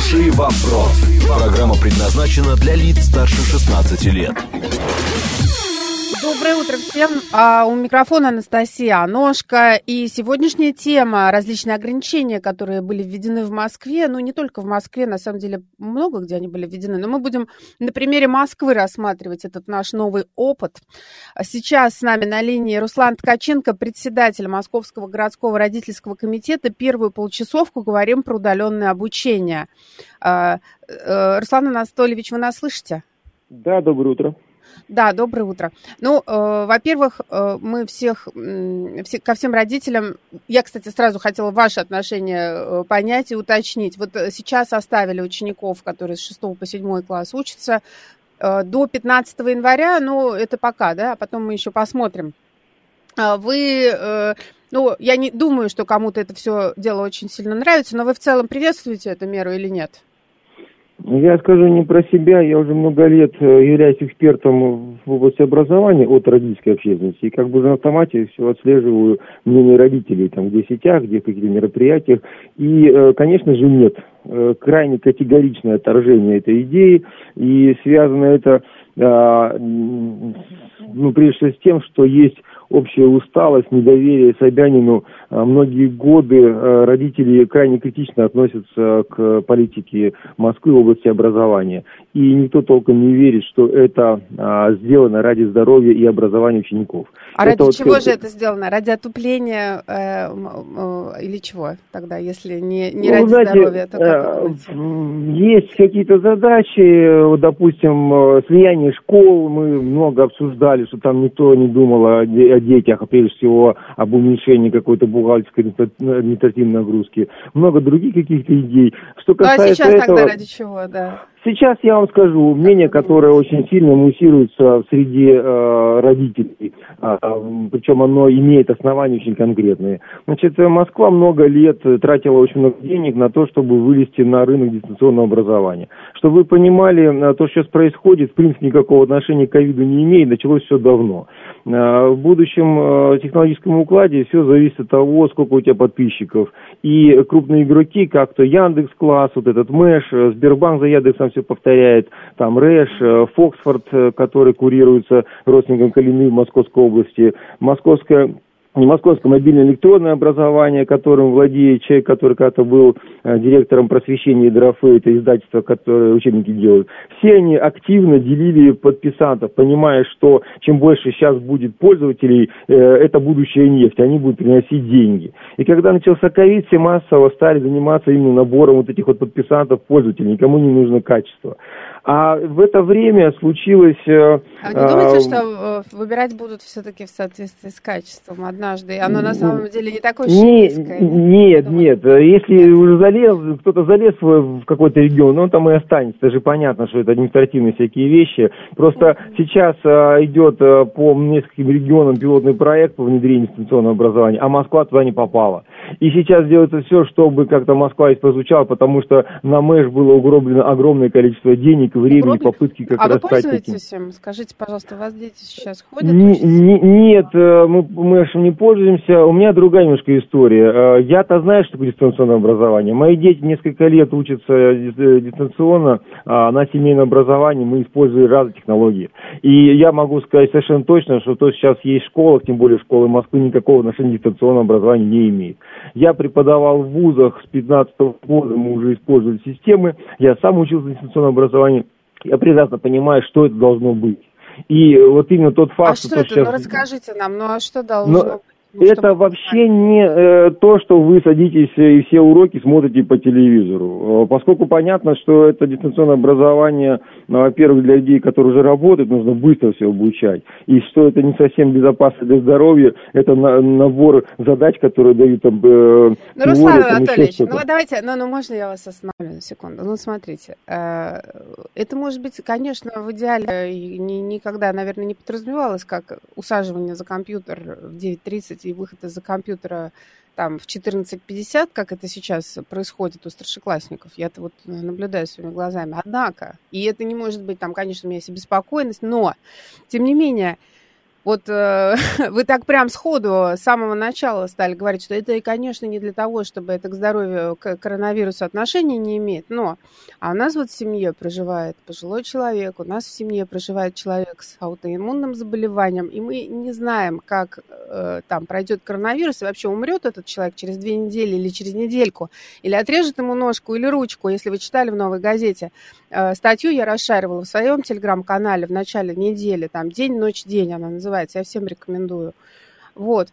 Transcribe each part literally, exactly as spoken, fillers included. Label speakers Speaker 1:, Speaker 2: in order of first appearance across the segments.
Speaker 1: Хороший вопрос. Программа предназначена для лиц старше шестнадцати лет.
Speaker 2: Доброе утро всем. А, у микрофона Анастасия Аношка. И сегодняшняя тема — различные ограничения, которые были введены в Москве. Ну, не только в Москве, на самом деле, много где они были введены. Но мы будем на примере Москвы рассматривать этот наш новый опыт. Сейчас с нами на линии Руслан Ткаченко, председатель Московского городского родительского комитета. Первую полчасовку говорим про удаленное обучение. А, а, Руслан Анатольевич, вы нас слышите?
Speaker 3: Да, доброе утро.
Speaker 2: Да, доброе утро. Ну, э, во-первых, э, мы всех, э, все, ко всем родителям, я, кстати, сразу хотела ваши отношения э, понять и уточнить. Вот сейчас оставили учеников, которые с шестого по седьмой класс учатся, э, до пятнадцатого января, ну, это пока, да, а потом мы еще посмотрим. Вы, э, ну, я не думаю, что кому-то это все дело очень сильно нравится, но вы в целом приветствуете эту меру или нет?
Speaker 3: Я скажу не про себя, я уже много лет являюсь экспертом в области образования от родительской общественности, и как бы на автомате все отслеживаю мнение родителей, там, где в сетях, где в каких-то мероприятиях, и, конечно же, нет. Крайне категоричное отторжение этой идеи, и связано это, ну, прежде всего с тем, что есть общая усталость, недоверие Собянину. Многие годы родители крайне критично относятся к политике Москвы в области образования. И никто толком не верит, что это сделано ради здоровья и образования учеников.
Speaker 2: А
Speaker 3: это
Speaker 2: ради
Speaker 3: вот
Speaker 2: чего
Speaker 3: это...
Speaker 2: же это сделано? Ради отупления э, э, или чего тогда, если не, не
Speaker 3: ну,
Speaker 2: ради
Speaker 3: знаете,
Speaker 2: здоровья? То как
Speaker 3: э, есть какие-то задачи, допустим, слияние школ, мы много обсуждали, что там никто не думал о, о детях, а прежде всего об уменьшении какой-то бухгалтерской административной нагрузки. Много других каких-то идей. Что касается
Speaker 2: ну а сейчас
Speaker 3: этого,
Speaker 2: тогда ради чего, да?
Speaker 3: Сейчас я вам скажу мнение, которое очень сильно муссируется среди э, родителей, а, причем оно имеет основания очень конкретные. Значит, Москва много лет тратила очень много денег на то, чтобы вылезти на рынок дистанционного образования. Чтобы вы понимали, то, что сейчас происходит, в принципе, никакого отношения к ковиду не имеет, началось все давно. В будущем технологическом укладе все зависит от того, сколько у тебя подписчиков. И крупные игроки, как то Яндекс.Класс, вот этот Мэш, Сбербанк за Яндексом все повторяет, там Рэш, Фоксфорд, который курируется родственником Калины в Московской области, Московская... не московское мобильное электронное образование, которым владеет человек, который когда-то был э, директором просвещения ДРФ, это издательство, которое учебники делают. Все они активно делили подписантов, понимая, что чем больше сейчас будет пользователей, э, это будущая нефть, они будут приносить деньги. И когда начался ковид, все массово стали заниматься именно набором вот этих вот подписантов, пользователей, никому не нужно качество. А в это время случилось... Э,
Speaker 2: а вы не думаете, э, что выбирать будут все-таки в соответствии с качеством однажды? И оно на самом деле не такое низкое?
Speaker 3: Нет, нет. Если нет. уже залез, кто-то залез в какой-то регион, он там и останется. Это же понятно, что это административные всякие вещи. Просто mm-hmm. сейчас а, идет а, по нескольким регионам пилотный проект по внедрению дистанционного образования, а Москва туда не попала. И сейчас делается все, чтобы как-то Москва здесь прозвучала, потому что на Мэш было угроблено огромное количество денег, времени, Угробли? попытки как
Speaker 2: а
Speaker 3: раз
Speaker 2: стать таким. А вы пользуетесь им? Скажите, пожалуйста, у вас дети сейчас ходят? Не,
Speaker 3: не, нет, мы Мэшем не пользуемся. У меня другая немножко история. Я-то знаю, что такое дистанционное образование. Мои дети несколько лет учатся дистанционно на семейном образовании. Мы используем разные технологии. И я могу сказать совершенно точно, что то, что сейчас есть в школах, тем более школы Москвы, никакого отношения к дистанционному образованию не имеет. Я преподавал в вузах с пятнадцатого года, мы уже использовали системы. Я сам учился в дистанционном образовании. Я прекрасно понимаю, что это должно быть. И вот именно тот факт...
Speaker 2: А что,
Speaker 3: что
Speaker 2: это?
Speaker 3: сейчас...
Speaker 2: Ну, расскажите нам, ну а что должно
Speaker 3: Но...
Speaker 2: быть? Ну,
Speaker 3: это вообще не э, то, что вы садитесь и все уроки смотрите по телевизору. Поскольку понятно, что это дистанционное образование, ну, во-первых, для людей, которые уже работают, нужно быстро все обучать. И что это не совсем безопасно для здоровья, это на, набор задач, которые дают там... Э,
Speaker 2: ну, Руслан Анатольевич, ну давайте, ну, ну можно я вас остановлю на секунду? Ну, смотрите, э, это может быть, конечно, в идеале ни, никогда, наверное, не подразумевалось, как усаживание за компьютер в девять тридцать и выход из-за компьютера там в четырнадцать пятьдесят, как это сейчас происходит у старшеклассников. Я-то вот наблюдаю своими глазами. Однако, и это не может быть, там, конечно, у меня есть беспокойность, но, тем не менее, Вот э, вы так прям сходу с самого начала стали говорить, что это, конечно, не для того, чтобы это к здоровью, к коронавирусу отношения не имеет, но а у нас вот в семье проживает пожилой человек, у нас в семье проживает человек с аутоиммунным заболеванием, и мы не знаем, как э, там пройдет коронавирус, и вообще умрет этот человек через две недели или через недельку, или отрежет ему ножку или ручку. Если вы читали в «Новой газете», э, статью я расшаривала в своем телеграм-канале в начале недели, там «День, ночь, день» она называется, я всем рекомендую. Вот.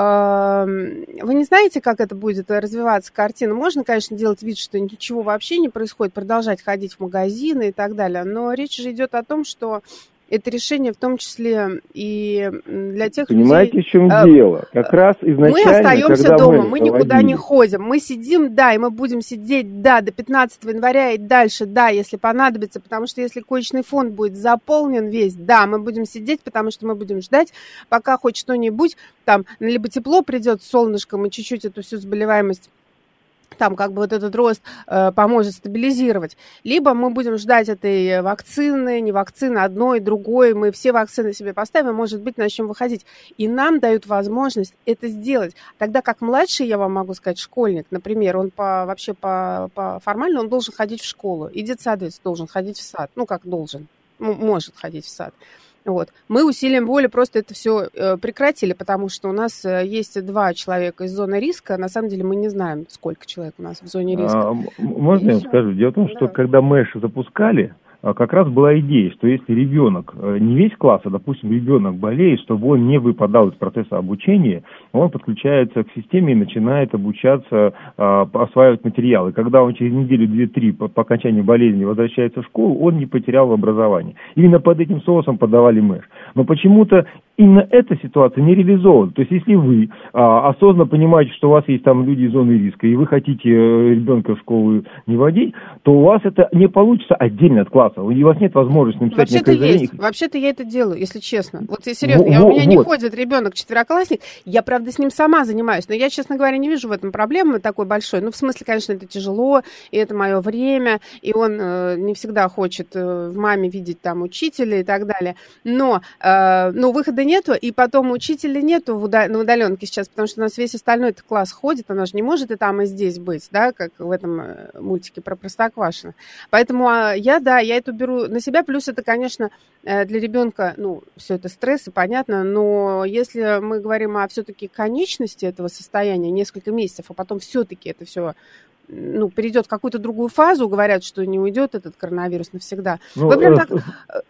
Speaker 2: Вы не знаете, как это будет развиваться картина? Можно, конечно, делать вид, что ничего вообще не происходит, продолжать ходить в магазины и так далее, но речь же идет о том, что это решение в том числе и для тех
Speaker 3: Понимаете,
Speaker 2: людей...
Speaker 3: в чем э, дело? Как раз изначально,
Speaker 2: мы остаемся дома, мы, мы никуда
Speaker 3: проводили.
Speaker 2: не ходим. Мы сидим, да, и мы будем сидеть, да, до пятнадцатого января и дальше, да, если понадобится, потому что если коечный фонд будет заполнен весь, да, мы будем сидеть, потому что мы будем ждать, пока хоть что-нибудь, там, либо тепло придет с солнышком и чуть-чуть эту всю заболеваемость там как бы вот этот рост э, поможет стабилизировать. Либо мы будем ждать этой вакцины, не вакцины, одной, другой, мы все вакцины себе поставим, может быть, начнем выходить. И нам дают возможность это сделать. Тогда как младший, я вам могу сказать, школьник, например, он по, вообще по, по формально он должен ходить в школу, и детсадовец должен ходить в сад, ну как должен, может ходить в сад. Вот. Мы усилием воли просто это все э, прекратили, потому что у нас э, есть два человека из зоны риска. На самом деле мы не знаем, сколько человек у нас в зоне риска.
Speaker 3: А, можно и я вам скажу? Дело в том, что да. когда МЭШ запускали, как раз была идея, что если ребенок, не весь класс, а, допустим, ребенок болеет, чтобы он не выпадал из процесса обучения, он подключается к системе и начинает обучаться, осваивать материалы. Когда он через неделю, две-три по, по окончании болезни возвращается в школу, он не потерял образование. Именно под этим соусом подавали МЭШ. Но почему-то именно эта ситуация не реализована. То есть, если вы а, осознанно понимаете, что у вас есть там люди из зоны риска, и вы хотите ребенка в школу не водить, то у вас это не получится отдельно от класса. У вас нет возможности написать
Speaker 2: Вообще-то
Speaker 3: некое заявление.
Speaker 2: есть. Вообще-то я это делаю, если честно. Вот я серьезно,
Speaker 3: Во,
Speaker 2: я, у меня
Speaker 3: вот.
Speaker 2: не ходит ребенок четвероклассник, я, правда, с ним сама занимаюсь, но я, честно говоря, не вижу в этом проблемы такой большой. Ну, в смысле, конечно, это тяжело, и это мое время, и он э, не всегда хочет э, в маме видеть там учителя и так далее. Но, э, ну, выхода нету, и потом учителя нету в уда- на удаленке сейчас, потому что у нас весь остальной этот класс ходит, она же не может и там, и здесь быть, да, как в этом мультике про Простоквашино. Поэтому а, я, да, я это беру на себя, плюс это, конечно, для ребенка, ну, все это стресс, и понятно, но если мы говорим о все-таки конечности этого состояния, несколько месяцев, а потом все-таки это все, ну, перейдет в какую-то другую фазу, говорят, что не уйдет этот коронавирус навсегда. Ну, вы прям так,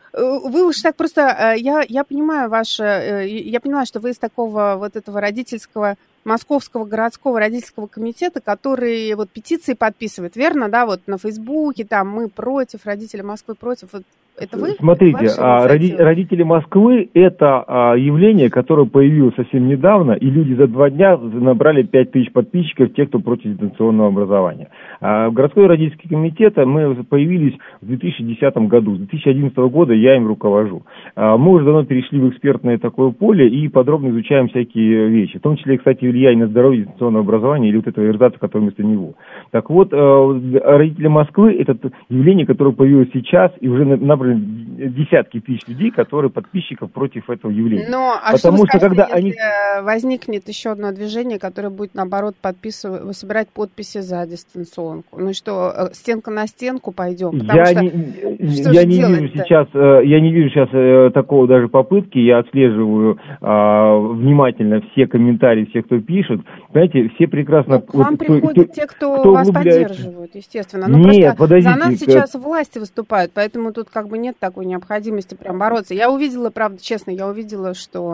Speaker 2: вы уж так просто, я, я понимаю ваше, я поняла, что вы из такого вот этого родительского, Московского городского родительского комитета, который вот петиции подписывает, верно, да, вот на Фейсбуке, там, мы против, родители Москвы против, вот это вы?
Speaker 3: Смотрите, а, роди, родители Москвы – это а, явление, которое появилось совсем недавно, и люди за два дня набрали пять тысяч подписчиков, те, кто против дистанционного образования. А, городской родительский комитет мы появились в две тысячи десятом году, с две тысячи одиннадцатого года я им руковожу. А, мы уже давно перешли в экспертное такое поле и подробно изучаем всякие вещи, в том числе, кстати, влияние на здоровье дистанционного образования или вот этого эрзаца, который вместо него. Так вот, родители Москвы – это явление, которое появилось сейчас, и уже набрали десятки тысяч людей, которые подписчиков против этого явления.
Speaker 2: Но, а
Speaker 3: Потому
Speaker 2: что,
Speaker 3: что,
Speaker 2: скажете,
Speaker 3: когда
Speaker 2: если
Speaker 3: они...
Speaker 2: возникнет еще одно движение, которое будет, наоборот, подписывать, собирать подписи за дистанционку? Ну что, стенка на стенку пойдем?
Speaker 3: Я
Speaker 2: что,
Speaker 3: не, я не вижу сейчас, я не вижу сейчас такого даже попытки, я отслеживаю а, внимательно все комментарии, всех, кто пишет. Знаете, все прекрасно...
Speaker 2: Ну, к вам
Speaker 3: кто,
Speaker 2: приходят
Speaker 3: кто,
Speaker 2: те, кто,
Speaker 3: кто
Speaker 2: вас
Speaker 3: углубляется.
Speaker 2: поддерживают, естественно. Но
Speaker 3: Нет,
Speaker 2: просто
Speaker 3: подождите.
Speaker 2: За нас сейчас власти выступают, поэтому тут как бы нет такой необходимости прям бороться. Я увидела, правда, честно, я увидела, что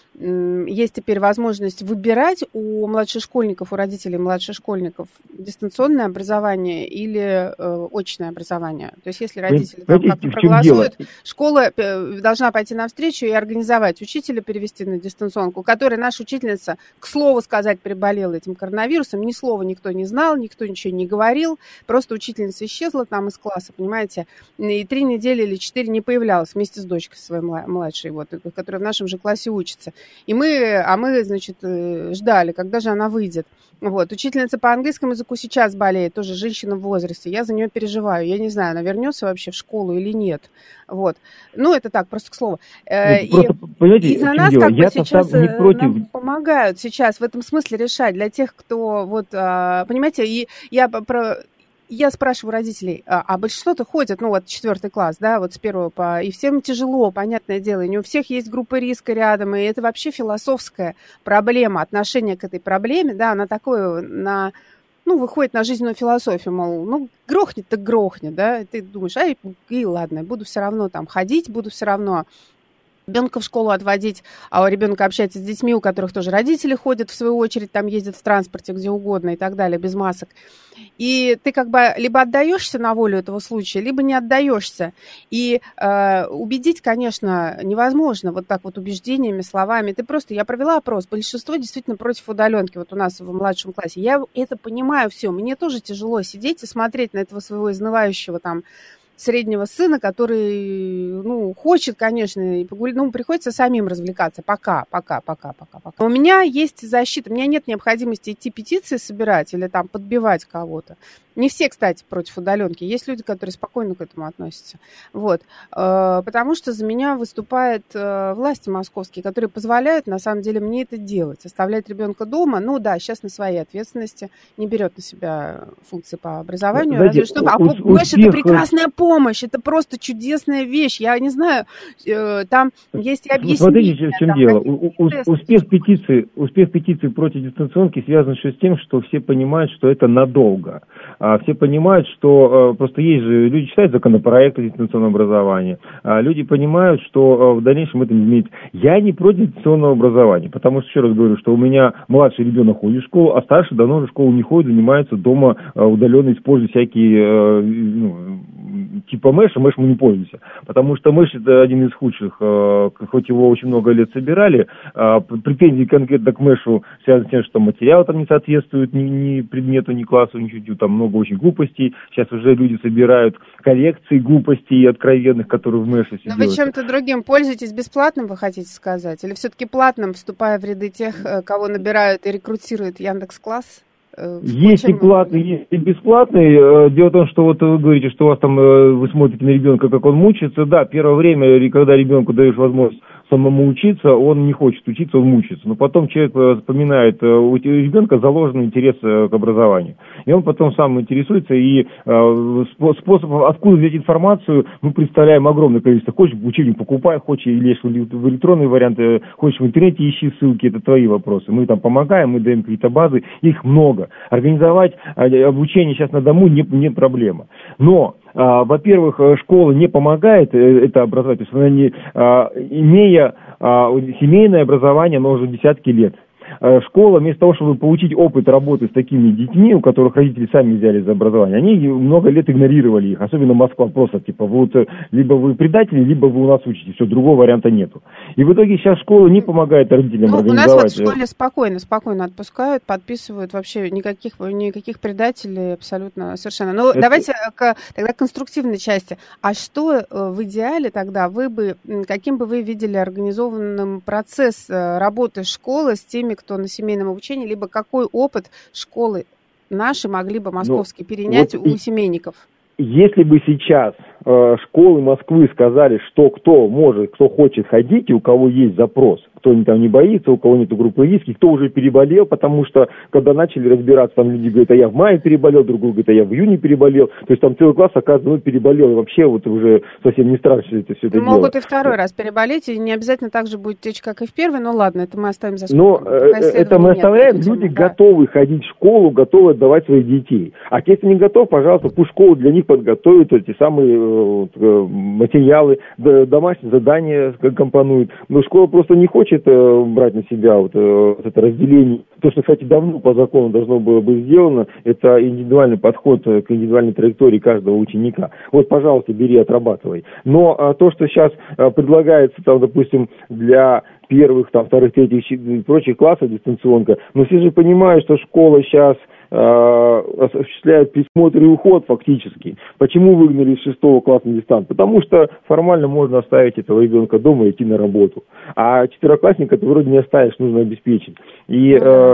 Speaker 2: есть теперь возможность выбирать у младшешкольников, у родителей младшешкольников дистанционное образование или э, очное образование. То есть если родители там как-то проголосуют, школа должна пойти навстречу и организовать учителя, перевести на дистанционку, которая наша учительница, к слову сказать, приболела этим коронавирусом, ни слова никто не знал, никто ничего не говорил, просто учительница исчезла там из класса, понимаете, и три недели или четыре не появлялась вместе с дочкой своей младшей, вот, которая в нашем же классе учится. И мы, а мы, значит, ждали, когда же она выйдет. Вот. Учительница по английскому языку сейчас болеет, тоже женщина в возрасте. Я за нее переживаю. Я не знаю, она вернется вообще в школу или нет. Вот. Ну, это так, просто к слову.
Speaker 3: Ну, и, просто, понимаете,
Speaker 2: и за нас
Speaker 3: дело?
Speaker 2: как бы
Speaker 3: Я
Speaker 2: сейчас
Speaker 3: не против...
Speaker 2: нам помогают сейчас в этом смысле решать для тех, кто, вот, понимаете, и я про... Я спрашиваю родителей, а, а большинство-то ходят, ну вот четвертый класс, да, вот с первого по... И всем тяжело, понятное дело, и не у всех есть группа риска рядом, и это вообще философская проблема, отношение к этой проблеме, да, она такое, на... ну, выходит на жизненную философию, мол, ну, грохнет так грохнет, да, и ты думаешь, ай, и ладно, буду все равно там ходить, буду все равно ребенка в школу отводить, а у ребенка общается с детьми, у которых тоже родители ходят, в свою очередь, там ездят в транспорте где угодно и так далее, без масок. И ты как бы либо отдаешься на волю этого случая, либо не отдаешься. И э, убедить, конечно, невозможно вот так вот убеждениями, словами. Ты просто, я провела опрос, большинство действительно против удаленки, вот у нас в младшем классе. Я это понимаю все, мне тоже тяжело сидеть и смотреть на этого своего изнывающего там среднего сына, который, ну, хочет, конечно, и погулять, ну, приходится самим развлекаться. Пока, пока, пока, пока, пока. У меня есть защита, у меня нет необходимости идти петиции собирать или там подбивать кого-то. Не все, кстати, против удаленки. Есть люди, которые спокойно к этому относятся. Вот. Потому что за меня выступают власти московские, которые позволяют, на самом деле, мне это делать. Оставлять ребенка дома, ну да, сейчас на своей ответственности, не берет на себя функции по образованию.
Speaker 3: Знаете,
Speaker 2: разве что, а
Speaker 3: у,
Speaker 2: помощь
Speaker 3: успех...
Speaker 2: это прекрасная помощь, это просто чудесная вещь. Я не знаю, там есть и объяснения.
Speaker 3: Смотрите, в чем дело. У, у, успех, петиции, успех петиции против дистанционки связан еще с тем, что все понимают, что это надолго. Все понимают, что просто есть же, люди читают законопроект о дистанционном образовании, люди понимают, что в дальнейшем это не изменится. Я не против дистанционного образования, потому что, еще раз говорю, что у меня младший ребенок ходит в школу, а старший давно уже в школу не ходит, занимается дома, удаленно используя всякие, ну, типа Мэша, Мэш мы не пользуемся, потому что Мэш это один из худших, хоть его очень много лет собирали, претензии конкретно к Мэшу связаны с тем, что материал там не соответствует ни, ни предмету, ни классу, ничего, там много очень глупостей. Сейчас уже люди собирают коллекции глупостей откровенных, которые в Мэше все
Speaker 2: Но
Speaker 3: делают.
Speaker 2: вы чем-то другим пользуетесь, бесплатным, вы хотите сказать? Или все-таки платным, вступая в ряды тех, кого набирают и рекрутирует Яндекс.Класс?
Speaker 3: Есть и платный, есть и бесплатный. Дело в том, что вот вы говорите, что у вас там, вы смотрите на ребенка, как он мучается. Да, первое время, когда ребенку даешь возможность самому учиться, он не хочет учиться, он мучается. Но потом человек вспоминает, у ребенка заложен интерес к образованию. И он потом сам интересуется, и способов, откуда взять информацию, мы представляем огромное количество. Хочешь учебник покупай, хочешь лезь в электронный вариант, хочешь в интернете ищи ссылки, это твои вопросы. Мы там помогаем, мы даем какие-то базы, их много. Организовать обучение сейчас на дому не, не проблема. Но А, во-первых, школа не помогает это образовать, то есть она не, а, имея а, семейное образование, оно уже десятки лет. Школа, вместо того, чтобы получить опыт работы с такими детьми, у которых родители сами взяли за образование, они много лет игнорировали их, особенно Москва, просто типа, вот, либо вы предатели, либо вы у нас учитесь, все, другого варианта нету. И в итоге сейчас школа не помогает родителям
Speaker 2: ну,
Speaker 3: организовать.
Speaker 2: У нас вот в школе спокойно, спокойно отпускают, подписывают, вообще никаких, никаких предателей абсолютно совершенно. Ну, Это... давайте к тогда конструктивной части. А что в идеале тогда вы бы, каким бы вы видели организованным процесс работы школы с теми, кто на семейном обучении, либо какой опыт школы наши могли бы московские ну, перенять вот у семейников?
Speaker 3: Если бы сейчас э, школы Москвы сказали, что кто может, кто хочет ходить и у кого есть запрос, кто там не боится, у кого нет группы риска, кто уже переболел, потому что, когда начали разбираться, там люди говорят, а я в мае переболел, другой говорит, а я в июне переболел, то есть там целый класс, оказывается, переболел, и вообще вот уже совсем не страшно это все это делать.
Speaker 2: Могут и второй раз переболеть, и не обязательно так же будет течь, как и в первый, но ладно, это мы оставим за
Speaker 3: скобками. Но это мы оставляем, нет, люди да. готовы ходить в школу, готовы отдавать своих детей. А те, кто не готов, пожалуйста, пусть школа для них подготовит эти самые вот, материалы, домашние задания компонует. Но школа просто не хочет брать на себя вот, вот это разделение. То, что, кстати, давно по закону должно было быть сделано, это индивидуальный подход к индивидуальной траектории каждого ученика. Вот, пожалуйста, бери, отрабатывай. Но а, то, что сейчас а, предлагается, там, допустим, для первых, там, вторых, третьих и прочих классов дистанционка. Но все же понимают, что школа сейчас осуществляет присмотр и уход фактически. Почему выгнали из шестого класса на дистант? Потому что формально можно оставить этого ребенка дома и идти на работу. А четвероклассника ты вроде не оставишь, нужно обеспечить. И, э,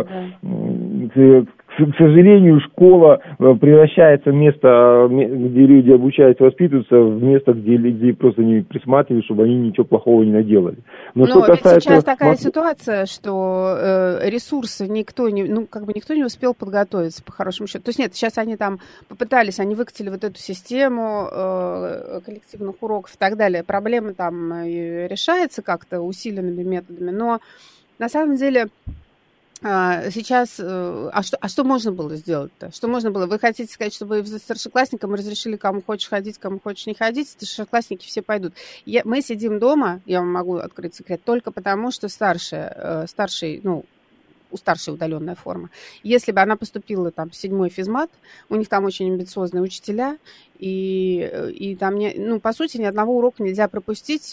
Speaker 3: к сожалению, школа превращается в место, где люди обучаются, воспитываются, в место, где людей просто не присматривают, чтобы они ничего плохого не наделали. Но,
Speaker 2: Но
Speaker 3: что
Speaker 2: ведь
Speaker 3: касается...
Speaker 2: сейчас такая ситуация, что э, ресурсы никто не, ну, как бы никто не успел подготовиться, по хорошему счету. То есть нет, сейчас они там попытались, они выкатили вот эту систему э, коллективных уроков и так далее. Проблема там решается как-то усиленными методами, но на самом деле... Сейчас, а что, а что можно было сделать-то? Что можно было? Вы хотите сказать, чтобы старшеклассникам разрешили, кому хочешь ходить, кому хочешь не ходить, старшеклассники все пойдут. Я, мы сидим дома, я вам могу открыть секрет, только потому, что старшая, старший, ну, у старшей удаленная форма. Если бы она поступила там в седьмой физмат, у них там очень амбициозные учителя, и, и там, не, ну, по сути, ни одного урока нельзя пропустить,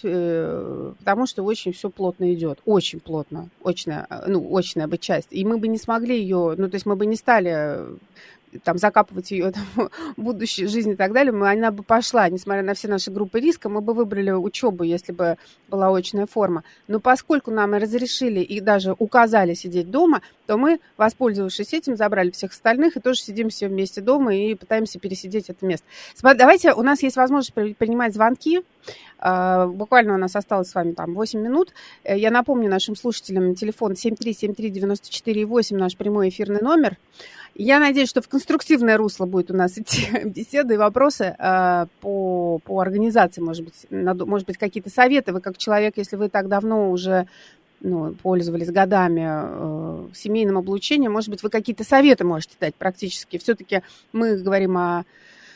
Speaker 2: потому что очень все плотно идет, очень плотно, очная, ну, очная бы часть. И мы бы не смогли ее, ну, то есть мы бы не стали... там, закапывать ее там, в будущей жизни и так далее, мы, она бы пошла, несмотря на все наши группы риска, мы бы выбрали учебу, если бы была очная форма. Но поскольку нам разрешили и даже указали сидеть дома, то мы, воспользовавшись этим, забрали всех остальных и тоже сидим все вместе дома и пытаемся пересидеть это место. Давайте, у нас есть возможность принимать звонки. Буквально у нас осталось с вами там восемь минут. Я напомню нашим слушателям телефон семь три семь три девять четыре восемь, наш прямой эфирный номер. Я надеюсь, что в конструктивное русло будет у нас идти беседы и вопросы э, по, по организации, может быть, надо, может быть, какие-то советы. Вы как человек, если вы так давно уже ну, пользовались годами э, семейным облучением, может быть, вы какие-то советы можете дать практически. Все-таки мы говорим о,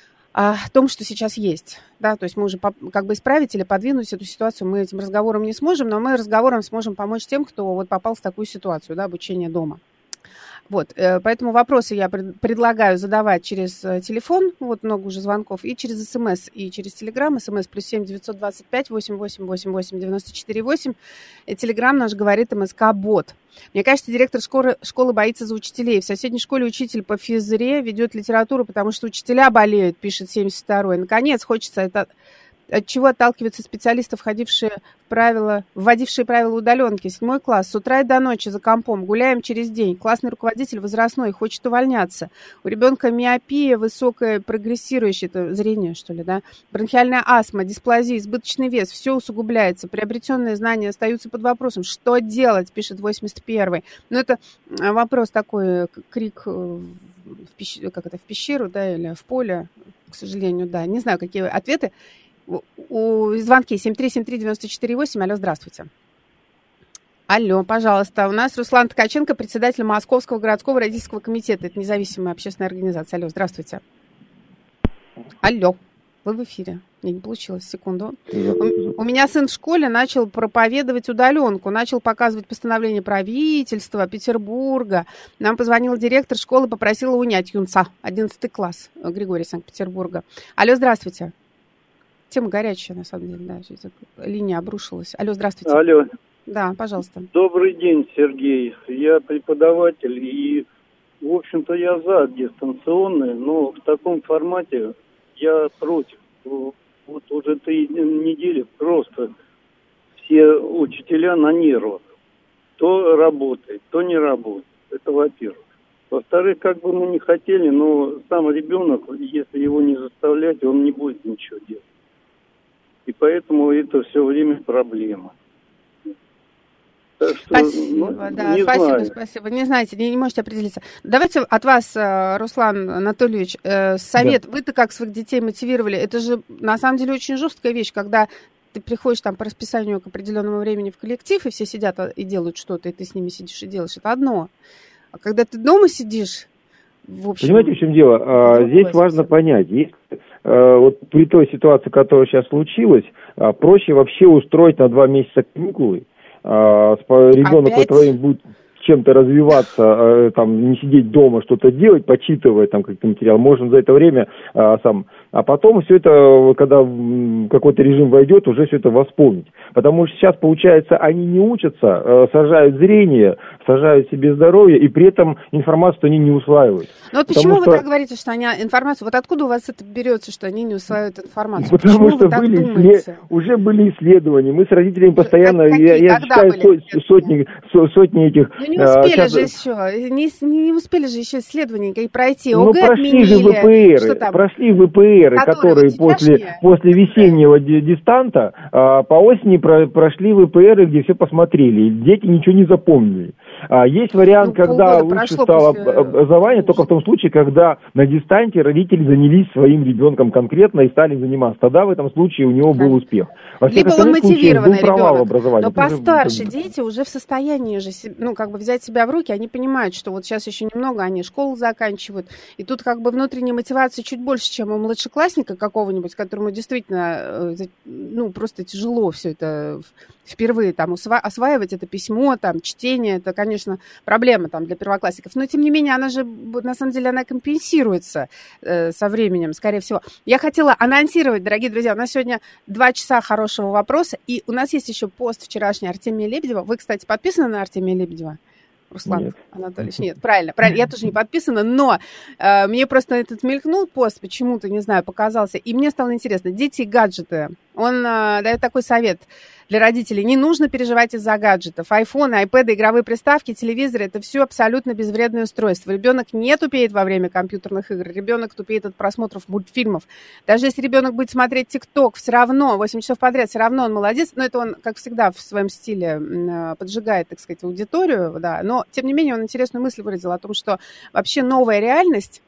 Speaker 2: о том, что сейчас есть. Да? То есть мы уже по, как бы исправить или подвинуть эту ситуацию мы этим разговором не сможем, но мы разговором сможем помочь тем, кто вот попал в такую ситуацию, да, обучение дома. Вот, поэтому вопросы я предлагаю задавать через телефон, вот много уже звонков, и через СМС, и через Телеграм. СМС плюс семь девятьсот двадцать пять восемь восемь восемь восемь девяносто четыре восемь. Телеграм наш говорит МСК-бот. Мне кажется, директор школы, школы боится за учителей. В соседней школе учитель по физре ведет литературу, потому что учителя болеют, пишет семьдесят второй. Наконец, хочется это... От чего отталкиваются специалисты, входившие в правила, вводившие правила удаленки. Седьмой класс. С утра и до ночи за компом. Гуляем через день. Классный руководитель возрастной, хочет увольняться. У ребенка миопия, высокое прогрессирующее, это зрение, что ли, да? Бронхиальная астма, дисплазия, избыточный вес. Все усугубляется. Приобретенные знания остаются под вопросом. Что делать, пишет восемьдесят первый. Ну, это вопрос такой, крик в пещ... как это, в пещеру, да, или в поле, к сожалению, да. Не знаю, какие ответы. У звонки семь три семь три девять четыре восемь. Алло, здравствуйте. Алло, пожалуйста. У нас Руслан Ткаченко, председатель Московского городского родительского комитета. Это независимая общественная организация. Алло, здравствуйте. Алло, вы в эфире. Не, не получилось, секунду. У, у меня сын в школе начал проповедовать удаленку, начал показывать постановление правительства Петербурга. Нам позвонил директор школы, попросила унять юнца, одиннадцатый класс, Григорий, Санкт-Петербурга. Алло, здравствуйте. Тема горячая, на самом деле, да. Линия обрушилась. Алло, здравствуйте.
Speaker 4: Алло.
Speaker 2: Да, пожалуйста.
Speaker 4: Добрый день, Сергей. Я преподаватель, и, в общем-то, я за дистанционное, но в таком формате я против. Вот уже три недели просто все учителя на нервах. То работает, то не работает. Это во-первых. Во-вторых, как бы мы ни хотели, но сам ребенок, если его не заставлять, он не будет ничего делать. И поэтому это все время проблема. Так что,
Speaker 2: спасибо,
Speaker 4: ну,
Speaker 2: да,
Speaker 4: не
Speaker 2: спасибо,
Speaker 4: знаю.
Speaker 2: спасибо. Не знаете, не, не можете определиться. Давайте от вас, Руслан Анатольевич, совет. Да. Вы-то как своих детей мотивировали? Это же на самом деле очень жесткая вещь, когда ты приходишь там по расписанию к определенному времени в коллектив, и все сидят и делают что-то, и ты с ними сидишь и делаешь. Это одно. А когда ты дома сидишь, в общем...
Speaker 3: Понимаете, в чем дело? А, здесь важно понять, есть... Вот при той ситуации, которая сейчас случилась, проще вообще устроить на два месяца каникулы. Ребенок в это время будет чем-то развиваться, там, не сидеть дома, что-то делать, почитывая там какие-то материалы, можно за это время сам... А потом все это, когда какой-то режим войдет, уже все это восполнить. Потому что сейчас, получается, они не учатся, сажают зрение, сажают себе здоровье, и при этом информацию они не усваивают.
Speaker 2: Ну вот почему что... вы так говорите, что они информацию... Вот откуда у вас это берется, что они не усваивают информацию?
Speaker 3: Потому
Speaker 2: почему
Speaker 3: что были исслед... уже были исследования. Мы с родителями постоянно...
Speaker 2: Как,
Speaker 3: я я читаю
Speaker 2: со...
Speaker 3: сотни, сотни этих...
Speaker 2: Ну не успели а, же сейчас... еще. Не, не успели же еще исследования и пройти.
Speaker 3: Ну прошли же ВПР. Прошли ВПР. Которые, которые после, после весеннего дистанта а, по осени про, прошли ВПРы, где все посмотрели. Дети ничего не запомнили. А, есть вариант, ну, когда лучше стало после... образование, только в том случае, когда на дистанте родители занялись своим ребенком конкретно и стали заниматься. Тогда в этом случае у него был успех. Во
Speaker 2: Либо он мотивированный ребенок, но
Speaker 3: Это
Speaker 2: постарше уже... дети уже в состоянии же, ну, как бы взять себя в руки, они понимают, что вот сейчас еще немного, они школу заканчивают, и тут как бы внутренняя мотивация чуть больше, чем у младшеклассника какого-нибудь, которому действительно, ну, просто тяжело все это впервые там усва- осваивать, это письмо, там, чтение, это, конечно, проблема там для первоклассников, но, тем не менее, она же, на самом деле, она компенсируется э, со временем, скорее всего. Я хотела анонсировать, дорогие друзья, у нас сегодня два часа хорошего вопроса, и у нас есть еще пост вчерашний Артемия Лебедева. Вы, кстати, подписаны на Артемия Лебедева? Руслан нет. Анатольевич, нет, правильно, правильно, я тоже не подписана, но э, мне просто этот мелькнул пост, почему-то, не знаю, показался, и мне стало интересно, дети и гаджеты, он э, дает такой совет для родителей, не нужно переживать из-за гаджетов, айфоны, айпэды, игровые приставки, телевизоры, это все абсолютно безвредное устройство, ребенок не тупеет во время компьютерных игр, ребенок тупеет от просмотров мультфильмов, даже если ребенок будет смотреть ТикТок, все равно, восемь часов подряд, все равно он молодец, но это он, как всегда, в своем стиле э, поджигает, так сказать, аудиторию, да, но тем не менее, он интересную мысль выразил о том, что вообще новая реальность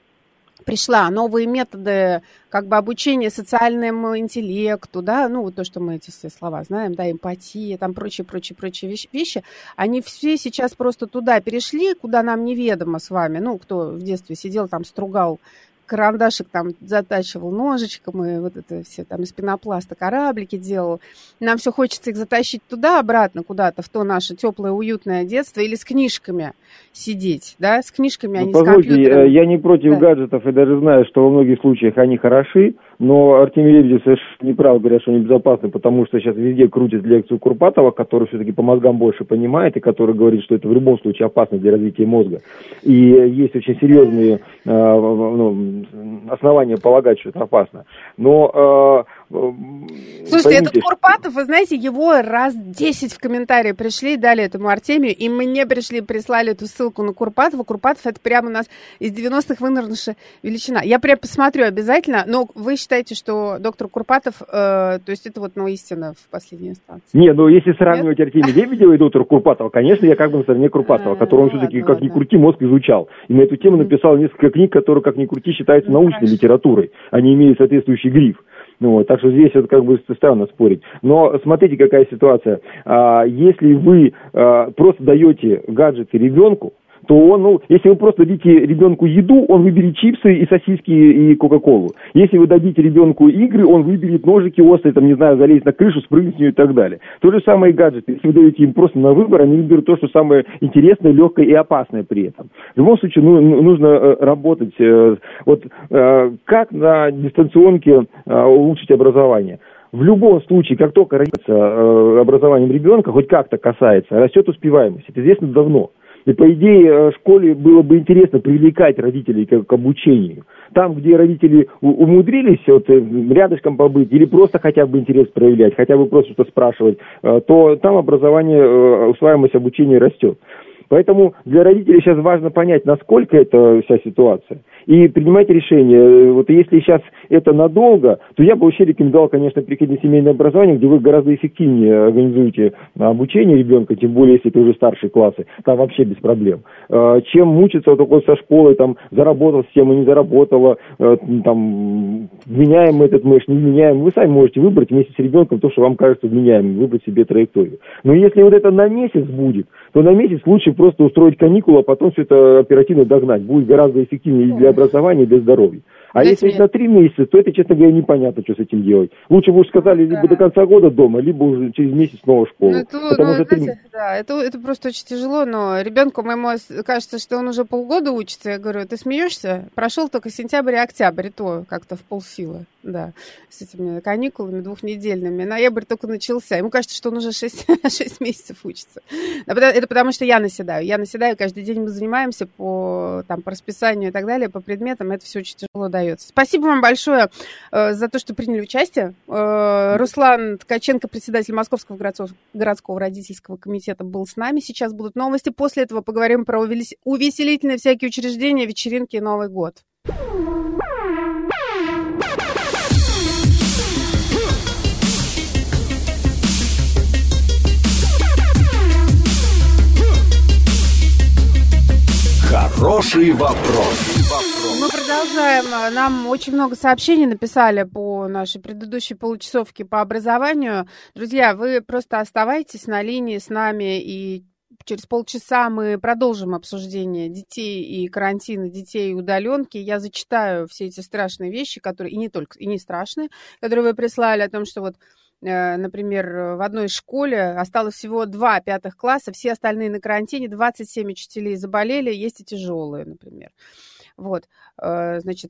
Speaker 2: пришла, новые методы как бы обучения социальному интеллекту, да, ну вот то, что мы эти все слова знаем, да, эмпатия, там прочие, прочие, прочие вещи, вещи, они все сейчас просто туда перешли, куда нам неведомо с вами, ну, кто в детстве сидел там, стругал карандашик там затачивал ножичком, и вот это все там из пенопласта кораблики делал. Нам все хочется их затащить туда, обратно куда-то, в то наше теплое, уютное детство, или с книжками сидеть, да, с книжками, а не с компьютером.
Speaker 3: Я не против да. гаджетов и даже знаю, что во многих случаях они хороши, но Артемий Лебедев совершенно неправ, говорят, что они безопасны, потому что сейчас везде крутят лекцию Курпатова, который все-таки по мозгам больше понимает, и который говорит, что это в любом случае опасно для развития мозга. И есть очень серьезные э, ну, основания полагать, что это опасно. Но... Э,
Speaker 2: Слушайте, поймите, этот Курпатов, вы знаете, его раз десять в комментарии пришли, дали этому Артемию, и мне пришли, прислали эту ссылку на Курпатова. Курпатов это прямо у нас из девяностых вынырнувшая величина. Я прям посмотрю обязательно, но вы считаете, что доктор Курпатов, э, то есть это вот, ну, истина в последней инстанции?
Speaker 3: Не, ну, если сравнивать Артемия Лебедева и доктора Курпатова, конечно, я как бы на стороне Курпатова, которого он все-таки, как ни крути, мозг изучал. И на эту тему написал несколько книг, которые, как ни крути, считаются научной литературой. Они имеют соответствующий гриф. Ну, вот, так что здесь вот как бы странно спорить. Но смотрите, какая ситуация. А, если вы а, просто даете гаджеты ребенку, то он, ну, если вы просто дадите ребенку еду, он выберет чипсы и сосиски и кока-колу. Если вы дадите ребенку игры, он выберет ножики острые, там, не знаю, залезть на крышу, спрыгнуть с нее и так далее. То же самое и гаджеты. Если вы даете им просто на выбор, они выберут то, что самое интересное, легкое и опасное при этом. В любом случае, ну, нужно э, работать. Э, вот э, как на дистанционке э, улучшить образование? В любом случае, как только родится э, образованием ребенка, хоть как-то касается, растет успеваемость. Это известно давно. И, по идее, школе было бы интересно привлекать родителей к, к обучению. Там, где родители умудрились вот, рядышком побыть или просто хотя бы интерес проявлять, хотя бы просто что-то спрашивать, то там образование, усваиваемость обучения растет. Поэтому для родителей сейчас важно понять, насколько это вся ситуация, и принимать решение. Вот если сейчас это надолго, то я бы вообще рекомендовал, конечно, приходить на семейное образование, где вы гораздо эффективнее организуете обучение ребенка, тем более, если это уже старшие классы, там вообще без проблем. Чем мучиться вот такой со школой, там, заработал система, не заработала, там, вменяем этот мэш, не вменяем. Вы сами можете выбрать вместе с ребенком то, что вам кажется вменяемым, выбрать себе траекторию. Но если вот это на месяц будет, то на месяц лучше просто устроить каникулы, а потом все это оперативно догнать. Будет гораздо эффективнее и для образования, и для здоровья. А
Speaker 2: Дайте
Speaker 3: если
Speaker 2: мне...
Speaker 3: это на три месяца, то это, честно говоря, непонятно, что с этим делать. Лучше бы уж сказали
Speaker 2: да.
Speaker 3: либо до конца года дома, либо уже через месяц снова в школу.
Speaker 2: Ну, это,
Speaker 3: Потому
Speaker 2: ну,
Speaker 3: что
Speaker 2: знаете,
Speaker 3: три...
Speaker 2: да, это, это просто очень тяжело, но ребенку моему кажется, что он уже полгода учится. Я говорю, ты смеешься? Прошел только сентябрь и октябрь, и то как-то в полсилы, да, с этими каникулами двухнедельными. Ноябрь только начался. Ему кажется, что он уже шесть месяцев учится. Это потому, что я наседаю. Я наседаю, каждый день мы занимаемся по, там, по расписанию и так далее, по предметам. Это все очень тяжело дается. Спасибо вам большое э, за то, что приняли участие. Э, Руслан Ткаченко, председатель Московского городского, городского родительского комитета, был с нами. Сейчас будут новости. После этого поговорим про увеселительные всякие учреждения, вечеринки и Новый год.
Speaker 1: Хороший вопрос.
Speaker 2: Мы продолжаем. Нам очень много сообщений написали по нашей предыдущей получасовке по образованию. Друзья, вы просто оставайтесь на линии с нами, и через полчаса мы продолжим обсуждение детей и карантина, детей и удаленки. Я зачитаю все эти страшные вещи, которые, и не только, и не страшные, которые вы прислали, о том, что вот, например, в одной школе осталось всего два пятых класса, все остальные на карантине, двадцать семь учителей заболели, есть и тяжелые, например. Вот, значит,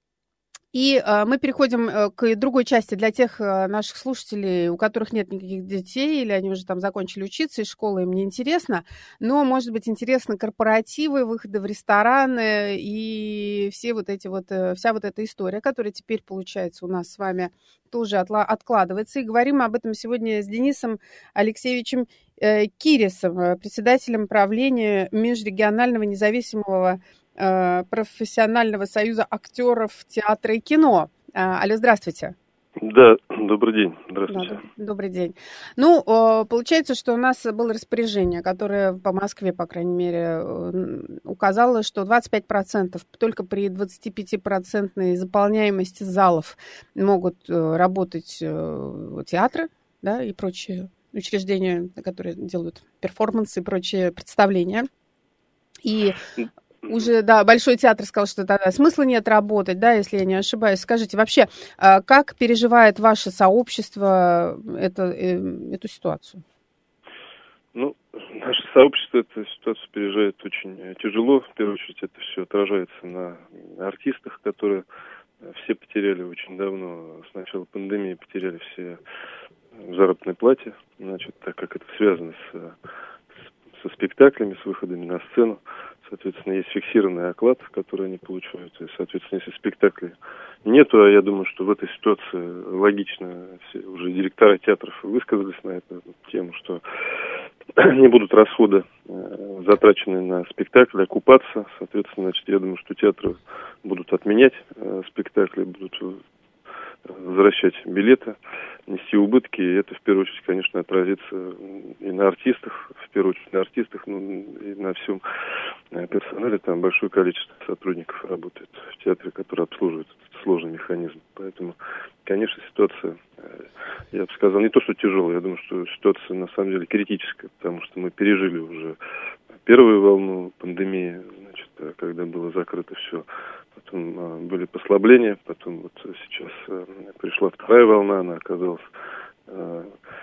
Speaker 2: и мы переходим к другой части для тех наших слушателей, у которых нет никаких детей, или они уже там закончили учиться, и школа им не интересна, но, может быть, интересны корпоративы, выходы в рестораны и все вот эти вот, вся вот эта история, которая теперь, получается, у нас с вами тоже откладывается. И говорим мы об этом сегодня с Денисом Алексеевичем Кирисом, председателем правления Межрегионального независимого профессионального союза актеров театра и кино. Алло, здравствуйте.
Speaker 5: Да, добрый день. Здравствуйте.
Speaker 2: Да, добрый день. Ну, получается, что у нас было распоряжение, которое по Москве, по крайней мере, указало, что двадцать пять процентов только при двадцать пять процентов заполняемости залов могут работать театры, да, и прочие учреждения, которые делают перформансы и прочие представления. И уже, да, Большой театр сказал, что тогда смысла нет работать, да, если я не ошибаюсь. Скажите, вообще, как переживает ваше сообщество это, эту ситуацию?
Speaker 5: Ну, наше сообщество эту ситуацию переживает очень тяжело. В первую очередь, это все отражается на артистах, которые все потеряли очень давно. С начала пандемии потеряли все заработные платья, значит, так как это связано с, со спектаклями, с выходами на сцену. Соответственно, есть фиксированный оклад, который они получают. И, соответственно, если спектаклей нету, а я думаю, что в этой ситуации логично, все уже директора театров высказались на эту тему, что не будут расходы э, затрачены на спектакль, окупаться. Соответственно, значит, я думаю, что театры будут отменять э, спектакли, будут возвращать билеты, нести убытки, и это в первую очередь, конечно, отразится и на артистах, в первую очередь на артистах, ну, и на всем персонале. Там большое количество сотрудников работает в театре, которые обслуживают этот сложный механизм. Поэтому, конечно, ситуация, я бы сказал, не то, что тяжелая, я думаю, что ситуация на самом деле критическая, потому что мы пережили уже первую волну пандемии, значит, когда было закрыто все. Потом а, были послабления, потом вот сейчас а, пришла вторая волна, она оказалась а,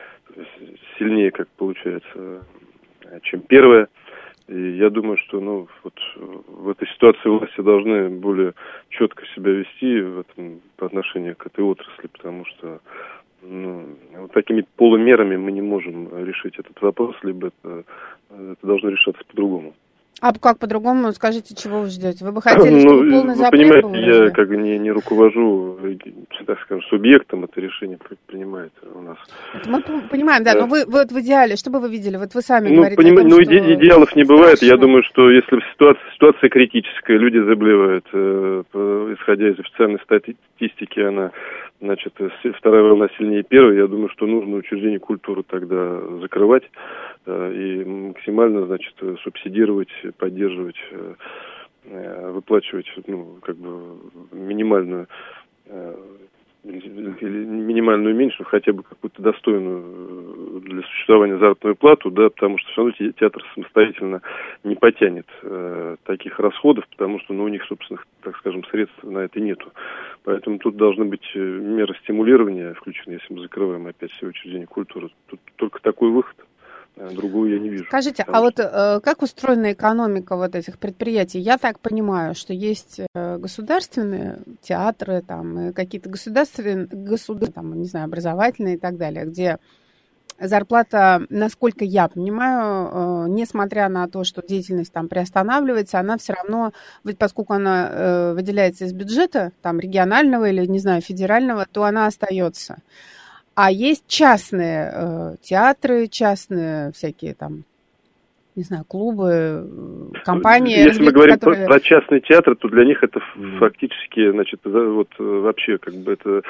Speaker 5: сильнее, как получается, а, чем первая. И я думаю, что ну, вот, в этой ситуации власти должны более четко себя вести в этом, по отношению к этой отрасли, потому что ну, вот такими полумерами мы не можем решить этот вопрос, либо это, это должно решаться по-другому.
Speaker 2: А как по-другому? Скажите, чего вы ждете? Вы бы хотели, чтобы
Speaker 5: ну,
Speaker 2: полный запрет
Speaker 5: понимаете,
Speaker 2: был?
Speaker 5: Я как бы не, не руковожу, так скажем, субъектом, это решение принимает у нас.
Speaker 2: Это мы понимаем, да, да. Но вы вот в идеале, что бы вы видели? Вот вы сами
Speaker 5: ну,
Speaker 2: говорите
Speaker 5: поним...
Speaker 2: о том,
Speaker 5: ну,
Speaker 2: что...
Speaker 5: идеалов не бывает.
Speaker 2: Страшно.
Speaker 5: Я думаю, что если ситуация, ситуация критическая, люди заболевают, э, исходя из официальной статистики, она, значит, вторая волна сильнее первой, я думаю, что нужно учреждение культуры тогда закрывать э, и максимально, значит, субсидировать, поддерживать, выплачивать, ну, как бы минимальную или минимальную меньшую, хотя бы какую-то достойную для существования заработную плату, да, потому что все равно театр самостоятельно не потянет э, таких расходов, потому что, ну, у них, собственных, так скажем, средств на это нету. Поэтому тут должны быть меры стимулирования включены, если мы закрываем опять все учреждения культуры. Тут только такой выход. Другую я не вижу.
Speaker 2: Скажите, а вот э, как устроена экономика вот этих предприятий? Я так понимаю, что есть э, государственные театры, там, и какие-то государственные, государ, там, не знаю, образовательные и так далее, где зарплата, насколько я понимаю, э, несмотря на то, что деятельность там приостанавливается, она все равно, ведь поскольку она э, выделяется из бюджета, там, регионального или, не знаю, федерального, то она остается. А есть частные э, театры, частные всякие там, не знаю, клубы, компании.
Speaker 5: Если мы говорим которые... про, про частный театр, то для них это mm. фактически, значит, вот вообще как бы это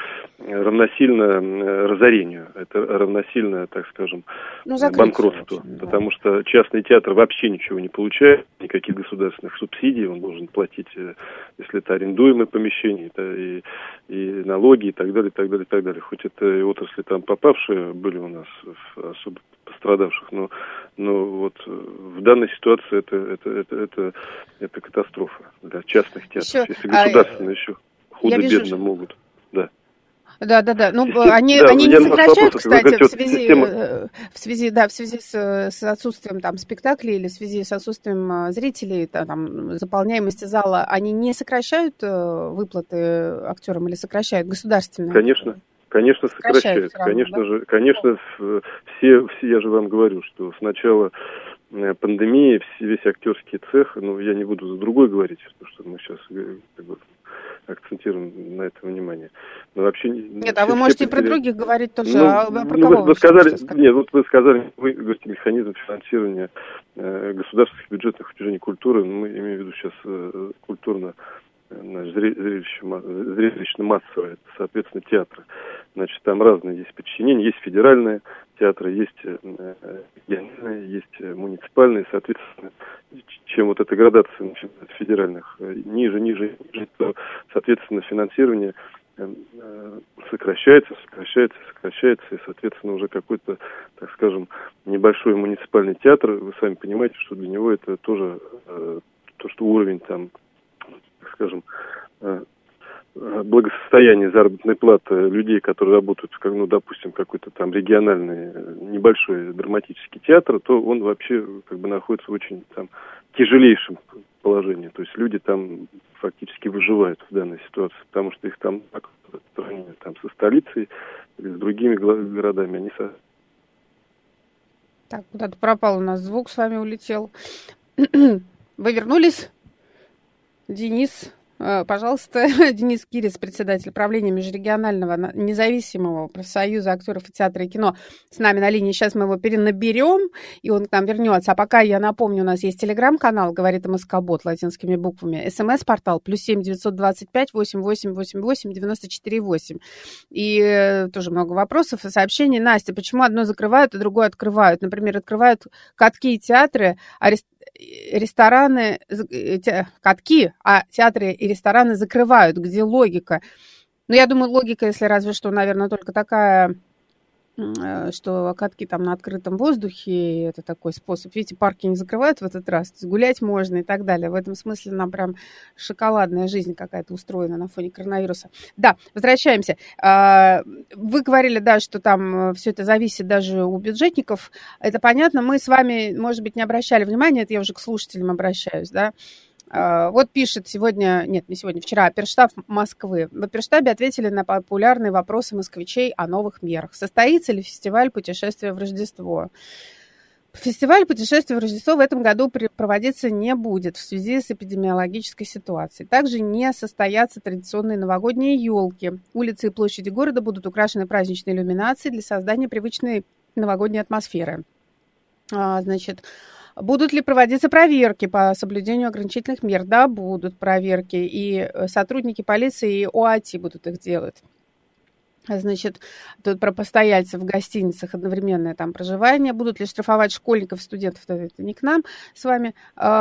Speaker 5: равносильно разорению, это равносильно, так скажем, ну, банкротству, общем, да. Потому что частный театр вообще ничего не получает, никаких государственных субсидий, он должен платить, если это арендуемое помещение, это и, и налоги и так далее, и так далее, и так далее. Хоть это и отрасли там попавшие были у нас особо пострадавших, но, но вот в данной ситуации это, это, это, это, это катастрофа для частных театров. Еще, если государственные а, еще худо-бедно вижу... могут, да.
Speaker 2: Да, да, да. Ну,
Speaker 5: Система,
Speaker 2: они,
Speaker 5: да,
Speaker 2: они не сокращают, кстати,
Speaker 5: говорите,
Speaker 2: в связи, система... в связи, да, в связи с, с отсутствием там спектаклей или в связи с отсутствием зрителей, там, заполняемости зала, они не сокращают выплаты актерам или сокращают государственные?
Speaker 5: Конечно. Конечно, сокращают. Равно, конечно да? же, конечно, все, все, я же вам говорю, что с начала пандемии весь актерский цех, ну, я не буду за другой говорить, потому что мы сейчас как бы акцентируем на это внимание. Но вообще,
Speaker 2: нет, а вы можете про других говорить тоже,
Speaker 5: ну,
Speaker 2: а про
Speaker 5: ну,
Speaker 2: кого
Speaker 5: вы,
Speaker 2: вы
Speaker 5: вы сказали,
Speaker 2: сказали?
Speaker 5: Нет, вот вы сказали, вы говорите, механизм финансирования э, государственных бюджетных учреждений культуры, мы имеем в виду сейчас э, культурно зрелищно-массовые, соответственно, театры. Значит, там разные есть подчинения, есть федеральные театры, есть региональные, есть муниципальные, соответственно, чем вот эта градация начинается от федеральных ниже, ниже, ниже, то, соответственно, финансирование сокращается, сокращается, сокращается, и, соответственно, уже какой-то, так скажем, небольшой муниципальный театр, вы сами понимаете, что для него это тоже то, что уровень там, скажем, благосостояние заработной платы людей, которые работают, как, ну, допустим, какой-то там региональный небольшой драматический театр, то он вообще как бы находится в очень там тяжелейшем положении. То есть люди там фактически выживают в данной ситуации, потому что их там, там со столицей или с другими городами, они со...
Speaker 2: Так, куда-то пропал у нас звук, с вами улетел. Вы вернулись? Денис, пожалуйста. Денис Кирис, председатель правления Межрегионального независимого профсоюза актеров и театра и кино, с нами на линии. Сейчас мы его перенаберем, и он к нам вернется. А пока я напомню, у нас есть телеграм-канал «Говорит МСК-бот» латинскими буквами, смс-портал плюс семь девятьсот двадцать пять восемь восемь восемь восемь девяносто четыре восемь. И тоже много вопросов и сообщений. Настя, почему одно закрывают, а другое открывают? Например, открывают катки и театры, а рестораны, катки, а театры и рестораны закрывают. Где логика? Ну, я думаю, логика, если разве что, наверное, только такая, что катки там на открытом воздухе, и это такой способ. Видите, парки не закрывают в этот раз, то есть гулять можно и так далее. В этом смысле нам прям шоколадная жизнь какая-то устроена на фоне коронавируса. Да, возвращаемся. Вы говорили, да, что там все это зависит даже у бюджетников. Это понятно. Мы с вами, может быть, не обращали внимания, это я уже к слушателям обращаюсь, да. Вот пишет сегодня, нет, не сегодня, вчера, оперштаб Москвы. В оперштабе ответили на популярные вопросы москвичей о новых мерах. Состоится ли фестиваль «Путешествие в Рождество»? Фестиваль «Путешествие в Рождество» в этом году проводиться не будет в связи с эпидемиологической ситуацией. Также не состоятся традиционные новогодние елки. Улицы и площади города будут украшены праздничной иллюминацией для создания привычной новогодней атмосферы. Значит... Будут ли проводиться проверки по соблюдению ограничительных мер? Да, будут проверки. И сотрудники полиции и ОАТИ будут их делать. Значит, тут про постояльцев в гостиницах одновременное там проживание. Будут ли штрафовать школьников, студентов, это не к нам с вами.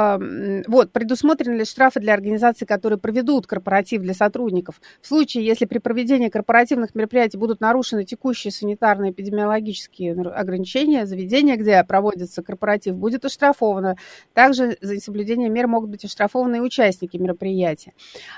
Speaker 2: Вот, предусмотрены ли штрафы для организаций, которые проведут корпоратив для сотрудников? В случае, если при проведении корпоративных мероприятий будут нарушены текущие санитарные эпидемиологические ограничения, заведение, где проводится корпоратив, будет оштрафовано. Также за несоблюдение мер могут быть оштрафованы и участники мероприятия.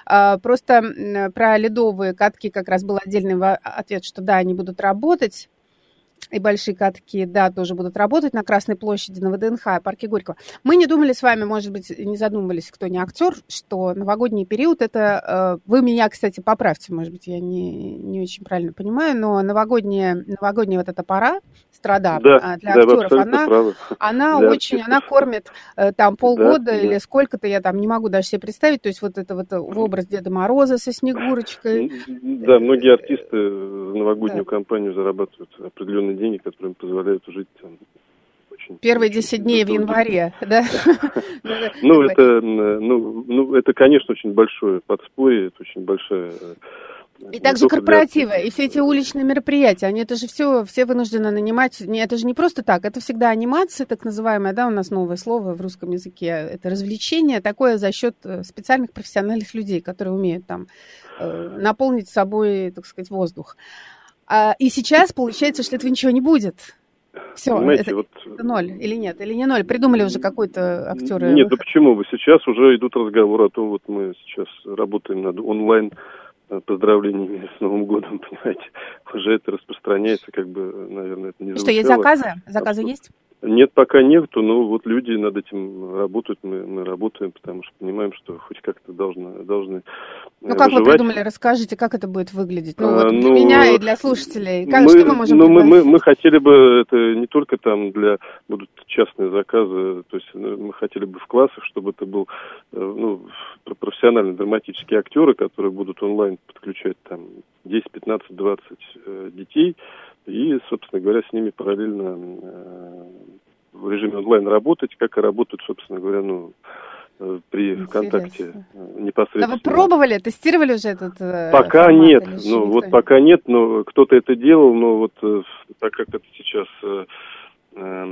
Speaker 2: Просто про ледовые катки как раз был отдельный ответ, что да, они будут работать, и большие катки, да, тоже будут работать на Красной площади, на ВДНХ, парке Горького. Мы не думали с вами, может быть, не задумывались, кто не актер, что новогодний период это... Вы меня, кстати, поправьте, может быть, я не, не очень правильно понимаю, но новогодняя, новогодняя вот эта пора, страда
Speaker 5: да,
Speaker 2: для
Speaker 5: да,
Speaker 2: актеров, она, она
Speaker 5: для
Speaker 2: очень,
Speaker 5: артистов.
Speaker 2: Она кормит там полгода
Speaker 5: да,
Speaker 2: или
Speaker 5: да.
Speaker 2: сколько-то, я там не могу даже себе представить, то есть вот это вот в образ Деда Мороза со Снегурочкой.
Speaker 5: Да, многие артисты в новогоднюю да. кампанию зарабатывают определенные деньги, которые им позволяют жить там очень...
Speaker 2: Первые десять дней в январе, да?
Speaker 5: Ну, это, ну, ну, это, конечно, очень большое подспорье, это очень большая...
Speaker 2: И также корпоративы, и все эти уличные мероприятия, они это же все, все вынуждены нанимать, это же не просто так, это всегда анимация, так называемая, да, у нас новое слово в русском языке, это развлечение такое за счет специальных профессиональных людей, которые умеют там наполнить собой, так сказать, воздух. И сейчас получается, что этого ничего не будет. Все, это,
Speaker 5: вот...
Speaker 2: это ноль или нет? Или не ноль? Придумали уже какой-то актеры?
Speaker 5: Нет, да почему вы? Сейчас уже идут разговоры о том, вот мы сейчас работаем над онлайн поздравлениями с Новым годом, понимаете. Уже это распространяется, как бы, наверное, это не звучало.
Speaker 2: Что, есть заказы? Заказы а, есть?
Speaker 5: Нет, пока нету, но вот люди над этим работают, мы, мы работаем, потому что понимаем, что хоть как-то должны, должны
Speaker 2: Ну, как
Speaker 5: выживать.
Speaker 2: Вы придумали? Расскажите, как это будет выглядеть? Ну,
Speaker 5: а,
Speaker 2: вот для
Speaker 5: ну,
Speaker 2: меня и для слушателей. Как,
Speaker 5: мы,
Speaker 2: что мы можем
Speaker 5: ну, мы, мы, мы хотели бы, это не только там для, будут частные заказы, то есть мы хотели бы в классах, чтобы это был, ну, профессиональные драматические актеры, которые будут онлайн подключать там десять, пятнадцать, двадцать детей, и, собственно говоря, с ними параллельно э, в режиме онлайн работать, как и работают, собственно говоря, ну, э, при Интересно. ВКонтакте непосредственно.
Speaker 2: А вы пробовали, тестировали уже этот э,
Speaker 5: Пока
Speaker 2: формат,
Speaker 5: нет, ну вот пока нет, но кто-то это делал, но вот э, так как это сейчас э, э,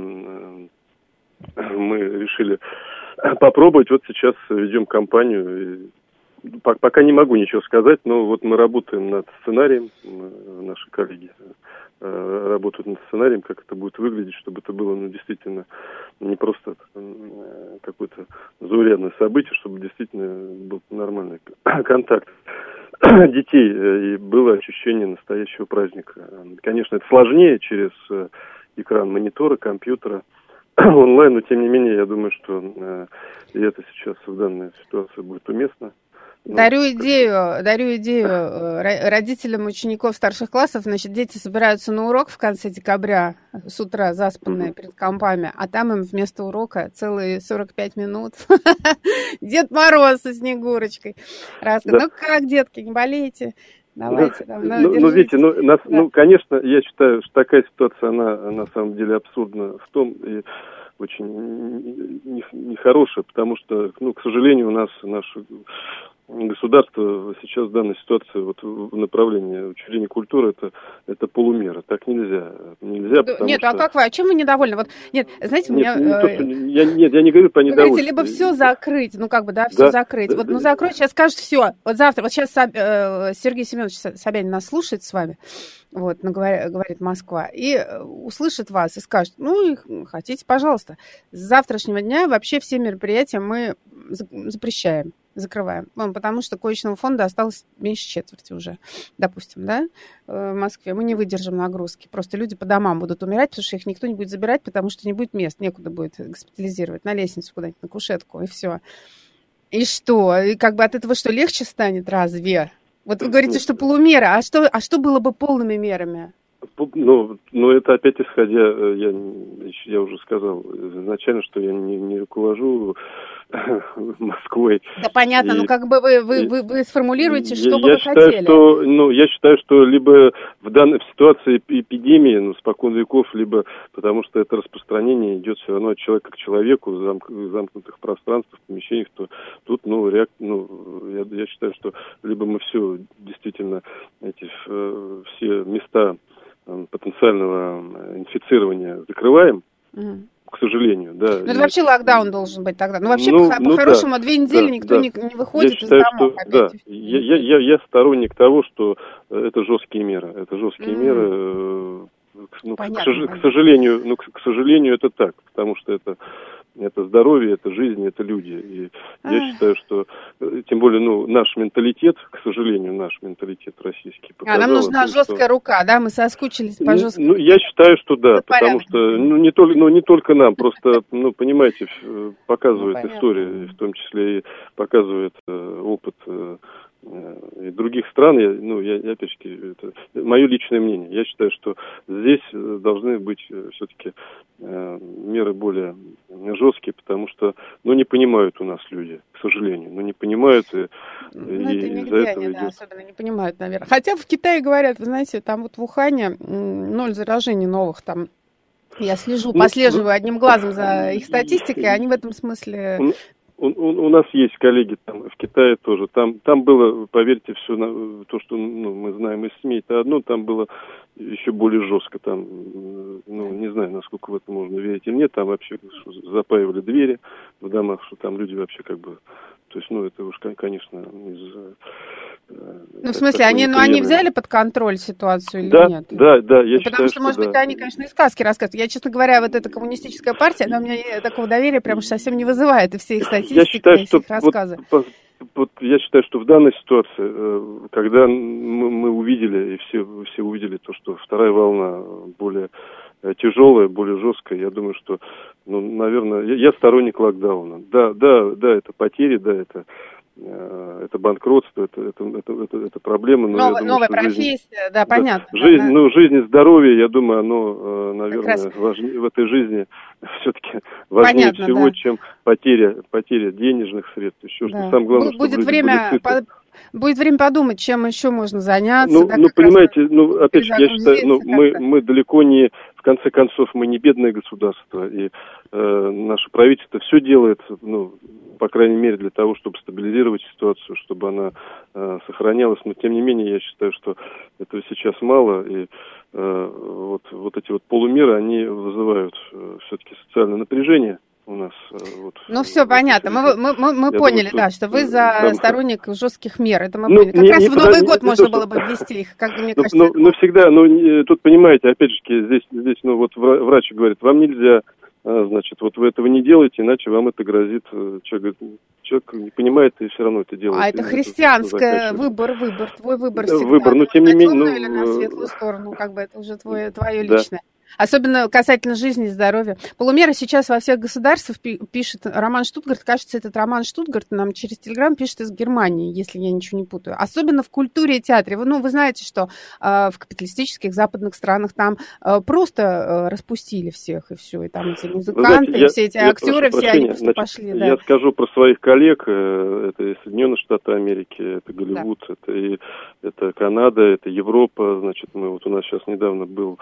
Speaker 5: мы решили попробовать, вот сейчас ведем кампанию. И пока не могу ничего сказать, но вот мы работаем над сценарием, наши коллеги э, работают над сценарием, как это будет выглядеть, чтобы это было, ну, действительно не просто э, какое-то заурядное событие, чтобы действительно был нормальный контакт детей и было ощущение настоящего праздника. Конечно, это сложнее через экран монитора, компьютера, онлайн, но тем не менее, я думаю, что э, и это сейчас в данной ситуации будет уместно.
Speaker 2: Дарю идею, дарю идею родителям учеников старших классов. Значит, дети собираются на урок в конце декабря с утра, заспанные mm-hmm. перед компами, а там им вместо урока целые сорок пять минут Дед Мороз со Снегурочкой. Да. Ну как, детки, не болейте? Давайте,
Speaker 5: ну, там, ну, ну, видите, ну, нас, да. ну, конечно, я считаю, что такая ситуация, она на самом деле абсурдна в том, и очень нехорошая, потому что, ну, к сожалению, у нас наш государство сейчас в данной ситуации вот в направлении учреждения культуры это, это полумера. Так нельзя. Нельзя
Speaker 2: да, нет, что... а как вы? А чем вы недовольны? Вот, нет, знаете,
Speaker 5: нет,
Speaker 2: меня...
Speaker 5: Не то, что, я, нет, я не говорю про недовольство.
Speaker 2: Вы говорите, либо все закрыть, ну как бы, да, все да, закрыть. Да, вот, ну закройте, сейчас скажут все. Вот завтра, вот сейчас э, Сергей Семенович Собянин нас слушает с вами, вот, ну, говорит, говорит Москва, и услышит вас и скажет, ну, хотите, пожалуйста. С завтрашнего дня вообще все мероприятия мы запрещаем. Закрываем. Потому что коечного фонда осталось меньше четверти уже, допустим, да, в Москве. Мы не выдержим нагрузки. Просто люди по домам будут умирать, потому что их никто не будет забирать, потому что не будет мест, некуда будет госпитализировать. На лестницу куда-нибудь, на кушетку, и все. И что? И как бы от этого что, легче станет? Разве? Вот вы говорите, что полумера. А что, а что было бы полными мерами?
Speaker 5: Ну, ну, это опять исходя, я, я уже сказал изначально, что я не, не руковожу Москвой.
Speaker 2: Да понятно,
Speaker 5: и,
Speaker 2: ну как бы вы, вы, вы, вы сформулируете, что
Speaker 5: я,
Speaker 2: бы
Speaker 5: я
Speaker 2: вы
Speaker 5: считаю,
Speaker 2: хотели.
Speaker 5: Что, ну, я считаю, что либо в данной в ситуации эпидемии, ну, спокон веков, либо потому что это распространение идет все равно от человека к человеку в замк, замкнутых пространствах, помещениях, то тут, ну, реак, ну я, я считаю, что либо мы все действительно эти все места потенциального инфицирования закрываем, mm. к сожалению, да.
Speaker 2: Ну, это и... вообще локдаун должен быть тогда. Ну, вообще,
Speaker 5: ну,
Speaker 2: по-
Speaker 5: ну,
Speaker 2: по-хорошему,
Speaker 5: да,
Speaker 2: две недели
Speaker 5: да,
Speaker 2: никто
Speaker 5: да.
Speaker 2: Не, не выходит
Speaker 5: я считаю,
Speaker 2: из домов.
Speaker 5: Что, да, я, я, я, я сторонник того, что это жесткие меры. Это жесткие mm. меры. Ну,
Speaker 2: Понятно,
Speaker 5: к, к сожалению, ну, к, к сожалению, это так, потому что это это здоровье, это жизнь, это люди. И а. я считаю, что, тем более, ну, наш менталитет, к сожалению, наш менталитет российский показал...
Speaker 2: А нам нужна
Speaker 5: том,
Speaker 2: жесткая
Speaker 5: что...
Speaker 2: рука, да? Мы соскучились по жесткой
Speaker 5: Ну, я считаю, что да,
Speaker 2: ну,
Speaker 5: потому
Speaker 2: порядок.
Speaker 5: что, ну, не только, ну, не только нам, просто, ну, понимаете, показывает ну, история, в том числе и показывает э, опыт э, и других стран, я, ну, я, опять-таки, это мое личное мнение. Я считаю, что здесь должны быть все-таки э, меры более жесткие, потому что, ну, не понимают у нас люди, к сожалению, ну, не понимают, и,
Speaker 2: ну,
Speaker 5: и
Speaker 2: это
Speaker 5: из-за
Speaker 2: нигде
Speaker 5: этого
Speaker 2: они,
Speaker 5: идет...
Speaker 2: да, особенно не понимают, наверное. Хотя в Китае говорят, вы знаете, там вот в Ухане ноль заражений новых, там, я слежу, ну, послеживаю ну, одним глазом за их статистикой, они в этом смысле...
Speaker 5: У, у, у нас есть коллеги там в Китае тоже. Там, там было, поверьте, все на, то, что ну, мы знаем из СМИ, это одно, там было еще более жестко. Там, ну, не знаю, насколько в это можно верить или нет. Там вообще запаивали двери в домах, что там люди вообще как бы... То есть, ну, это уж, конечно, из...
Speaker 2: Ну, в смысле, они, ну, они взяли под контроль ситуацию или
Speaker 5: да,
Speaker 2: нет?
Speaker 5: Да, да, я
Speaker 2: ну,
Speaker 5: считаю,
Speaker 2: потому что,
Speaker 5: что
Speaker 2: может
Speaker 5: да.
Speaker 2: быть, они, конечно, и сказки рассказывают. Я, честно говоря, вот эта коммунистическая партия, она у меня такого доверия прям уж совсем не вызывает. И все их статистики,
Speaker 5: я считаю,
Speaker 2: и все их
Speaker 5: что
Speaker 2: рассказы.
Speaker 5: Вот, вот, я считаю, что в данной ситуации, когда мы, мы увидели, и все, все увидели то, что вторая волна более тяжелая, более жесткая, я думаю, что, ну, наверное, я, я сторонник локдауна. Да, да, да, это потери, да, это... это банкротство, это, это, это, это, это проблема. Но
Speaker 2: новая
Speaker 5: я думаю,
Speaker 2: новая
Speaker 5: что
Speaker 2: профессия,
Speaker 5: жизнь,
Speaker 2: да, понятно.
Speaker 5: Да, жизнь,
Speaker 2: да.
Speaker 5: Ну, жизнь и здоровье, я думаю, оно, наверное,
Speaker 2: раз...
Speaker 5: важнее, в этой жизни все-таки важнее
Speaker 2: понятно,
Speaker 5: всего,
Speaker 2: да.
Speaker 5: чем потеря, потеря денежных средств, еще
Speaker 2: да.
Speaker 5: что. Самое главное,
Speaker 2: будет
Speaker 5: чтобы
Speaker 2: время, по... будет время подумать, чем еще можно заняться.
Speaker 5: Ну,
Speaker 2: да,
Speaker 5: ну понимаете,
Speaker 2: раз...
Speaker 5: ну, опять же, я считаю, ну, мы, мы далеко не, в конце концов, мы не бедное государство, и э, наше правительство все делает, ну, по крайней мере, для того, чтобы стабилизировать ситуацию, чтобы она э, сохранялась. Но, тем не менее, я считаю, что этого сейчас мало. И э, вот, вот эти вот полумеры, они вызывают э, все-таки социальное напряжение у нас. Э, вот,
Speaker 2: ну, все понятно. Мы, мы, мы, мы поняли, думаю, да, что вы за там... сторонник жестких мер. Это мы ну, поняли. Как не, раз не, в Новый не, год не, можно было бы ввести их, как мне
Speaker 5: ну,
Speaker 2: кажется.
Speaker 5: Ну, ну всегда, ну, тут, понимаете, опять же, здесь, здесь, ну, вот врач говорит, вам нельзя... А, значит, вот вы этого не делаете, иначе вам это грозит. Человек, человек не понимает и все равно это делает.
Speaker 2: А это христианское, выбор, выбор, твой выбор всегда.
Speaker 5: Выбор, но тем не менее...
Speaker 2: На
Speaker 5: ну,
Speaker 2: или на светлую сторону, как бы это уже твое, твое
Speaker 5: да.
Speaker 2: личное. Особенно касательно жизни и здоровья. Полумеры сейчас во всех государствах пишет Роман Штутгарт. Кажется, этот Роман Штутгарт нам через Телеграм пишет из Германии, если я ничего не путаю. Особенно в культуре и театре. Вы, ну, вы знаете, что э, в капиталистических западных странах там э, просто э, распустили всех, и все. И там эти музыканты, знаете, и все эти я, актеры, я все они просто Значит, пошли. Да.
Speaker 5: Я скажу про своих коллег. Это и Соединенные Штаты Америки, это Голливуд, да. это, и, это Канада, это Европа. Значит, мы вот у нас сейчас недавно был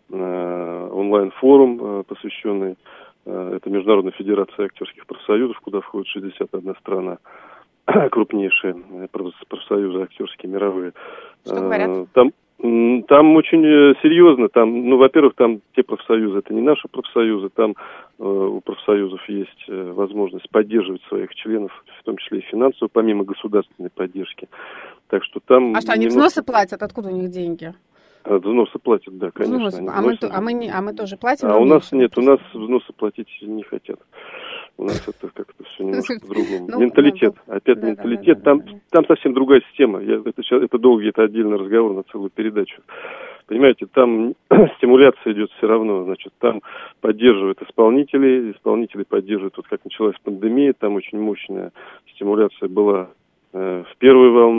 Speaker 5: онлайн-форум, посвященный, это Международная федерация актерских профсоюзов, куда входит шестьдесят одна страна, крупнейшие профсоюзы актерские, мировые.
Speaker 2: Что говорят?
Speaker 5: Там, там очень серьезно, там, ну, во-первых, там те профсоюзы, это не наши профсоюзы, там э, у профсоюзов есть возможность поддерживать своих членов, в том числе и финансово, помимо государственной поддержки. Так что там...
Speaker 2: А что, они немножко... взносы платят? Откуда у них деньги?
Speaker 5: Взносы платят, да, конечно.
Speaker 2: Взносы. А, мы, а, мы не, а мы тоже платим?
Speaker 5: А у нас нет, у нас взносы платить не хотят. У нас это как-то все немножко по-другому. Ну, менталитет, да, опять да, менталитет. Да, да, там, да, да. там совсем другая система. Я, это, это долгий, это отдельный разговор на целую передачу. Понимаете, там стимуляция идет все равно. Значит, там поддерживают исполнители, исполнители поддерживают, вот как началась пандемия, там очень мощная стимуляция была э, в первую волну.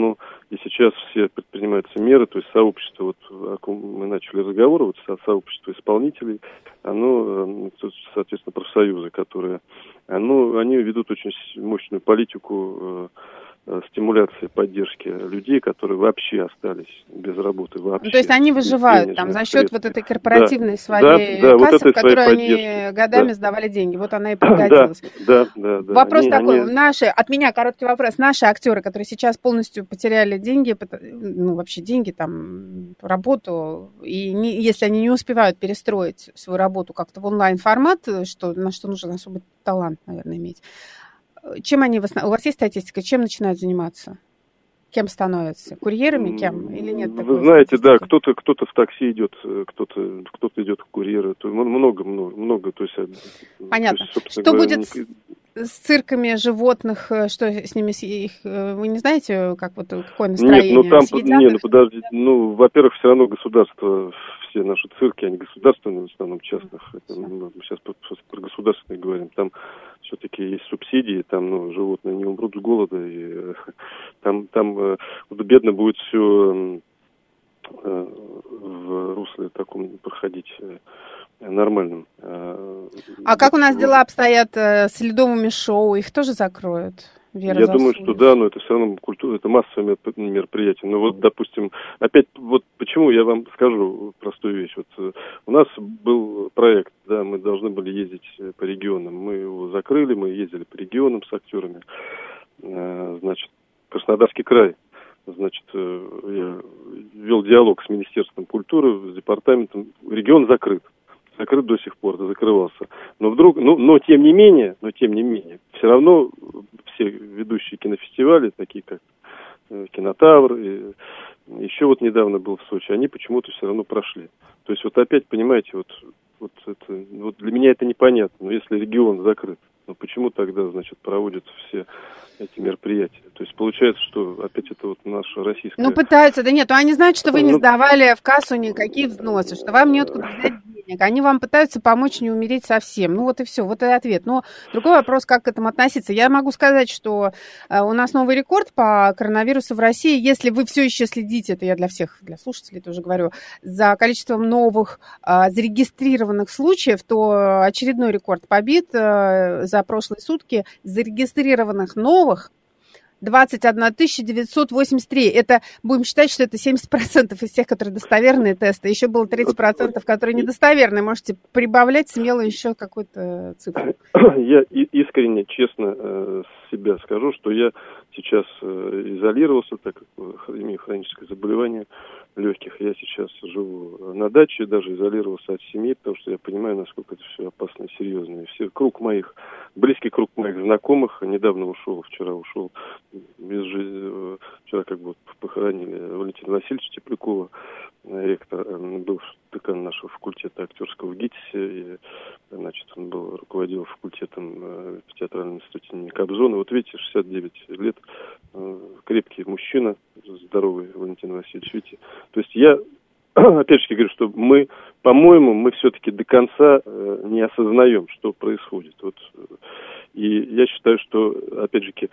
Speaker 5: И сейчас все предпринимаются меры, то есть сообщество, вот о ком мы начали разговор, вот сообщество исполнителей, оно, соответственно, профсоюзы, которые, оно, они ведут очень мощную политику стимуляции, поддержки людей, которые вообще остались без работы вообще.
Speaker 2: Ну, то есть они выживают там за счет
Speaker 5: средств.
Speaker 2: вот этой корпоративной
Speaker 5: да,
Speaker 2: своей
Speaker 5: да,
Speaker 2: кассы,
Speaker 5: вот
Speaker 2: в которой они
Speaker 5: поддержки.
Speaker 2: годами
Speaker 5: да.
Speaker 2: сдавали деньги. Вот она и пригодилась.
Speaker 5: Да, да, да.
Speaker 2: Вопрос
Speaker 5: они,
Speaker 2: такой,
Speaker 5: они...
Speaker 2: наши, от меня короткий вопрос. Наши актеры, которые сейчас полностью потеряли деньги, ну вообще деньги, там, работу, и не, если они не успевают перестроить свою работу как-то в онлайн-формат, что, на что нужен особый талант, наверное, иметь, чем они, в основном, у вас есть статистика, чем начинают заниматься? Кем становятся? Курьерами кем? Или нет такой
Speaker 5: Вы знаете,
Speaker 2: статистики?
Speaker 5: да, кто-то, кто-то в такси идет, кто-то, кто-то идет в курьеры. Много, много, много. То есть,
Speaker 2: понятно.
Speaker 5: То есть,
Speaker 2: что
Speaker 5: говоря,
Speaker 2: будет с, с цирками животных? Что с ними? Их, вы не знаете, как вот какое настроение?
Speaker 5: Нет, ну там,
Speaker 2: Съедят
Speaker 5: не,
Speaker 2: их?
Speaker 5: ну подожди, ну, во-первых, все равно государство, все наши цирки, они государственные, в основном частных. Это, мы сейчас про, про государственные говорим. Там все-таки есть субсидии, там, ну, животные не умрут с голода, и там, там э, бедно будет все э, в русле таком проходить э, нормальным. Э,
Speaker 2: а как у нас
Speaker 5: вот.
Speaker 2: дела обстоят э, с ледовыми шоу? Их тоже закроют? Вера
Speaker 5: Я
Speaker 2: Засулич.
Speaker 5: думаю, что да, но это все равно культура, это массовое мероприятие. Но вот, допустим, опять, вот почему я вам скажу простую вещь. Вот у нас был проект, да, мы должны были ездить по регионам. Мы его закрыли, мы ездили по регионам с актерами. Значит, Краснодарский край. Значит, я вел диалог с Министерством культуры, с департаментом. Регион закрыт. Закрыт до сих пор, закрывался. Но вдруг, ну, но тем не менее, но тем не менее, все равно все ведущие кинофестивали, такие как э, Кинотавр, и еще вот недавно был в Сочи, они почему-то все равно прошли. То есть вот опять, понимаете, вот, вот, это, вот для меня это непонятно. Но если регион закрыт, ну почему тогда, значит, проводятся все эти мероприятия? То есть получается, что опять это вот наша российская...
Speaker 2: Ну пытаются, да нет, ну они знают, что вы не
Speaker 5: Ну,
Speaker 2: сдавали в кассу никакие взносы, что вам неоткуда взять денег. Они вам пытаются помочь не умереть совсем. Ну вот и все, вот и ответ. Но другой вопрос, как к этому относиться. Я могу сказать, что э, у нас новый рекорд по коронавирусу в России. Если вы все еще следите, это я для всех, для слушателей тоже говорю, за количеством новых э, зарегистрированных случаев, то очередной рекорд побит э, за прошлые сутки. Зарегистрированных новых двадцать одна тысяча девятьсот восемьдесят три. Это, будем считать, что это семьдесят процентов из тех, которые достоверные тесты. Еще было тридцать процентов, которые недостоверные. Можете прибавлять смело еще какую-то цифру.
Speaker 5: Я искренне, честно себя скажу, что я сейчас изолировался, так как имею хроническое заболевание легких. Я сейчас живу на даче, даже изолировался от семьи, потому что я понимаю, насколько это все опасно и серьезно. И все, круг моих, близкий круг моих знакомых недавно ушел, вчера ушел, без жизни, вчера как бы похоронили Валентина Васильевича Теплякова, ректор, был декан нашего факультета актерского в ГИТИСе, и, значит, он был руководил факультетом в театральном институте имени Кобзона. Вот видите, шестьдесят девять лет, крепкий мужчина, здоровый Валентин Васильевич, видите. То есть я, опять же говорю, что мы, по-моему, мы все-таки до конца не осознаем, что происходит. Вот. И я считаю, что, опять же,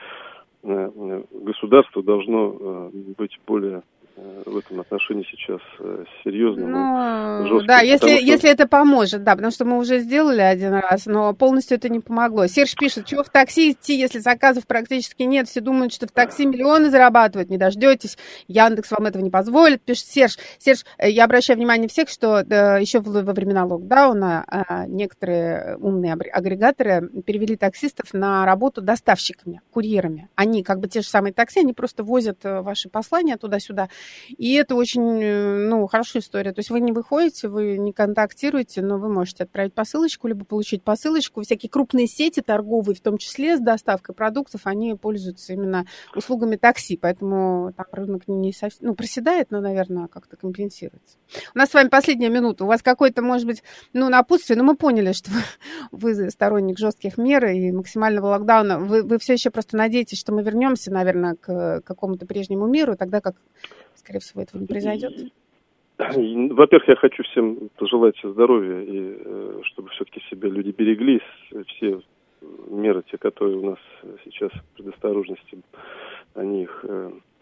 Speaker 5: государство должно быть более в этом отношении сейчас серьезным,
Speaker 2: ну,
Speaker 5: жестким.
Speaker 2: Да, если,
Speaker 5: что...
Speaker 2: если это поможет, да, потому что мы уже сделали один раз, но полностью это не помогло. Серж пишет, чего в такси идти, если заказов практически нет, все думают, что в такси миллионы зарабатывают, не дождетесь, Яндекс вам этого не позволит, пишет Серж. Серж, я обращаю внимание всех, что да, еще во времена локдауна а, некоторые умные агрегаторы перевели таксистов на работу доставщиками, курьерами. Они как бы те же самые такси, они просто возят ваши послания туда-сюда. И это очень, ну, хорошая история. То есть вы не выходите, вы не контактируете, но вы можете отправить посылочку, либо получить посылочку. Всякие крупные сети торговые, в том числе с доставкой продуктов, они пользуются именно услугами такси. Поэтому там рынок не совсем, ну, проседает, но, наверное, как-то компенсируется. У нас с вами последняя минута. У вас какой-то, может быть, ну, напутствие, но мы поняли, что вы, вы сторонник жестких мер и максимального локдауна. Вы, вы все еще просто надеетесь, что мы вернемся, наверное, к какому-то прежнему миру, тогда как... Скорее всего, этого не произойдет.
Speaker 5: Во-первых, я хочу всем пожелать здоровья, и чтобы все-таки себя люди берегли. Все меры, те, которые у нас сейчас предосторожности, они их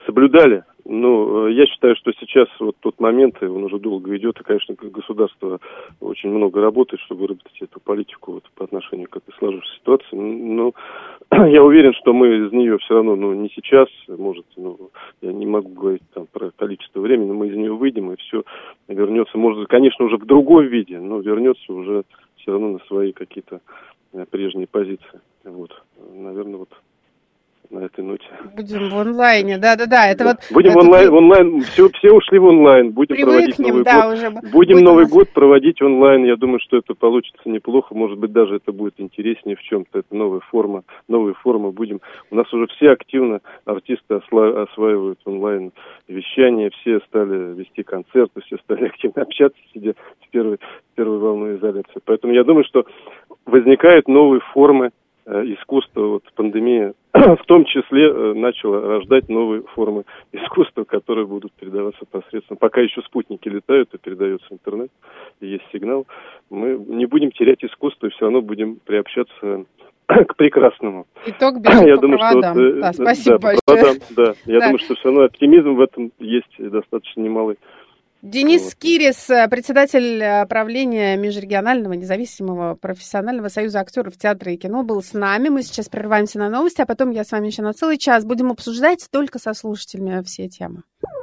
Speaker 5: соблюдали. Ну, я считаю, что сейчас вот тот момент, он уже долго идет, и, конечно, государство очень много работает, чтобы выработать эту политику вот, по отношению к этой сложившейся ситуации. Но я уверен, что мы из нее все равно, ну, не сейчас, может, ну, я не могу говорить там про количество времени, но мы из нее выйдем, и все вернется, может, конечно, уже в другом виде, но вернется уже все равно на свои какие-то прежние позиции. Вот, наверное, вот на этой ноте.
Speaker 2: Будем в онлайне, да-да-да. Это
Speaker 5: да.
Speaker 2: вот,
Speaker 5: будем
Speaker 2: это
Speaker 5: онлайн, вы... онлайн, все, все ушли в онлайн, будем проводить Новый
Speaker 2: да,
Speaker 5: год.
Speaker 2: Уже
Speaker 5: будем Новый
Speaker 2: нас...
Speaker 5: год проводить онлайн, я думаю, что это получится неплохо, может быть, даже это будет интереснее в чем-то, это новая форма, новая форма будем. У нас уже все активно, артисты осла... осваивают онлайн вещание, все стали вести концерты, все стали активно общаться, сидя в первой, первой волной изоляции. Поэтому я думаю, что возникают новые формы искусство, вот пандемия в том числе начала рождать новые формы искусства, которые будут передаваться посредством. Пока еще спутники летают и передается интернет, и есть сигнал, мы не будем терять искусство и все равно будем приобщаться к прекрасному.
Speaker 2: Итог бежит
Speaker 5: Я
Speaker 2: по
Speaker 5: думаю,
Speaker 2: проводам.
Speaker 5: Что вот,
Speaker 2: да, спасибо
Speaker 5: да,
Speaker 2: большое.
Speaker 5: Проводам, да. Я
Speaker 2: да.
Speaker 5: думаю, что все равно оптимизм в этом есть достаточно немалый.
Speaker 2: Денис вот. Кирис, председатель правления Межрегионального независимого профессионального союза актеров театра и кино, был с нами. Мы сейчас прерываемся на новости, а потом я с вами еще на целый час будем обсуждать только со слушателями все темы.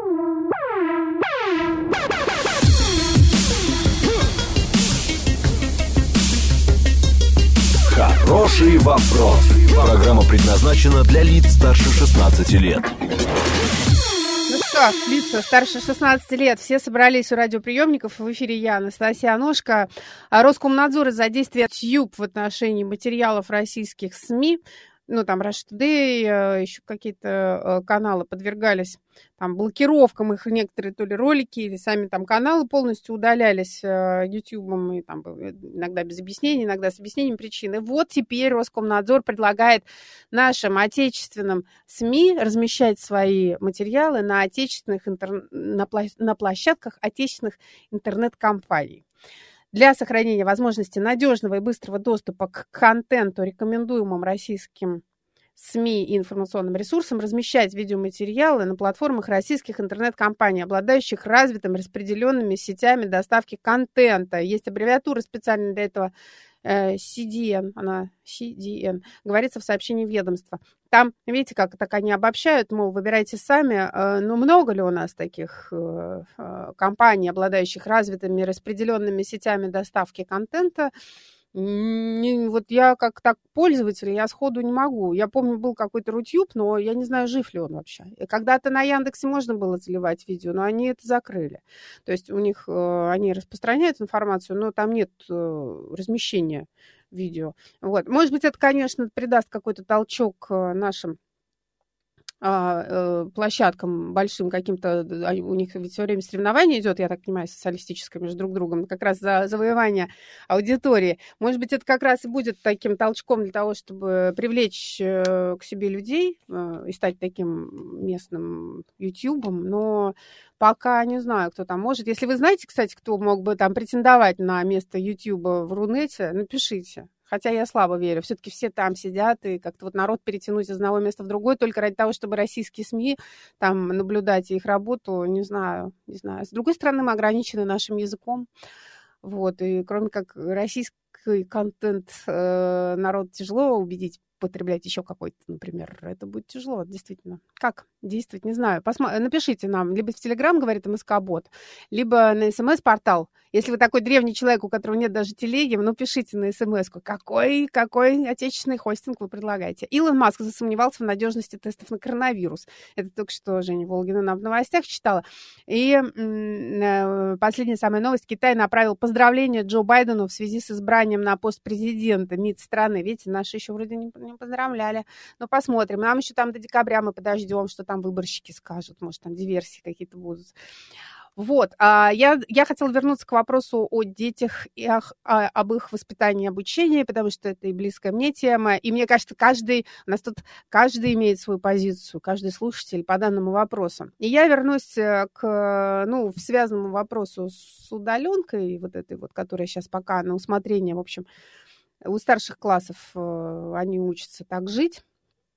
Speaker 1: Хороший вопрос. Программа предназначена для лиц старше шестнадцати лет.
Speaker 2: Ну что, лица старше шестнадцати лет, все собрались у радиоприемников. В эфире я, Анастасия Аношка. Роскомнадзор из-за действия Тьюб в отношении материалов российских СМИ, ну, там, Russia Today, еще какие-то каналы подвергались там блокировкам, их некоторые то ли ролики, или сами там каналы полностью удалялись Ютьюбом, и там иногда без объяснений, иногда с объяснением причины. Вот теперь Роскомнадзор предлагает нашим отечественным СМИ размещать свои материалы на отечественных интер... на, пла... на площадках отечественных интернет-компаний. Для сохранения возможности надежного и быстрого доступа к контенту, рекомендуемым российским СМИ и информационным ресурсам, размещать видеоматериалы на платформах российских интернет-компаний, обладающих развитыми распределенными сетями доставки контента. Есть аббревиатура специально для этого си ди эн, она си ди эн, говорится в сообщении ведомства. Там, видите, как так они обобщают, мол, выбирайте сами. Но много ли у нас таких компаний, обладающих развитыми распределенными сетями доставки контента? Вот я как так пользователь, я сходу не могу. Я помню, был какой-то Рутюб, но я не знаю, жив ли он вообще. Когда-то на Яндексе можно было заливать видео, но они это закрыли. То есть у них, они распространяют информацию, но там нет размещения видео. Вот. Может быть, это, конечно, придаст какой-то толчок нашим площадкам большим каким-то, у них ведь все время соревнование идет, я так понимаю, социалистическое между друг другом, как раз за завоевание аудитории. Может быть, это как раз и будет таким толчком для того, чтобы привлечь к себе людей и стать таким местным ютубом, но пока не знаю, кто там может. Если вы знаете, кстати, кто мог бы там претендовать на место ютуба в Рунете, напишите. Хотя я слабо верю. Все-таки все там сидят, и как-то вот народ перетянуть из одного места в другое только ради того, чтобы российские СМИ там наблюдать их работу, не знаю, не знаю. С другой стороны, мы ограничены нашим языком. Вот, и кроме как российский контент э, народ тяжело убедить потреблять еще какой-то, например. Это будет тяжело, действительно. Как действовать, не знаю. Посма... Напишите нам, либо в Телеграм, говорит МСК-бот, либо на СМС-портал. Если вы такой древний человек, у которого нет даже телеги, ну, пишите на СМС-ку, какой, какой отечественный хостинг вы предлагаете. Илон Маск засомневался в надежности тестов на коронавирус. Это только что Женя Волгина нам в новостях читала. И м- последняя самая новость. Китай направил поздравления Джо Байдену в связи с избранием на пост президента МИД страны. Видите, наши еще вроде не, не поздравляли. Но посмотрим. Нам еще там до декабря мы подождем, что там выборщики скажут. Может, там диверсии какие-то будут. Вот, я, я хотела вернуться к вопросу о детях и о, о, об их воспитании и обучении, потому что это и близкая мне тема, и мне кажется, каждый, у нас тут каждый имеет свою позицию, каждый слушатель по данному вопросу. И я вернусь к, ну, связанному вопросу с удаленкой, вот этой вот, которая сейчас пока на усмотрение, в общем, у старших классов они учатся так жить.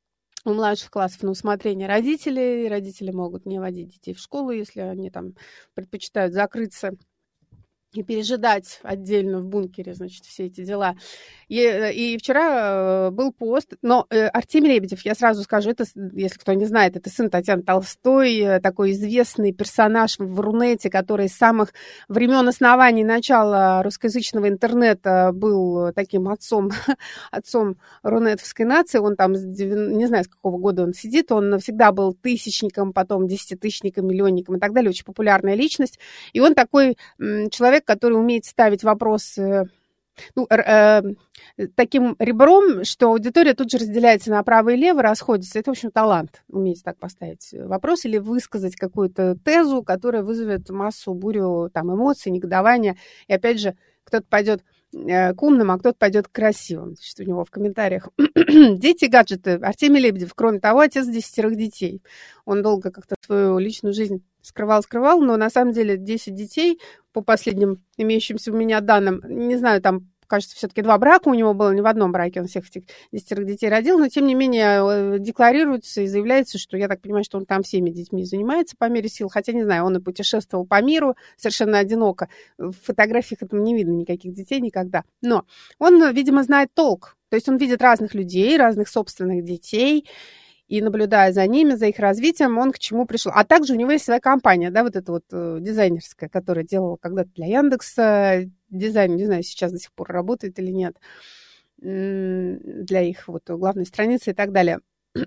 Speaker 2: у младших классов на усмотрение родителей. Родители могут не водить детей в школу, если они там предпочитают закрыться и пережидать отдельно в бункере, значит, все эти дела. И, и вчера был пост, но Артемий Лебедев, я сразу скажу, это, если кто не знает, это сын Татьяны Толстой, такой известный персонаж в Рунете, который с самых времен основания начала русскоязычного интернета был таким отцом, отцом рунетовской нации. Он там, не знаю, с какого года он сидит, он всегда был тысячником, потом десятитысячником, миллионником и так далее, очень популярная личность. И он такой человек, который умеет ставить вопросы ну, э, таким ребром, что аудитория тут же разделяется на право и лево, расходится. Это, в общем, талант, уметь так поставить вопрос или высказать какую-то тезу, которая вызовет массу, бурю там, эмоций, негодования. И, опять же, кто-то пойдет к умным, а кто-то пойдет к красивым. Что у него в комментариях. Дети, гаджеты. Артемий Лебедев, кроме того, отец десятерых детей. Он долго как-то свою личную жизнь скрывал-скрывал, но на самом деле десять детей, по последним имеющимся у меня данным, не знаю, там, кажется, все-таки два брака у него было, не в одном браке он всех этих десятерых детей родил, но, тем не менее, декларируется и заявляется, что, я так понимаю, что он там всеми детьми занимается по мере сил, хотя, не знаю, он и путешествовал по миру совершенно одиноко. В фотографиях этого не видно никаких детей никогда. Но он, видимо, знает толк, то есть он видит разных людей, разных собственных детей, и наблюдая за ними, за их развитием, он к чему пришел. А также у него есть своя компания, да, вот эта вот э, дизайнерская, которая делала когда-то для Яндекса дизайн, не знаю, сейчас до сих пор работает или нет, для их вот главной страницы и так далее.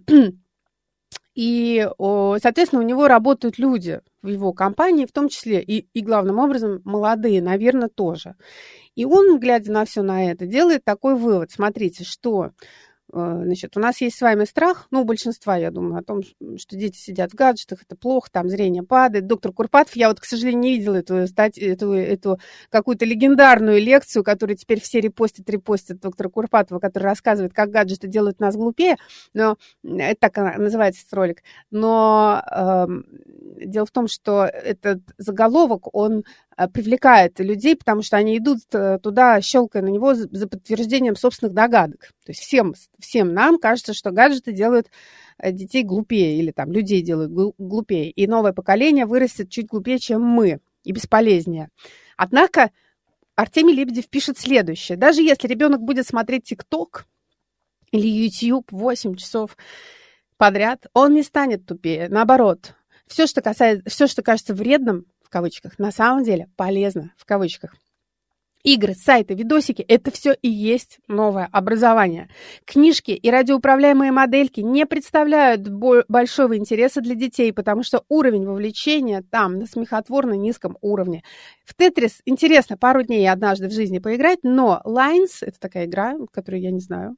Speaker 2: И, соответственно, у него работают люди в его компании, в том числе и, и главным образом, молодые, наверное, тоже. И он, глядя на все на это, делает такой вывод. Смотрите, что... Значит, у нас есть с вами страх, ну, у большинства, я думаю, о том, что дети сидят в гаджетах, это плохо, там зрение падает. Доктор Курпатов, я вот, к сожалению, не видела эту, эту, эту какую-то легендарную лекцию, которую теперь все репостят, репостят доктора Курпатова, который рассказывает, как гаджеты делают нас глупее, но это так называется этот ролик. Но э, дело в том, что этот заголовок, он привлекает людей, потому что они идут туда, щелкая на него за подтверждением собственных догадок. То есть всем, всем нам кажется, что гаджеты делают детей глупее или там людей делают глупее. И новое поколение вырастет чуть глупее, чем мы, и бесполезнее. Однако Артемий Лебедев пишет следующее. Даже если ребенок будет смотреть ТикТок или YouTube восемь часов подряд, он не станет тупее. Наоборот, все, что касается, все, что кажется вредным, в кавычках, на самом деле полезно, в кавычках. Игры, сайты, видосики – это все и есть новое образование. Книжки и радиоуправляемые модельки не представляют большого интереса для детей, потому что уровень вовлечения там на смехотворно низком уровне. В Тетрис интересно пару дней однажды в жизни поиграть, но Lines – это такая игра, которую я не знаю,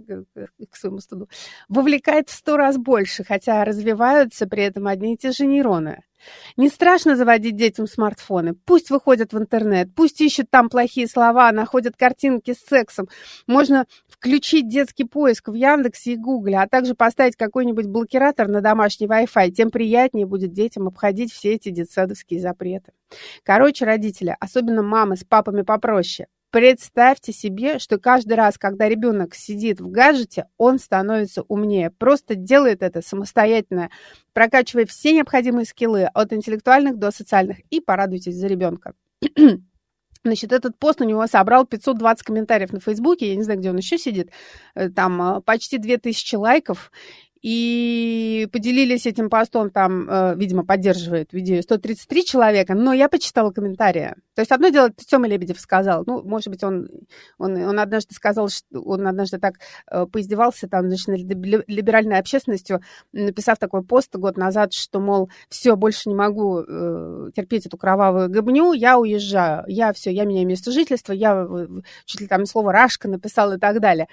Speaker 2: к своему стыду, вовлекает в сто раз больше, хотя развиваются при этом одни и те же нейроны. Не страшно заводить детям смартфоны. Пусть выходят в интернет, пусть ищут там плохие слова, находят картинки с сексом. Можно включить детский поиск в Яндексе и Гугле, а также поставить какой-нибудь блокиратор на домашний Wi-Fi. Тем приятнее будет детям обходить все эти детсадовские запреты. Короче, родители, особенно мамы с папами попроще, представьте себе, что каждый раз, когда ребенок сидит в гаджете, он становится умнее. Просто делает это самостоятельно, прокачивая все необходимые скиллы от интеллектуальных до социальных. И порадуйтесь за ребенка. Значит, этот пост у него собрал пятьсот двадцать комментариев на Фейсбуке. Я не знаю, где он еще сидит. Там почти две тысячи лайков. И поделились этим постом, там, э, видимо, поддерживает видео сто тридцать три человека, но я почитала комментарии. То есть одно дело, Тёма Лебедев сказал, ну, может быть, он, он, он однажды сказал, что он однажды так э, поиздевался там, значит, над либеральной общественностью, написав такой пост год назад, что, мол, все, больше не могу э, терпеть эту кровавую гобню, я уезжаю, я все, я меняю место жительства, я чуть ли там слово «рашка» написал и так далее.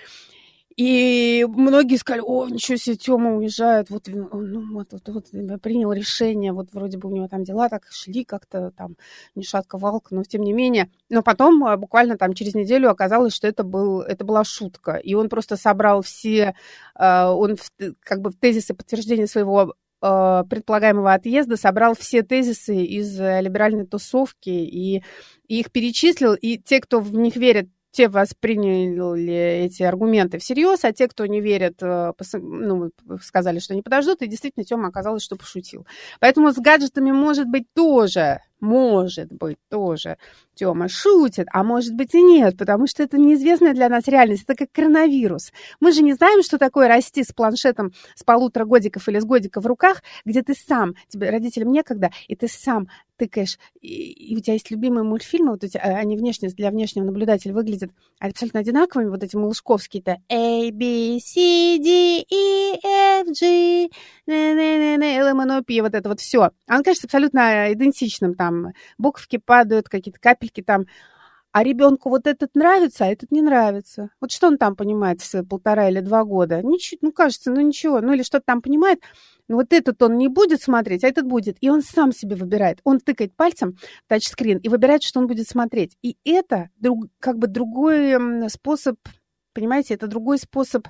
Speaker 2: И многие сказали, о, ничего себе, Тёма уезжает, вот, ну, вот, вот, вот принял решение, вот вроде бы у него там дела так шли как-то там ни шатка валка, но тем не менее. Но потом буквально там через неделю оказалось, что это, был, это была шутка. И он просто собрал все, он как бы в тезисы подтверждения своего предполагаемого отъезда собрал все тезисы из либеральной тусовки и, и их перечислил. И те, кто в них верит, те восприняли эти аргументы всерьез, а те, кто не верит, ну, сказали, что не подождут, и действительно Тёма оказалось, что пошутил. Поэтому с гаджетами может быть тоже, может быть тоже Тёма шутит, а может быть и нет, потому что это неизвестная для нас реальность, это как коронавирус. Мы же не знаем, что такое расти с планшетом с полутора годиков или с годика в руках, где ты сам, тебе родителям некогда, и ты сам тыкаешь, и, и у тебя есть любимые мультфильмы, вот эти, они внешне, для внешнего наблюдателя выглядят абсолютно одинаковыми, вот эти малышковские-то A, B, C, D, E, F, G, L, M, N, O, P, вот это вот все. Оно, конечно, абсолютно идентичным, там буковки падают, какие-то капельки там, а ребенку вот этот нравится, а этот не нравится. Вот что он там понимает в свои полтора или два года? Ничего, ну, кажется, ну, ничего, ну, или что-то там понимает. Но вот этот он не будет смотреть, а этот будет. И он сам себе выбирает. Он тыкает пальцем в тачскрин и выбирает, что он будет смотреть. И это друг, как бы другой способ, понимаете, это другой способ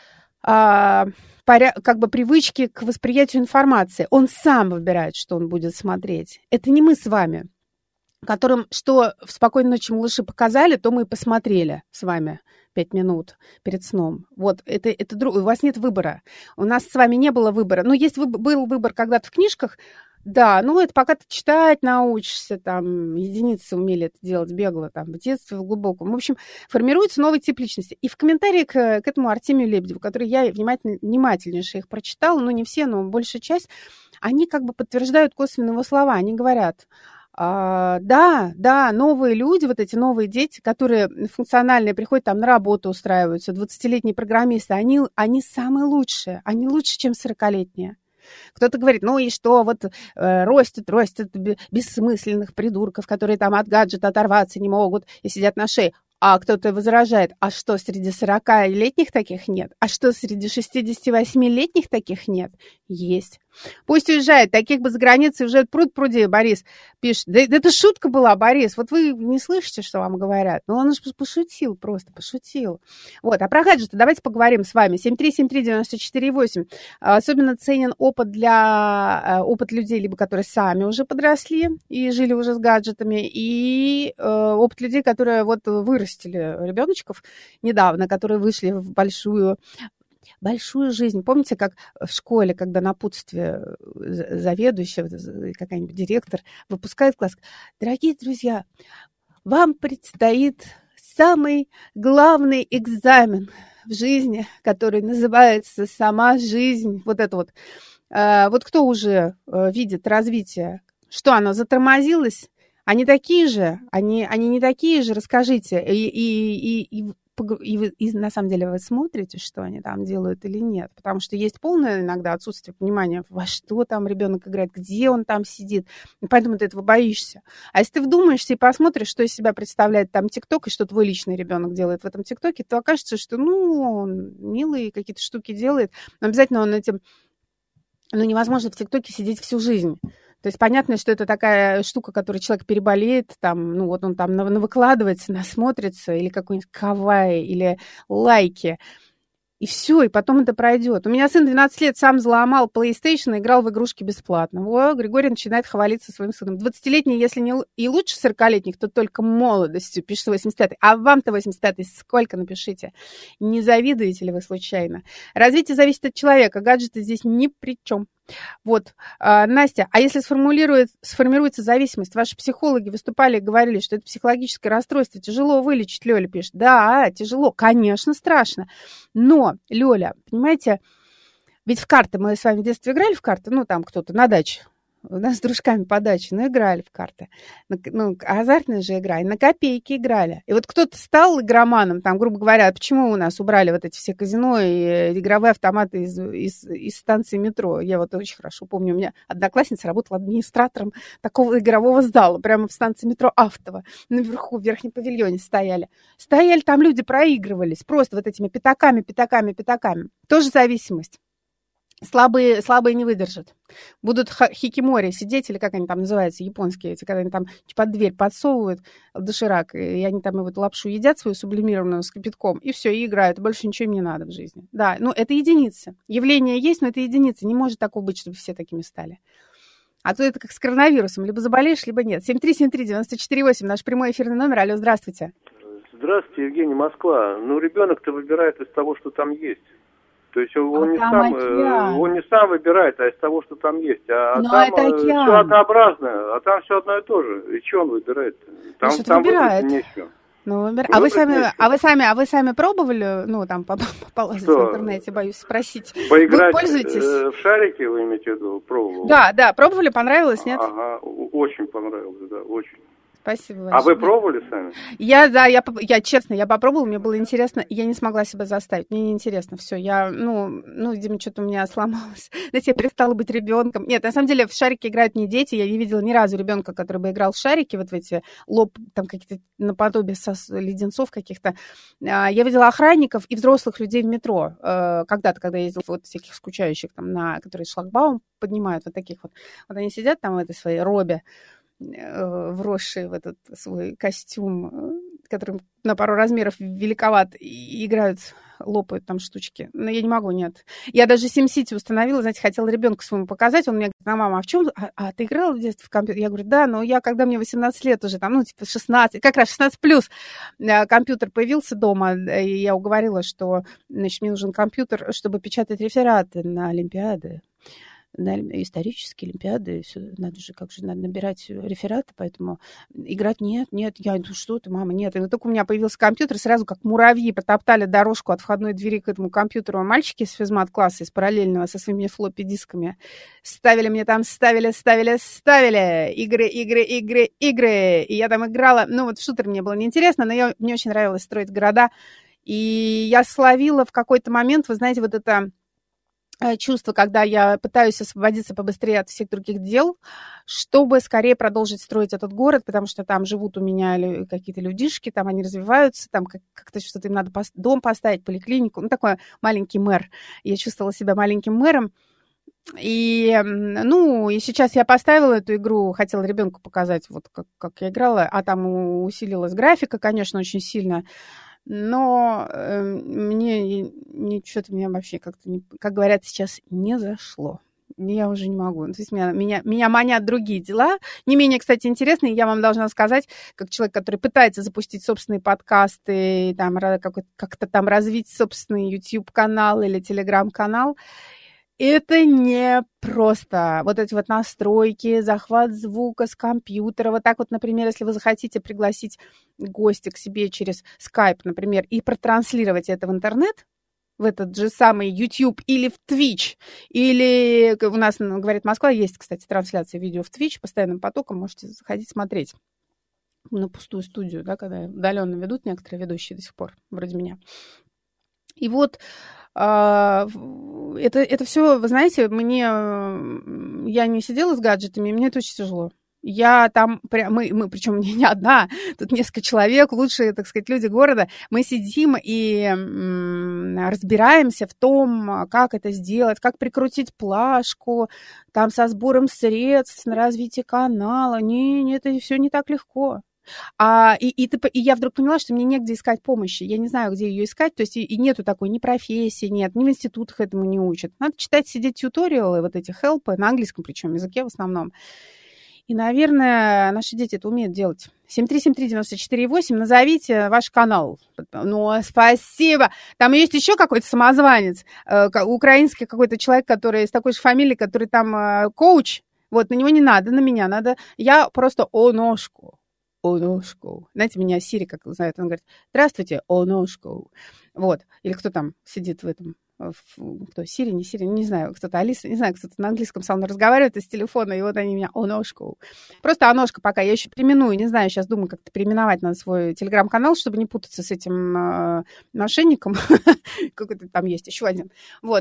Speaker 2: а, поря, как бы привычки к восприятию информации. Он сам выбирает, что он будет смотреть. Это не мы с вами, которым, что в «Спокойной ночи, малыши» показали, то мы и посмотрели с вами пять минут перед сном. Вот, это, это у вас нет выбора. У нас с вами не было выбора. Ну, есть выбор, был выбор когда-то в книжках, да, ну, это пока ты читать научишься, там, единицы умели это делать бегло, там, в детстве, в глубоком. В общем, формируется новый тип личности. И в комментарии к, к этому Артемию Лебедеву, который я внимательно, внимательнейше их прочитала, ну, не все, но большая часть, они как бы подтверждают косвенно его слова. Они говорят... А, да, да, новые люди, вот эти новые дети, которые функциональные, приходят там на работу, устраиваются, двадцатилетние программисты, они, они самые лучшие, они лучше, чем сорокалетние. Кто-то говорит, ну и что, вот э, ростет, ростет бессмысленных придурков, которые там от гаджета оторваться не могут и сидят на шее. А кто-то возражает, а что, среди сорокалетних таких нет? А что, среди шестидесятивосьмилетних таких нет? Есть. Пусть уезжает, таких бы за границей уже пруд пруди, Борис пишет. Да, да это шутка была, Борис, вот вы не слышите, что вам говорят. Ну, он же пошутил, просто пошутил. Вот, а про гаджеты давайте поговорим с вами. семь три семь три девять четыре восемь. Особенно ценен опыт для опыт людей, либо которые сами уже подросли и жили уже с гаджетами, и э, опыт людей, которые вот вырастили ребеночков недавно, которые вышли в большую... большую жизнь. Помните, как в школе, когда напутствие заведующего, какая-нибудь директор выпускает класс? Дорогие друзья, вам предстоит самый главный экзамен в жизни, который называется «Сама жизнь». Вот это вот. Вот кто уже видит развитие? Что, оно затормозилось? Они такие же? Они, они не такие же? Расскажите. И, и, и, и И, вы, и на самом деле вы смотрите, что они там делают или нет. Потому что есть полное иногда отсутствие понимания, во что там ребенок играет, где он там сидит. И поэтому ты этого боишься. А если ты вдумаешься и посмотришь, что из себя представляет там ТикТок, и что твой личный ребенок делает в этом ТикТоке, то окажется, что, ну, он милые какие-то штуки делает, но обязательно он этим... Ну, невозможно в ТикТоке сидеть всю жизнь. То есть понятно, что это такая штука, которой человек переболеет, там, ну вот он там навыкладывается, насмотрится, или какой-нибудь кавай, или лайки, и все, и потом это пройдет. У меня сын двенадцать лет сам взломал PlayStation и играл в игрушки бесплатно. О, Григорий начинает хвалиться своим сыном. двадцатилетний, если не и лучше сорокалетних, то только молодостью, пишет восемьдесят пятый. А вам-то восемьдесят пятый сколько, напишите? Не завидуете ли вы случайно? Развитие зависит от человека, гаджеты здесь ни при чем. Вот, а, Настя, а если сформулирует, сформируется зависимость, ваши психологи выступали и говорили, что это психологическое расстройство, тяжело вылечить, Лёля пишет. Да, тяжело, конечно, страшно. Но, Лёля, понимаете, ведь в карты, мы с вами в детстве играли в карты, ну, там кто-то на даче, у нас с дружками по даче, ну, играли в карты. Ну, азартная же игра, и на копейки играли. И вот кто-то стал игроманом, там, грубо говоря, почему у нас убрали вот эти все казино и игровые автоматы из, из, из станции метро? Я вот очень хорошо помню, у меня одноклассница работала администратором такого игрового зала, прямо в станции метро Автово. Наверху, в верхнем павильоне стояли. Стояли там люди, проигрывались просто вот этими пятаками, пятаками, пятаками. Тоже зависимость. Слабые, слабые не выдержат. Будут хикимори сидеть, или как они там называются, японские эти, когда они там под дверь подсовывают доширак, и они там вот лапшу едят свою сублимированную с кипятком, и все, и играют, и больше ничего им не надо в жизни. Да, ну это единицы. Явление есть, но это единицы. Не может такого быть, чтобы все такими стали. А то это как с коронавирусом. Либо заболеешь, либо нет. семь три семь три девять четыре восемь, наш прямой эфирный номер. Алло, здравствуйте.
Speaker 6: Здравствуйте, Евгений, Москва. Ну, ребенок-то выбирает из того, что там есть. То есть он,
Speaker 2: а
Speaker 6: не сам, он не сам выбирает, а из того, что там есть. А
Speaker 2: Но
Speaker 6: там
Speaker 2: это
Speaker 6: все однообразно, а там все одно и то же. И что он выбирает? Там,
Speaker 2: ну,
Speaker 6: там
Speaker 2: выбирает.
Speaker 6: выбрать нечего.
Speaker 2: Ну, выбир... а, вы сами, а вы сами, а вы сами пробовали, ну, там, полазить в интернете, боюсь спросить.
Speaker 6: Поиграть
Speaker 2: вы пользуетесь?
Speaker 6: в шарики, вы имеете в виду, пробовал?
Speaker 2: Да, да, пробовали, понравилось, нет?
Speaker 6: Ага, очень понравилось, да, очень.
Speaker 2: Спасибо большое.
Speaker 6: А вы пробовали сами?
Speaker 2: Я, да, я, я честно, я попробовала, мне было интересно, я не смогла себя заставить, мне неинтересно, все, я, ну, ну, видимо, что-то у меня сломалось, знаете, я перестала быть ребенком. Нет, на самом деле в шарики играют не дети, я не видела ни разу ребенка, который бы играл в шарики, вот в эти лоб, там какие-то наподобие сос, леденцов каких-то. Я видела охранников и взрослых людей в метро, когда-то, когда я ездила, вот всяких скучающих, там, на, которые шлагбаум поднимают, вот таких вот, вот они сидят там в этой своей робе, вросшие в этот свой костюм, который на пару размеров великоват, и играют, лопают там штучки. Но я не могу, нет. Я даже SimCity установила, знаете, хотела ребенку своему показать, он мне говорит: а, мама, а в чем? А, а ты играла в детстве в компьютер? Я говорю: да, но я, когда мне восемнадцать лет уже, там, ну, типа шестнадцать, как раз шестнадцать плюс, компьютер появился дома, и я уговорила, что, значит, мне нужен компьютер, чтобы печатать рефераты на Олимпиады. На исторические олимпиады, все, надо же, как же, надо набирать рефераты, поэтому играть нет, нет, я, ну что ты, мама, нет. И вот только у меня появился компьютер, сразу как муравьи протоптали дорожку от входной двери к этому компьютеру мальчики из физмат-класса, из параллельного, со своими флоппи-дисками. Ставили мне там, ставили, ставили, ставили игры, игры, игры, игры. И я там играла, ну вот в шутер мне было неинтересно, но я, мне очень нравилось строить города. И я словила в какой-то момент, вы знаете, вот это чувство, когда я пытаюсь освободиться побыстрее от всех других дел, чтобы скорее продолжить строить этот город, потому что там живут у меня какие-то людишки, там они развиваются, там как-то что-то им надо дом поставить, поликлинику, ну, такой маленький мэр. Я чувствовала себя маленьким мэром. И, ну, и сейчас я поставила эту игру, хотела ребенку показать, вот как, как я играла, а там усилилась графика, конечно, очень сильно. Но э, мне, мне что-то меня вообще как-то, не, как говорят сейчас, не зашло. Я уже не могу. То есть меня, меня, меня манят другие дела. Не менее, кстати, интересные. Я вам должна сказать, как человек, который пытается запустить собственные подкасты, там, как-то там развить собственный YouTube-канал или Telegram-канал, это не просто. Вот эти вот настройки, захват звука с компьютера. Вот так вот, например, если вы захотите пригласить гостя к себе через Skype, например, и протранслировать это в интернет, в этот же самый YouTube или в Twitch, или у нас, говорит Москва, есть, кстати, трансляция видео в Twitch постоянным потоком, можете заходить смотреть на пустую студию, да, когда удаленно ведут некоторые ведущие до сих пор, вроде меня. И вот это, это все, вы знаете, мне, я не сидела с гаджетами, мне это очень тяжело. Я там, мы, мы, причем не одна, тут несколько человек, лучшие, так сказать, люди города, мы сидим и м, разбираемся в том, как это сделать, как прикрутить плашку, там со сбором средств на развитие канала. Не, не, это все не так легко. А, и, и, ты, и я вдруг поняла, что мне негде искать помощи. Я не знаю, где ее искать. То есть и, и нету такой ни профессии, нет, ни в институтах этому не учат. Надо читать, сидеть тьюториалы, вот эти хелпы, на английском причем языке в основном. И, наверное, наши дети это умеют делать. семь три семь три девять четыре восемь, назовите ваш канал. Ну, спасибо. Там есть еще какой-то самозванец, э, украинский какой-то человек, который с такой же фамилией, который там э, коуч. Вот, на него не надо, на меня надо. Я просто о ножку. О ножку. Знаете, меня Сири, как знает, он говорит: здравствуйте, о ножку. Вот. Или кто там сидит в этом, в, кто, Сири, не Сири, не знаю, кто-то Алиса, не знаю, кто-то на английском со мной разговаривает из телефона, и вот они меня о ножку. Просто о ножку пока. Я еще переименую, не знаю, сейчас думаю, как-то переименовать на свой телеграм-канал, чтобы не путаться с этим э, мошенником. Какой-то там есть еще один. Вот.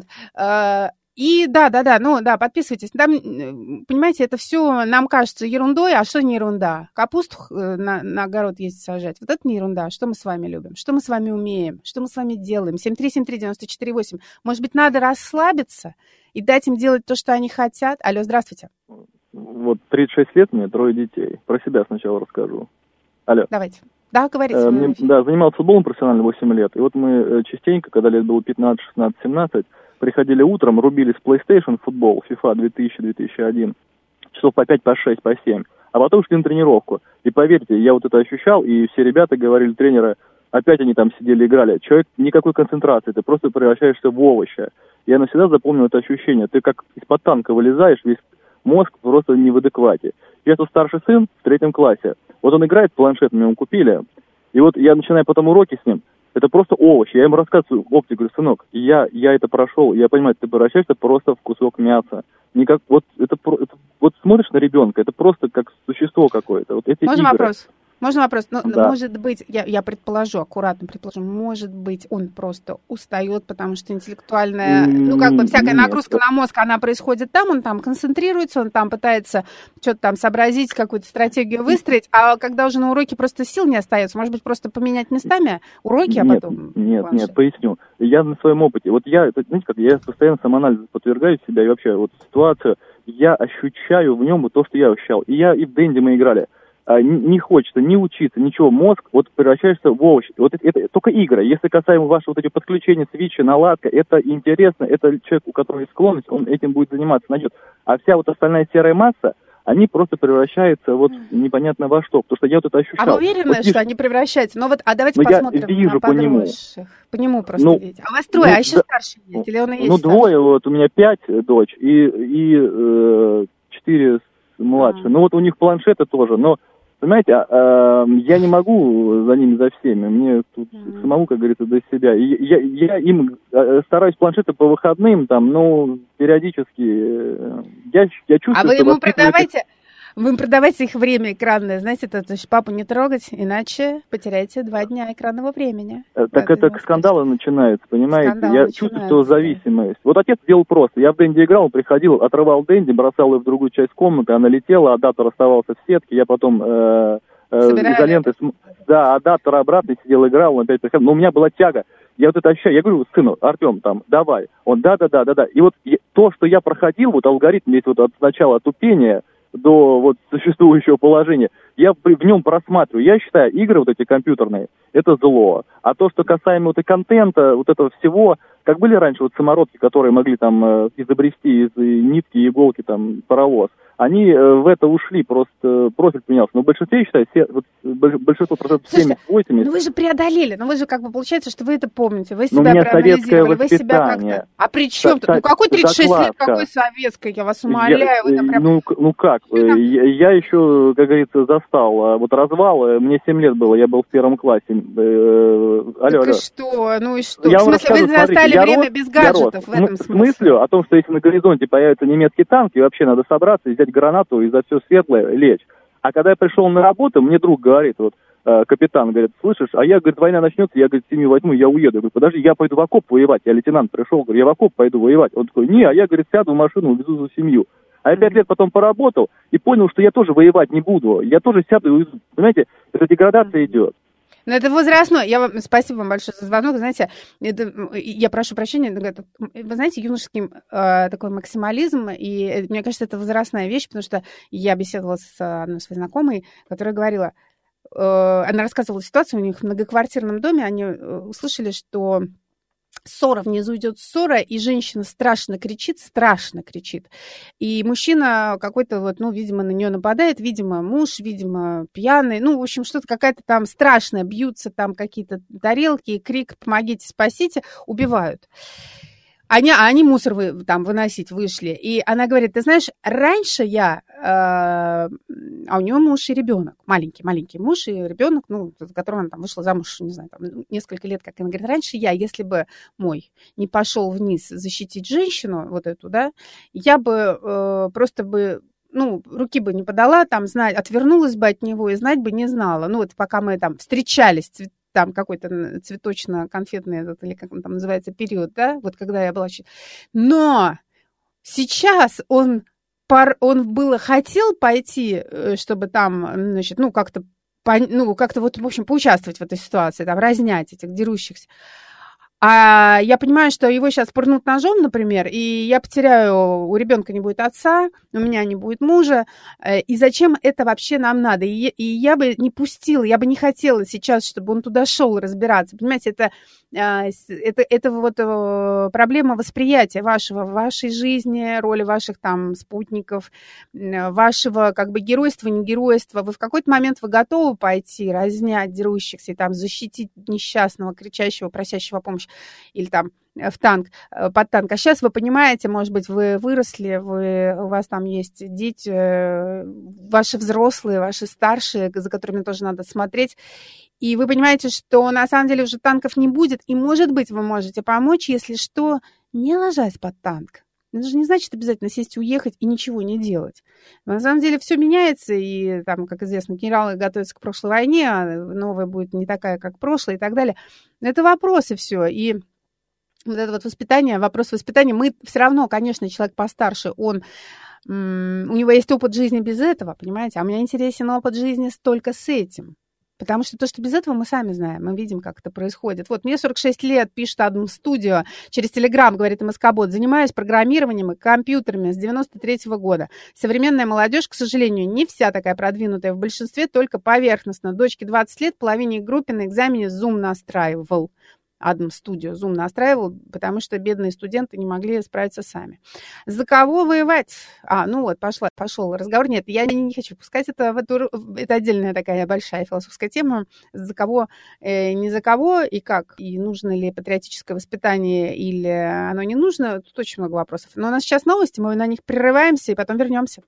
Speaker 2: И да, да, да, ну да, подписывайтесь. Там, понимаете, это все нам кажется ерундой, а что не ерунда? Капусту на, на огород ездить сажать. Вот это не ерунда. Что мы с вами любим? Что мы с вами умеем? Что мы с вами делаем? семь три семь три девять четыре восемь. Может быть, надо расслабиться и дать им делать то, что они хотят? Алло, здравствуйте.
Speaker 7: Вот тридцать шесть лет мне, трое детей. Про себя сначала расскажу. Алло.
Speaker 2: Давайте. Да, говорите.
Speaker 7: Э, мне, да, занимался футболом профессионально восемь лет. И вот мы частенько, когда лет было пятнадцать, шестнадцать, семнадцать, приходили утром, рубились в PlayStation футбол, FIFA две тысячи, две тысячи один, часов по пять, по шесть, по семь, а потом шли на тренировку. И поверьте, я вот это ощущал, и все ребята говорили, тренеры, опять они там сидели, играли. Человек никакой концентрации, ты просто превращаешься в овоща. Я навсегда запомнил это ощущение. Ты как из-под танка вылезаешь, весь мозг просто не в адеквате. Я тут старший сын в третьем классе. Вот он играет, планшет мы ему купили. И вот я начинаю потом уроки с ним. Это просто овощи. Я ему рассказываю, опти, говорю, сынок, я, я это прошел, я понимаю, ты превращаешься просто в кусок мяса. Никак, вот, это, это, вот смотришь на ребенка, это просто как существо какое-то. Вот эти
Speaker 2: Можно
Speaker 7: игры.
Speaker 2: вопрос? Можно вопрос? Ну,
Speaker 7: да.
Speaker 2: Может быть, я, я предположу, аккуратно предположу, может быть, он просто устает, потому что интеллектуальная, ну, как бы всякая
Speaker 7: Нет.
Speaker 2: нагрузка на мозг, она происходит там, он там концентрируется, он там пытается что-то там сообразить, какую-то стратегию выстроить, а когда уже на уроке просто сил не остается, может быть, просто поменять местами уроки, а
Speaker 7: нет,
Speaker 2: потом...
Speaker 7: Нет,
Speaker 2: планшет.
Speaker 7: нет, поясню. Я на своем опыте, вот я, знаете как, я постоянно самоанализ подвергаю себя и вообще вот ситуацию, я ощущаю в нем вот то, что я ощущал. И я, и в Дэнди мы играли. Не хочется ни учиться, ничего, мозг вот превращается в овощ. Вот это, это только игры. Если касаемо вашего вот этих подключений, свитча, наладка, это интересно, это человек, у которого есть склонность, он этим будет заниматься, найдет. А вся вот остальная серая масса, они просто превращаются вот непонятно во что. Потому что я вот это ощущал.
Speaker 2: А вы уверены,
Speaker 7: вот,
Speaker 2: что они превращаются? Ну вот, а давайте
Speaker 7: ну,
Speaker 2: посмотрим
Speaker 7: я вижу
Speaker 2: на
Speaker 7: по нему.
Speaker 2: По нему просто
Speaker 7: ну,
Speaker 2: видите. А у вас трое,
Speaker 7: ну,
Speaker 2: а еще
Speaker 7: да,
Speaker 2: старший есть? Или он и есть
Speaker 7: Ну,
Speaker 2: старший?
Speaker 7: двое, вот у меня пять дочь и, и э, четыре младше. А. Ну вот у них планшеты тоже, но понимаете, а, а, я не могу за ними, за всеми. Мне тут mm-hmm. самому, как говорится, до себя. И я, я им стараюсь планшеты по выходным, там, ну, периодически. Я, я чувствую,
Speaker 2: а вы
Speaker 7: что
Speaker 2: ему
Speaker 7: воспитываете...
Speaker 2: продавайте... Вы им продавайте их время экранное, знаете, то, то есть папу не трогать, иначе потеряете два дня экранного времени.
Speaker 7: Так это к скандалу начинается, понимаете?
Speaker 2: Скандал
Speaker 7: я
Speaker 2: начинается,
Speaker 7: чувствую, что зависимость. Вот отец делал просто. Я в Дэнди играл, он приходил, отрывал Дэнди, бросал ее в другую часть комнаты, она летела, адаптер оставался в сетке, я потом э, э, изолентой... См... Да, адаптер обратно сидел, играл, он опять приходил. Но у меня была тяга. Я вот это ощущаю. Я говорю, сыну, Артем, там, давай. Он, да-да-да-да-да. И вот я, то, что я проходил, вот алгоритм весь вот от начала тупения до вот существующего положения, я в, в нем просматриваю. Я считаю, игры вот эти компьютерные, это зло. А то, что касаемо вот и контента, вот этого всего, как были раньше вот самородки, которые могли там э, изобрести из нитки, иголки, там, паровоз, они э, в это ушли, просто профиль поменялся. Но в большинстве, я считаю, все, вот, большинство процентов семьдесят-восемьдесят...
Speaker 2: Ну вы же преодолели, ну вы же как бы получается, что вы это помните, вы
Speaker 7: ну,
Speaker 2: себя проанализировали, вы себя как-то... А при чем тут? Ну какой тридцать шесть лет, какой советской, я вас умоляю. Я, вы там прям...
Speaker 7: ну, ну как, я, я еще, как говорится, застал вот развал, мне семь лет было, я был в первом классе. Алло,
Speaker 2: так
Speaker 7: алло.
Speaker 2: И что? Ну и что?
Speaker 7: Я
Speaker 2: в смысле, вы застали
Speaker 7: смотрите,
Speaker 2: время
Speaker 7: рос,
Speaker 2: без гаджетов в этом
Speaker 7: смысле?
Speaker 2: смысле?
Speaker 7: С мыслью о том, что если на горизонте появится немецкий танк, и вообще надо собраться и взять гранату и за все светлое лечь. А когда я пришел на работу, мне друг говорит, вот, э, капитан, говорит, слышишь, а я, говорит, война начнется, я, говорит, семью возьму, я уеду. Я говорю, подожди, я пойду в окоп воевать. Я лейтенант пришел, говорю, я в окоп пойду воевать. Он такой, не, а я, говорит, сяду в машину, увезу за семью. А я пять лет потом поработал и понял, что я тоже воевать не буду. Я тоже сяду и увезу. Понимаете, эта деградация идет.
Speaker 2: Ну, это возрастной. Я вам спасибо вам большое за звонок. Знаете, это, я прошу прощения, вы знаете, юношеский э, такой максимализм, и мне кажется, это возрастная вещь, потому что я беседовала с одной своей знакомой, которая говорила, э, она рассказывала ситуацию, у них в многоквартирном доме, они услышали, что ссора, внизу идет ссора, и женщина страшно кричит, страшно кричит. И мужчина какой-то вот, ну, видимо, на нее нападает, видимо, муж, видимо, пьяный, ну, в общем, что-то какая-то там страшная, бьются там какие-то тарелки, крик «помогите, спасите», убивают. Они, а они мусор вы, там выносить вышли. И она говорит, ты знаешь, раньше я, э, а у нее муж и ребенок, маленький, маленький муж и ребенок, ну, за которого она там вышла замуж, не знаю, там, несколько лет, как она говорит, раньше я, если бы мой не пошел вниз защитить женщину, вот эту, да, я бы э, просто бы, ну, руки бы не подала, там, знать, отвернулась бы от него и знать бы не знала. Ну, вот пока мы там встречались, там какой-то цветочно-конфетный, этот, или как он там называется, период, да, вот когда я была... Но сейчас он, он было хотел пойти, чтобы там, значит, ну, как-то, ну, как-то вот, в общем, поучаствовать в этой ситуации, там, разнять этих дерущихся. А я понимаю, что его сейчас пырнут ножом, например, и я потеряю, у ребенка не будет отца, у меня не будет мужа, и зачем это вообще нам надо? И, и я бы не пустила, я бы не хотела сейчас, чтобы он туда шел разбираться. Понимаете, это, это, это вот проблема восприятия вашего, вашей жизни, роли ваших там спутников, вашего как бы геройства, не геройства. Вы в какой-то момент вы готовы пойти, разнять дерущихся и там защитить несчастного, кричащего, просящего помощи, или там в танк, под танк. А сейчас вы понимаете, может быть, вы выросли, вы, у вас там есть дети, ваши взрослые, ваши старшие, за которыми тоже надо смотреть, и вы понимаете, что на самом деле уже танков не будет, и, может быть, вы можете помочь, если что, не ложась под танк. Это же не значит обязательно сесть и уехать и ничего не делать. На самом деле все меняется, и там, как известно, генералы готовятся к прошлой войне, а новая будет не такая, как прошлая и так далее. Это вопросы все. И вот это вот воспитание, вопрос воспитания, мы все равно, конечно, человек постарше, он, у него есть опыт жизни без этого, понимаете, а у меня интересен опыт жизни только с этим. Потому что то, что без этого, мы сами знаем, мы видим, как это происходит. Вот мне сорок шесть лет, пишет Адам Студио, через Телеграм, говорит МСК-бот, занимаюсь программированием и компьютерами с девяносто третьего года. Современная молодежь, к сожалению, не вся такая продвинутая, в большинстве только поверхностно. Дочке двадцать лет, половине группы на экзамене Zoom настраивал. Адам Студио Zoom настраивал, потому что бедные студенты не могли справиться сами. За кого воевать? А, ну вот, пошла, пошел разговор. Нет, я не, не хочу пускать это в эту... Это отдельная такая большая философская тема. За кого, э, не за кого и как. И нужно ли патриотическое воспитание или оно не нужно. Тут очень много вопросов. Но у нас сейчас новости, мы на них прерываемся и потом вернемся.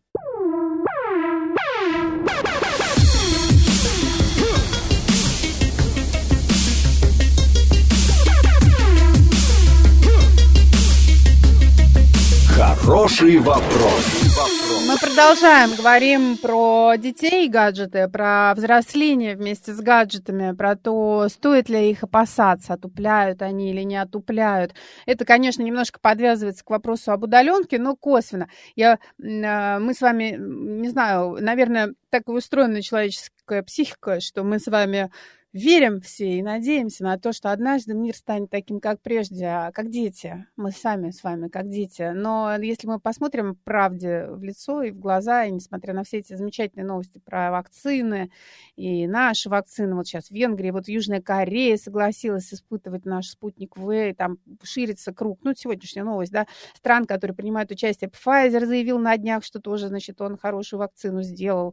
Speaker 1: Хороший вопрос.
Speaker 2: Мы продолжаем, говорим про детей и гаджеты, про взросление вместе с гаджетами, про то, стоит ли их опасаться, отупляют они или не отупляют. Это, конечно, немножко подвязывается к вопросу об удаленке, но косвенно. Я, мы с вами, не знаю, наверное, так устроена человеческая психика, что мы с вами верим все и надеемся на то, что однажды мир станет таким, как прежде, как дети. Мы сами с вами, как дети. Но если мы посмотрим правде в лицо и в глаза, и несмотря на все эти замечательные новости про вакцины и наши вакцины, вот сейчас в Венгрии, вот Южная Корея согласилась испытывать наш спутник В, и там ширится круг, ну, сегодняшняя новость, да, стран, которые принимают участие. Pfizer заявил на днях, что тоже, значит, он хорошую вакцину сделал.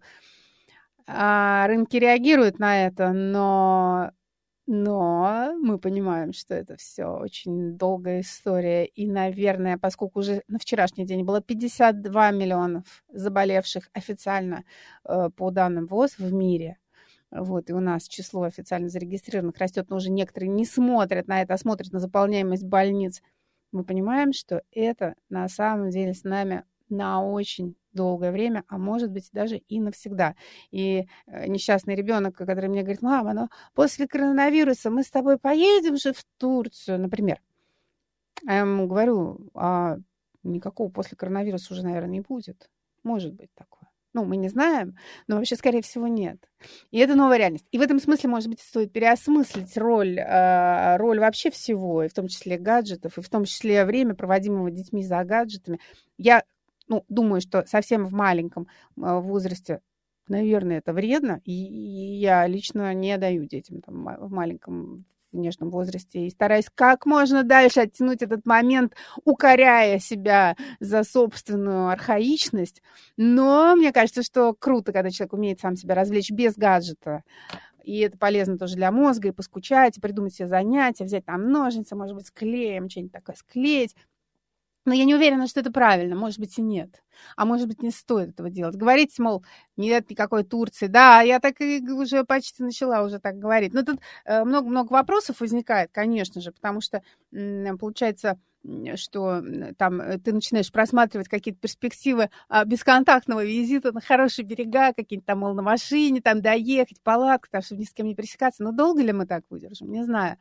Speaker 2: А рынки реагируют на это, но, но мы понимаем, что это все очень долгая история. И, наверное, поскольку уже на вчерашний день было пятьдесят два миллионов заболевших официально э, по данным ВОЗ в мире, вот, и у нас число официально зарегистрированных растет, но уже некоторые не смотрят на это, а смотрят на заполняемость больниц, мы понимаем, что это на самом деле с нами на очень долгое время, а может быть даже и навсегда. И несчастный ребенок, который мне говорит: мама, ну после коронавируса мы с тобой поедем же в Турцию, например. А я ему говорю: а никакого после коронавируса уже, наверное, не будет. Может быть такое. Ну, мы не знаем, но вообще, скорее всего, нет. И это новая реальность. И в этом смысле, может быть, стоит переосмыслить роль, э, роль вообще всего, и в том числе гаджетов, и в том числе время, проводимого детьми за гаджетами. Я Ну, думаю, что совсем в маленьком возрасте, наверное, это вредно. И я лично не даю детям там, в маленьком в нежном возрасте. И стараюсь как можно дальше оттянуть этот момент, укоряя себя за собственную архаичность. Но мне кажется, что круто, когда человек умеет сам себя развлечь без гаджета. И это полезно тоже для мозга, и поскучать, и придумать себе занятия, взять там ножницы, может быть, с клеем, что-нибудь такое склеить. Но я не уверена, что это правильно. Может быть, и нет. А может быть, не стоит этого делать. Говорить, мол, нет никакой Турции. Да, я так и уже почти начала уже так говорить. Но тут много-много вопросов возникает, конечно же, потому что получается, что там ты начинаешь просматривать какие-то перспективы бесконтактного визита на хорошие берега, какие-то там, мол, на машине, там доехать, палатка, там, чтобы ни с кем не пересекаться. Но долго ли мы так выдержим? Не знаю.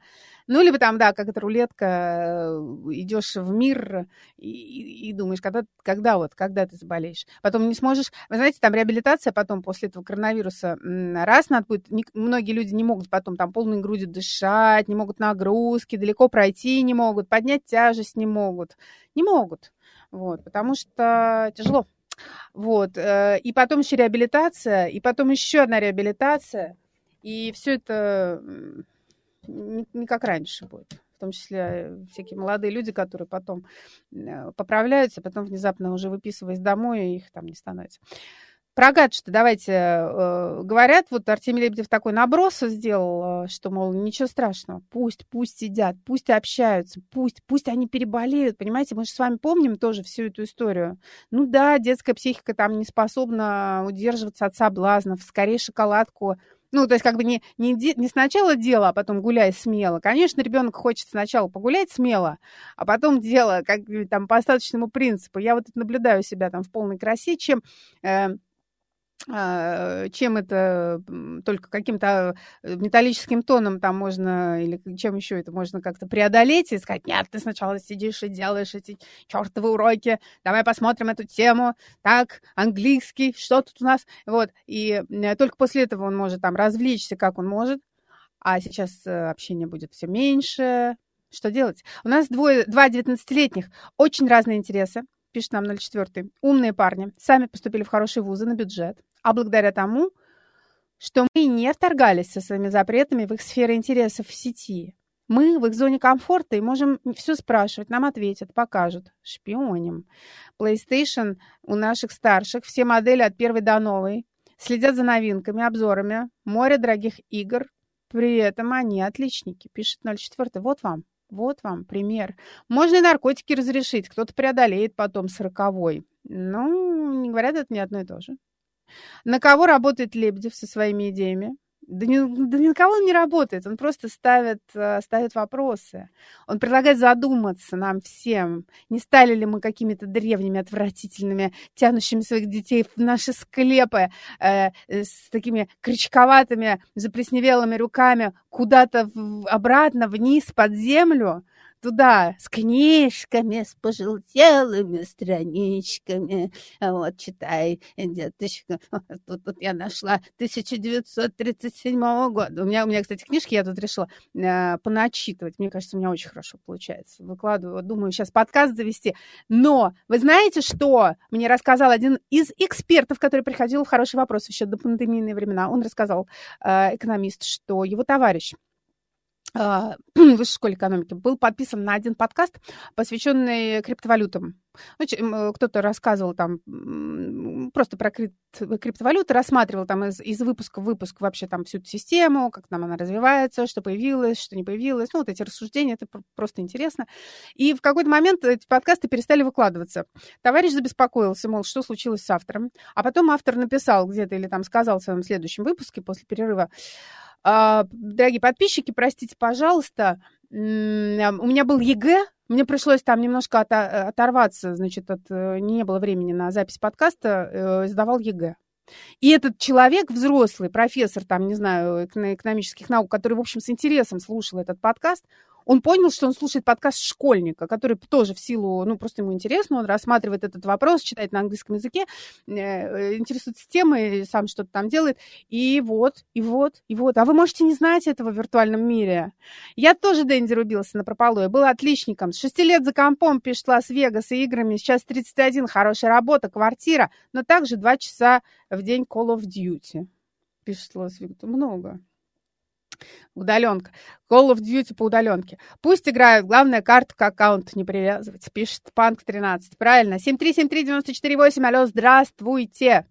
Speaker 2: Ну, либо там, да, как это рулетка, идешь в мир и, и думаешь, когда, когда вот, когда ты заболеешь. Потом не сможешь... Вы знаете, там реабилитация потом после этого коронавируса раз надо будет... Не, многие люди не могут потом там полной грудью дышать, не могут нагрузки, далеко пройти не могут, поднять тяжесть не могут. Не могут. Вот, потому что тяжело. Вот. И потом еще реабилитация, и потом еще одна реабилитация. И все это... Не, не как раньше будет. В том числе всякие молодые люди, которые потом поправляются, потом внезапно уже выписываясь домой, их там не становится. Про гаджеты давайте. Э, говорят, вот Артемий Лебедев такой наброс сделал, что, мол, ничего страшного. Пусть, пусть сидят, пусть общаются, пусть, пусть они переболеют. Понимаете, мы же с вами помним тоже всю эту историю. Ну да, детская психика там не способна удерживаться от соблазнов. Скорее шоколадку. Ну, то есть как бы не, не, не сначала дело, а потом гуляй смело. Конечно, ребенок хочет сначала погулять смело, а потом дело как там по остаточному принципу. Я вот наблюдаю себя там в полной красе, чем... Э, чем это только каким-то металлическим тоном там можно, или чем еще это можно как-то преодолеть и сказать, нет, ты сначала сидишь и делаешь эти чертовы уроки, давай посмотрим эту тему, так, английский, что тут у нас, вот, и только после этого он может там развлечься, как он может, а сейчас общение будет все меньше, что делать? У нас двое, два девятнадцатилетних, очень разные интересы, пишет нам ноль четыре. Умные парни. Сами поступили в хорошие вузы на бюджет. А благодаря тому, что мы не вторгались со своими запретами в их сферы интересов в сети. Мы в их зоне комфорта и можем все спрашивать. Нам ответят, покажут. Шпионим. PlayStation у наших старших. Все модели от первой до новой. Следят за новинками, обзорами. Море дорогих игр. При этом они отличники. Пишет ноль четыре. Вот вам. Вот вам пример. Можно и наркотики разрешить. Кто-то преодолеет потом сороковой. Ну, не говорят, это не одно и то же. На кого работает Лебедев со своими идеями? Да ни, да ни на кого он не работает. Он просто ставит, ставит вопросы. Он предлагает задуматься нам всем. Не стали ли мы какими-то древними, отвратительными, тянущими своих детей в наши склепы э, с такими крючковатыми, заплесневелыми руками куда-то в, обратно, вниз, под землю? Туда, с книжками, с пожелтелыми страничками. Вот, читай, деточка. Тут, тут я нашла тысяча девятьсот тридцать седьмого года. У меня, у меня, кстати, книжки я тут решила э, поначитывать. Мне кажется, у меня очень хорошо получается. Выкладываю, думаю, сейчас подкаст завести. Но вы знаете, что мне рассказал один из экспертов, который приходил в «Хороший вопрос» еще до пандемийные времена. Он рассказал, э, экономист, что его товарищ в Высшей школе экономики был подписан на один подкаст, посвященный криптовалютам. Кто-то рассказывал там просто про криптовалюты, рассматривал там из, из выпуска в выпуск вообще там всю эту систему, как там она развивается, что появилось, что не появилось. Ну, вот эти рассуждения, это просто интересно. И в какой-то момент эти подкасты перестали выкладываться. Товарищ забеспокоился, мол, что случилось с автором. А потом автор написал где-то или там сказал в своем следующем выпуске после перерыва: дорогие подписчики, простите, пожалуйста, у меня был ЕГЭ, мне пришлось там немножко оторваться, значит, от, не было времени на запись подкаста, сдавал ЕГЭ. И этот человек, взрослый, профессор, там, не знаю, экономических наук, который, в общем, с интересом слушал этот подкаст, он понял, что он слушает подкаст школьника, который тоже в силу, ну, просто ему интересно, он рассматривает этот вопрос, читает на английском языке, э, интересуется темой, сам что-то там делает, и вот, и вот, и вот. А вы можете не знать этого в виртуальном мире. Я тоже, Дэнди, рубился напропалую, была отличником. С шести лет за компом, пишет, Лас-Вегас и играми, сейчас тридцать один, хорошая работа, квартира, но также два часа в день Call of Duty. Пишет Лас-Вегас, много. Удаленка. Call of Duty по удаленке. Пусть играют. Главное, карту к аккаунту не привязывать. Пишет Панк тринадцать. Правильно. семь три семь три девять четыре восемь. Алло, здравствуйте.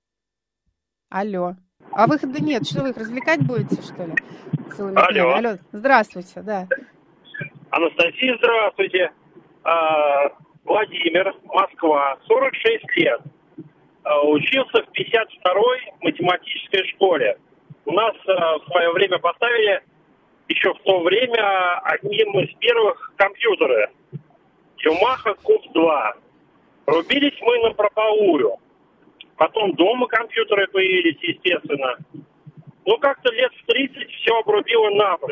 Speaker 2: Алло. А выхода нет. Что вы их развлекать будете, что ли?
Speaker 8: Алло.
Speaker 2: Алло. Здравствуйте, да.
Speaker 8: Анастасия, здравствуйте. А, Владимир, Москва, сорок шесть лет. А, учился в пятьдесят второй математической школе. У нас э, в свое время поставили еще в то время одним из первых компьютеры. Yamaha куб два. Рубились мы на прополую. Потом дома компьютеры появились, естественно. Ну, как-то лет в тридцать все обрубило напрочь.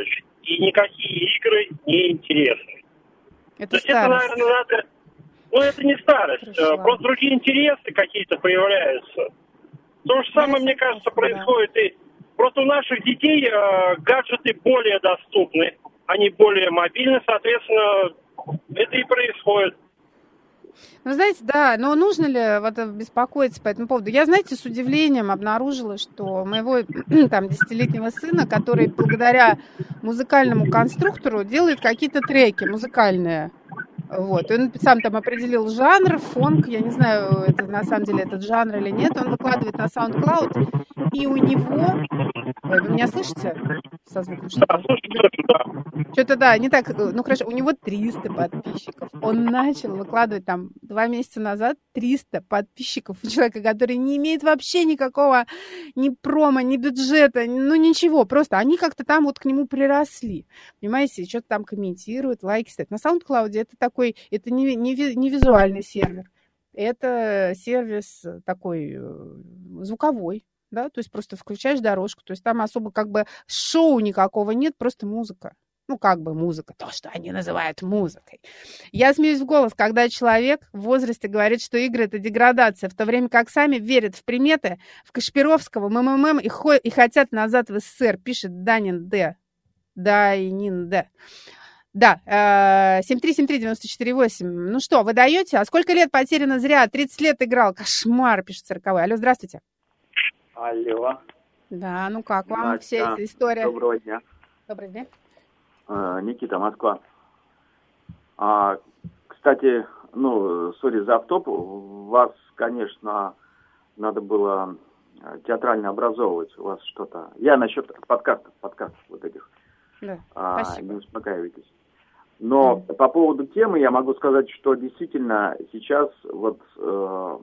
Speaker 8: и никакие игры не интересны.
Speaker 2: Это
Speaker 8: То есть
Speaker 2: старость.
Speaker 8: это, наверное, надо... Ну, это не старость,
Speaker 2: Хорошо.
Speaker 8: просто другие интересы какие-то появляются. То же самое, мне кажется, происходит и... Просто у наших детей э, гаджеты более доступны, они более мобильны, соответственно, это и происходит.
Speaker 2: Ну, знаете, да, но нужно ли вот беспокоиться по этому поводу? Я, знаете, с удивлением обнаружила, что моего там десятилетнего сына, который благодаря музыкальному конструктору делает какие-то треки музыкальные. Вот. И он сам там определил жанр, фонк, я не знаю, это на самом деле этот жанр или нет, он выкладывает на SoundCloud, и у него... Ой, вы меня слышите? Со звуком что-то?
Speaker 8: Да, слушайте, да.
Speaker 2: Что-то, да, не так, ну хорошо, у него триста подписчиков. Он начал выкладывать там два месяца назад триста подписчиков у человека, который не имеет вообще никакого ни промо, ни бюджета, ну ничего, просто они как-то там вот к нему приросли. Понимаете, что-то там комментируют, лайки ставят. На SoundCloud это такой, это не, не, не визуальный сервер, это сервис такой звуковой. Да, то есть просто включаешь дорожку, то есть там особо как бы шоу никакого нет, просто музыка. Ну, как бы музыка, то, что они называют музыкой. Я смеюсь в голос, когда человек в возрасте говорит, что игры — это деградация, в то время как сами верят в приметы, в Кашпировского, МММ и, хо- и хотят назад в СССР, пишет Данин Д. Данин Д. Да, семь три семь три девять четыре восемь. Ну что, вы даете? А сколько лет потеряно зря? тридцать лет играл. Кошмар, пишет сороковой. Алло, здравствуйте.
Speaker 9: Алло.
Speaker 2: Да, ну как вам
Speaker 9: Настя,
Speaker 2: вся эта история?
Speaker 9: Доброго дня.
Speaker 2: Добрый день.
Speaker 9: А, Никита, Москва. А, кстати, ну, сори за автоп, вас, конечно, надо было театрально образовывать. У вас что-то... Я насчет подкастов, подкастов вот этих.
Speaker 2: Да,
Speaker 9: а,
Speaker 2: спасибо.
Speaker 9: Не успокаивайтесь. Но mm. по поводу темы я могу сказать, что действительно сейчас вот... Э,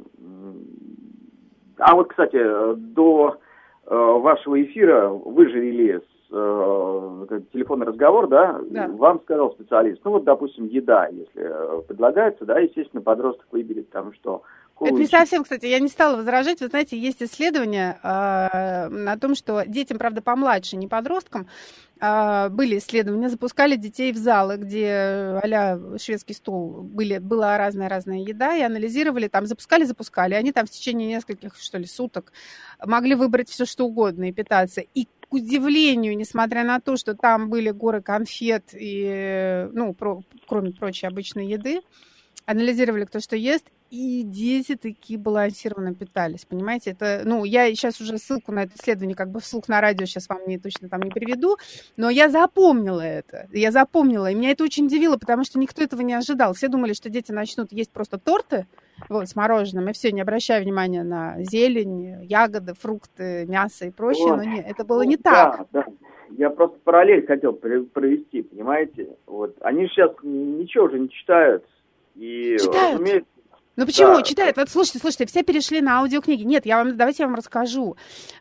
Speaker 9: А вот, кстати, до э, вашего эфира вы же вели с, э, телефонный разговор, да?
Speaker 2: Да.
Speaker 9: Вам сказал специалист, ну вот, допустим, еда, если э, предлагается, да, естественно, подросток выберет там что.
Speaker 2: Это не совсем, кстати, я не стала возражать. Вы знаете, есть исследования э, на том, что детям, правда, помладше, не подросткам, э, были исследования, запускали детей в залы, где а-ля шведский стол, были, была разная-разная еда, и анализировали, там, запускали-запускали, они там в течение нескольких, что ли, суток могли выбрать все, что угодно и питаться. И, к удивлению, несмотря на то, что там были горы конфет и, ну, про, кроме прочей обычной еды, анализировали, кто что ест, и дети такие балансированно питались, понимаете? Это, ну, я сейчас уже ссылку на это исследование как бы вслух на радио сейчас вам не, точно там не приведу, но я запомнила это, я запомнила, и меня это очень удивило, потому что никто этого не ожидал. Все думали, что дети начнут есть просто торты, вот, с мороженым, и все, не обращая внимания на зелень, ягоды, фрукты, мясо и прочее, вот. Но нет, это было не так.
Speaker 9: Да, да. Я просто параллель хотел провести, понимаете? Вот. Они же сейчас ничего уже не читают. И,
Speaker 2: читают?
Speaker 9: Разумеется,
Speaker 2: ну почему?
Speaker 9: да.
Speaker 2: Читают. Вот слушайте, слушайте, все перешли на аудиокниги. Нет, я вам, давайте я вам расскажу.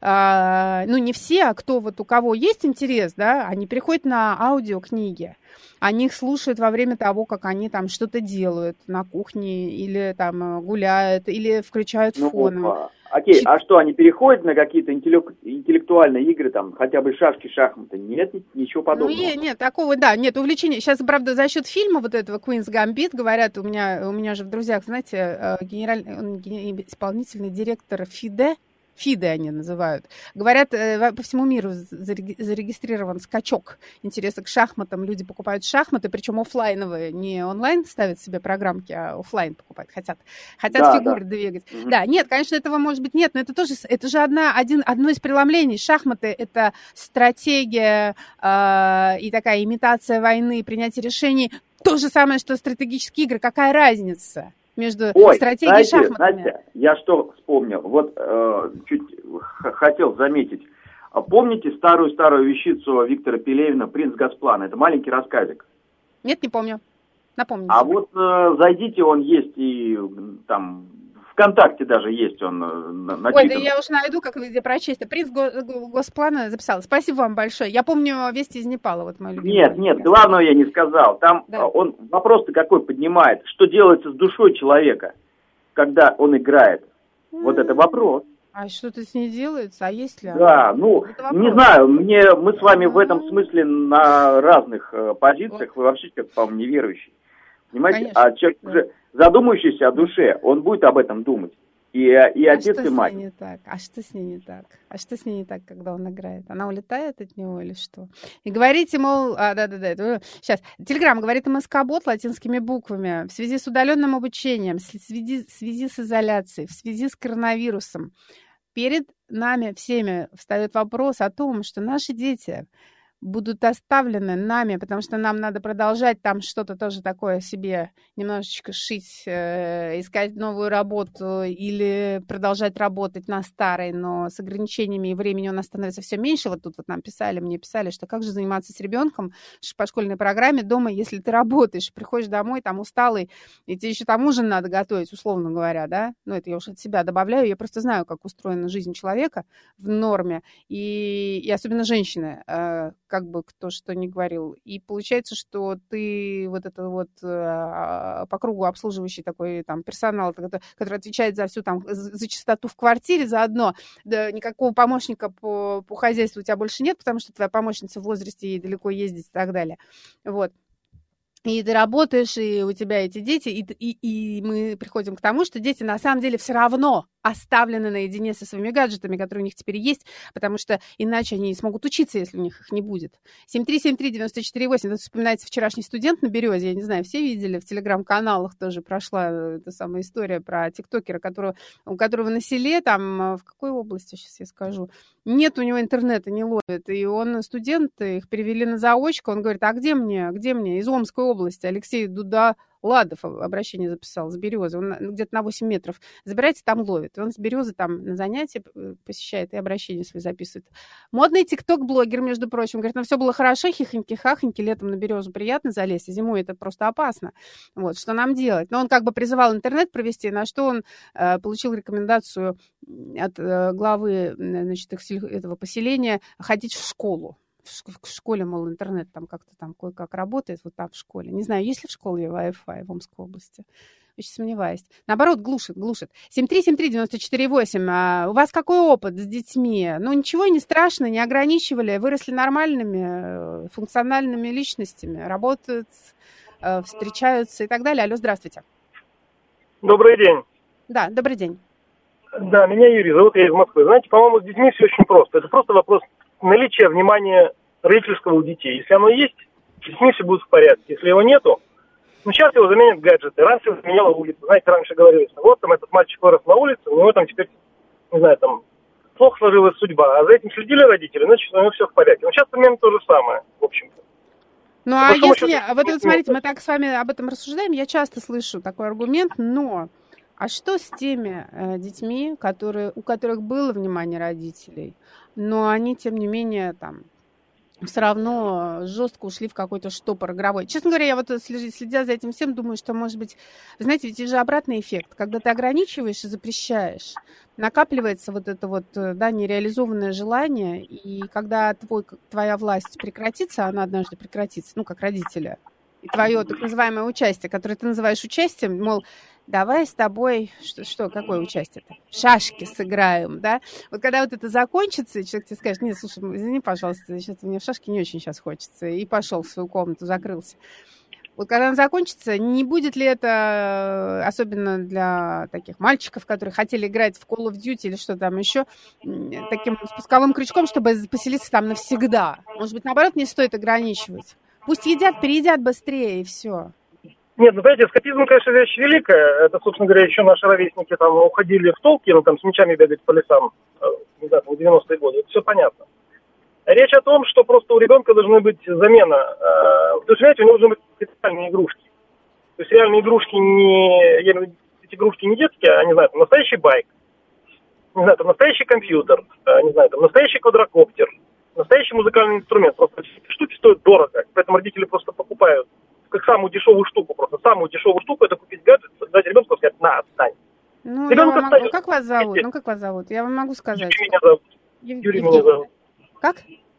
Speaker 2: А, ну, не все, а кто вот у кого есть интерес, да, они переходят на аудиокниги. Они их слушают во время того, как они там что-то делают на кухне, или там гуляют, или включают
Speaker 9: ну,
Speaker 2: фоном.
Speaker 9: Окей, Чит... а что, они переходят на какие-то интеллект... интеллектуальные игры, там, хотя бы шашки, шахматы? Нет, ничего подобного.
Speaker 2: Ну, нет, нет, такого, да, нет увлечения. Сейчас, правда, за счет фильма вот этого Queen's Gambit, говорят, у меня, у меня же в друзьях, знаете, генеральный, он исполнительный директор ФИДЕ, ФИДы они называют. Говорят, по всему миру зарегистрирован скачок интереса к шахматам. Люди покупают шахматы, причем офлайновые, не онлайн ставят себе программки, а офлайн покупают, хотят, хотят да, фигуры да. двигать. Mm-hmm. Да, нет, конечно, этого может быть нет, но это тоже, это же одна, один, одно из преломлений. Шахматы — это стратегия э, и такая имитация войны, принятие решений. То же самое, что стратегические игры. Какая разница между
Speaker 9: Ой,
Speaker 2: стратегией
Speaker 9: знаете,
Speaker 2: и шахматами?
Speaker 9: Настя, я что вспомнил? Вот э, чуть х- хотел заметить. Помните старую-старую вещицу Виктора Пелевина «Принц Госплана»? Это маленький рассказик.
Speaker 2: Нет, не помню. Напомните.
Speaker 9: А вот э, зайдите, он есть и там... ВКонтакте даже есть он начитан.
Speaker 2: Ой, да я уж найду, как где прочесть. Принц Госплана записал. Спасибо вам большое. Я помню «Вести из Непала». Вот мой любимый.
Speaker 9: Нет, нет, главного я не сказал. Там да. он вопрос-то какой поднимает. Что делается с душой человека, когда он играет? Mm-hmm. Вот это вопрос.
Speaker 2: А что-то с ней делается? А есть ли?
Speaker 9: Да, ну, не знаю, мне, мы с вами в этом смысле на разных э, позициях, вы вообще, как по-моему, неверующий. Понимаете? Конечно. А человек, да, уже задумывающийся о душе, он будет об этом думать. И, и
Speaker 2: а
Speaker 9: отец,
Speaker 2: что
Speaker 9: и мать.
Speaker 2: С ней не так? А что с ней не так? А что с ней не так, когда он играет? Она улетает от него или что? И говорите, мол... А, да-да-да. Сейчас. Телеграм говорит МСК-бот латинскими буквами. В связи с удаленным обучением, в связи, в связи с изоляцией, в связи с коронавирусом, перед нами всеми встает вопрос о том, что наши дети будут оставлены нами, потому что нам надо продолжать там что-то тоже такое себе немножечко шить, э, искать новую работу или продолжать работать на старой, но с ограничениями и времени у нас становится все меньше. Вот тут вот нам писали, мне писали, что как же заниматься с ребенком по школьной программе дома, если ты работаешь, приходишь домой там усталый, и тебе еще там ужин надо готовить, условно говоря, да? Ну, это я уж от себя добавляю, я просто знаю, как устроена жизнь человека в норме, и, и особенно женщины, э, как бы кто что ни говорил. И получается, что ты вот это вот э, по кругу обслуживающий такой там персонал, который отвечает за всю там, за чистоту в квартире заодно, да, никакого помощника по, по хозяйству у тебя больше нет, потому что твоя помощница в возрасте, ей далеко ездить и так далее. Вот. И ты работаешь, и у тебя эти дети, и, и, и мы приходим к тому, что дети на самом деле все равно оставлены наедине со своими гаджетами, которые у них теперь есть, потому что иначе они не смогут учиться, если у них их не будет. семь три семь три девять четыре восемь. Это вспоминается вчерашний студент на Березе. Я не знаю, все видели, в телеграм-каналах тоже прошла эта самая история про тиктокера, которого, у которого на селе, там, в какой области, сейчас я скажу, нет у него интернета, не ловит. И он студент, их перевели на заочку. Он говорит, а где мне, где мне? Из Омской области. Алексей Дуда Ладов обращение записал с Березы. Он где-то на восемь метров забирается, там ловит. И он с Березы там на занятия посещает и обращение свои записывает. Модный тикток-блогер, между прочим, говорит, ну все было хорошо, хихоньки-хахоньки, летом на Березу приятно залезть, а зимой это просто опасно. Вот, что нам делать? Но он как бы призывал интернет провести, на что он э, получил рекомендацию от э, главы, значит, этого поселения ходить в школу. В школе, мол, интернет там как-то там кое-как работает, вот там в школе. Не знаю, есть ли в школе Wi-Fi в Омской области. Очень сомневаюсь. Наоборот, глушит, глушит. семь три семь три девять четыре восемь. А у вас какой опыт с детьми? Ну, ничего не страшно, не ограничивали, выросли нормальными, функциональными личностями, работают, встречаются и так далее. Алло, здравствуйте.
Speaker 10: Добрый день.
Speaker 2: Да, добрый день.
Speaker 10: Да, меня Юрий зовут, я из Москвы. Знаете, по-моему, с детьми все очень просто. Это просто вопрос наличия внимания родительского у детей. Если оно есть, с детьми все будет в порядке. Если его нету, ну сейчас его заменят гаджеты. Раньше его заменяла улица. Знаете, раньше говорили, что вот там этот мальчик вырос на улице, у него там теперь, не знаю, там плохо сложилась судьба. А за этим следили родители, значит, у него все в порядке. Но сейчас примерно то же самое, в общем-то.
Speaker 2: Ну, а если... Счету, вот, вот смотрите, мы так с вами об этом рассуждаем, я часто слышу такой аргумент, но... А что с теми э, детьми, которые, у которых было внимание родителей, но они, тем не менее, там, все равно жестко ушли в какой-то штопор игровой? Честно говоря, я вот следя, следя за этим всем, думаю, что, может быть, вы знаете, ведь есть же обратный эффект. Когда ты ограничиваешь и запрещаешь, накапливается вот это вот, да, нереализованное желание, и когда твой, твоя власть прекратится, она однажды прекратится, ну, как родителя, и твое так называемое участие, которое ты называешь участием, мол, давай с тобой, что, что какое участие-то? Шашки сыграем, да? Вот когда вот это закончится, и человек тебе скажет, нет, слушай, извини, пожалуйста, что-то мне в шашки не очень сейчас хочется, и пошел в свою комнату, закрылся. Вот когда он закончится, не будет ли это, особенно для таких мальчиков, которые хотели играть в Call of Duty или что там еще, таким спусковым крючком, чтобы поселиться там навсегда? Может быть, наоборот, не стоит ограничивать? Пусть едят, переедят быстрее, и все.
Speaker 10: Нет, ну, знаете, эскапизм, конечно, вещь великая. Это, собственно говоря, еще наши ровесники там уходили в Толкин, там с мечами бегать по лесам, не знаю, в девяностые годы. Это все понятно. Речь о том, что просто у ребенка должна быть замена. То есть, знаете, у него должны быть специальные игрушки. То есть реальные игрушки не... Эти игрушки не детские, а, не знаю, там настоящий байк, не знаю, там настоящий компьютер, не знаю, там настоящий квадрокоптер, настоящий музыкальный инструмент. Просто эти штуки стоят дорого, поэтому родители просто покупают как самую дешевую штуку, просто самую дешевую штуку, это купить гаджет, дать ребенку сказать, на, отстань.
Speaker 2: Ну, я вам могу... Как вас зовут? Ну, как вас зовут? Я вам могу сказать.
Speaker 10: Юрий меня зовут.
Speaker 2: Ев...
Speaker 10: Юрий
Speaker 2: Евгений.
Speaker 10: меня зовут.
Speaker 2: Как?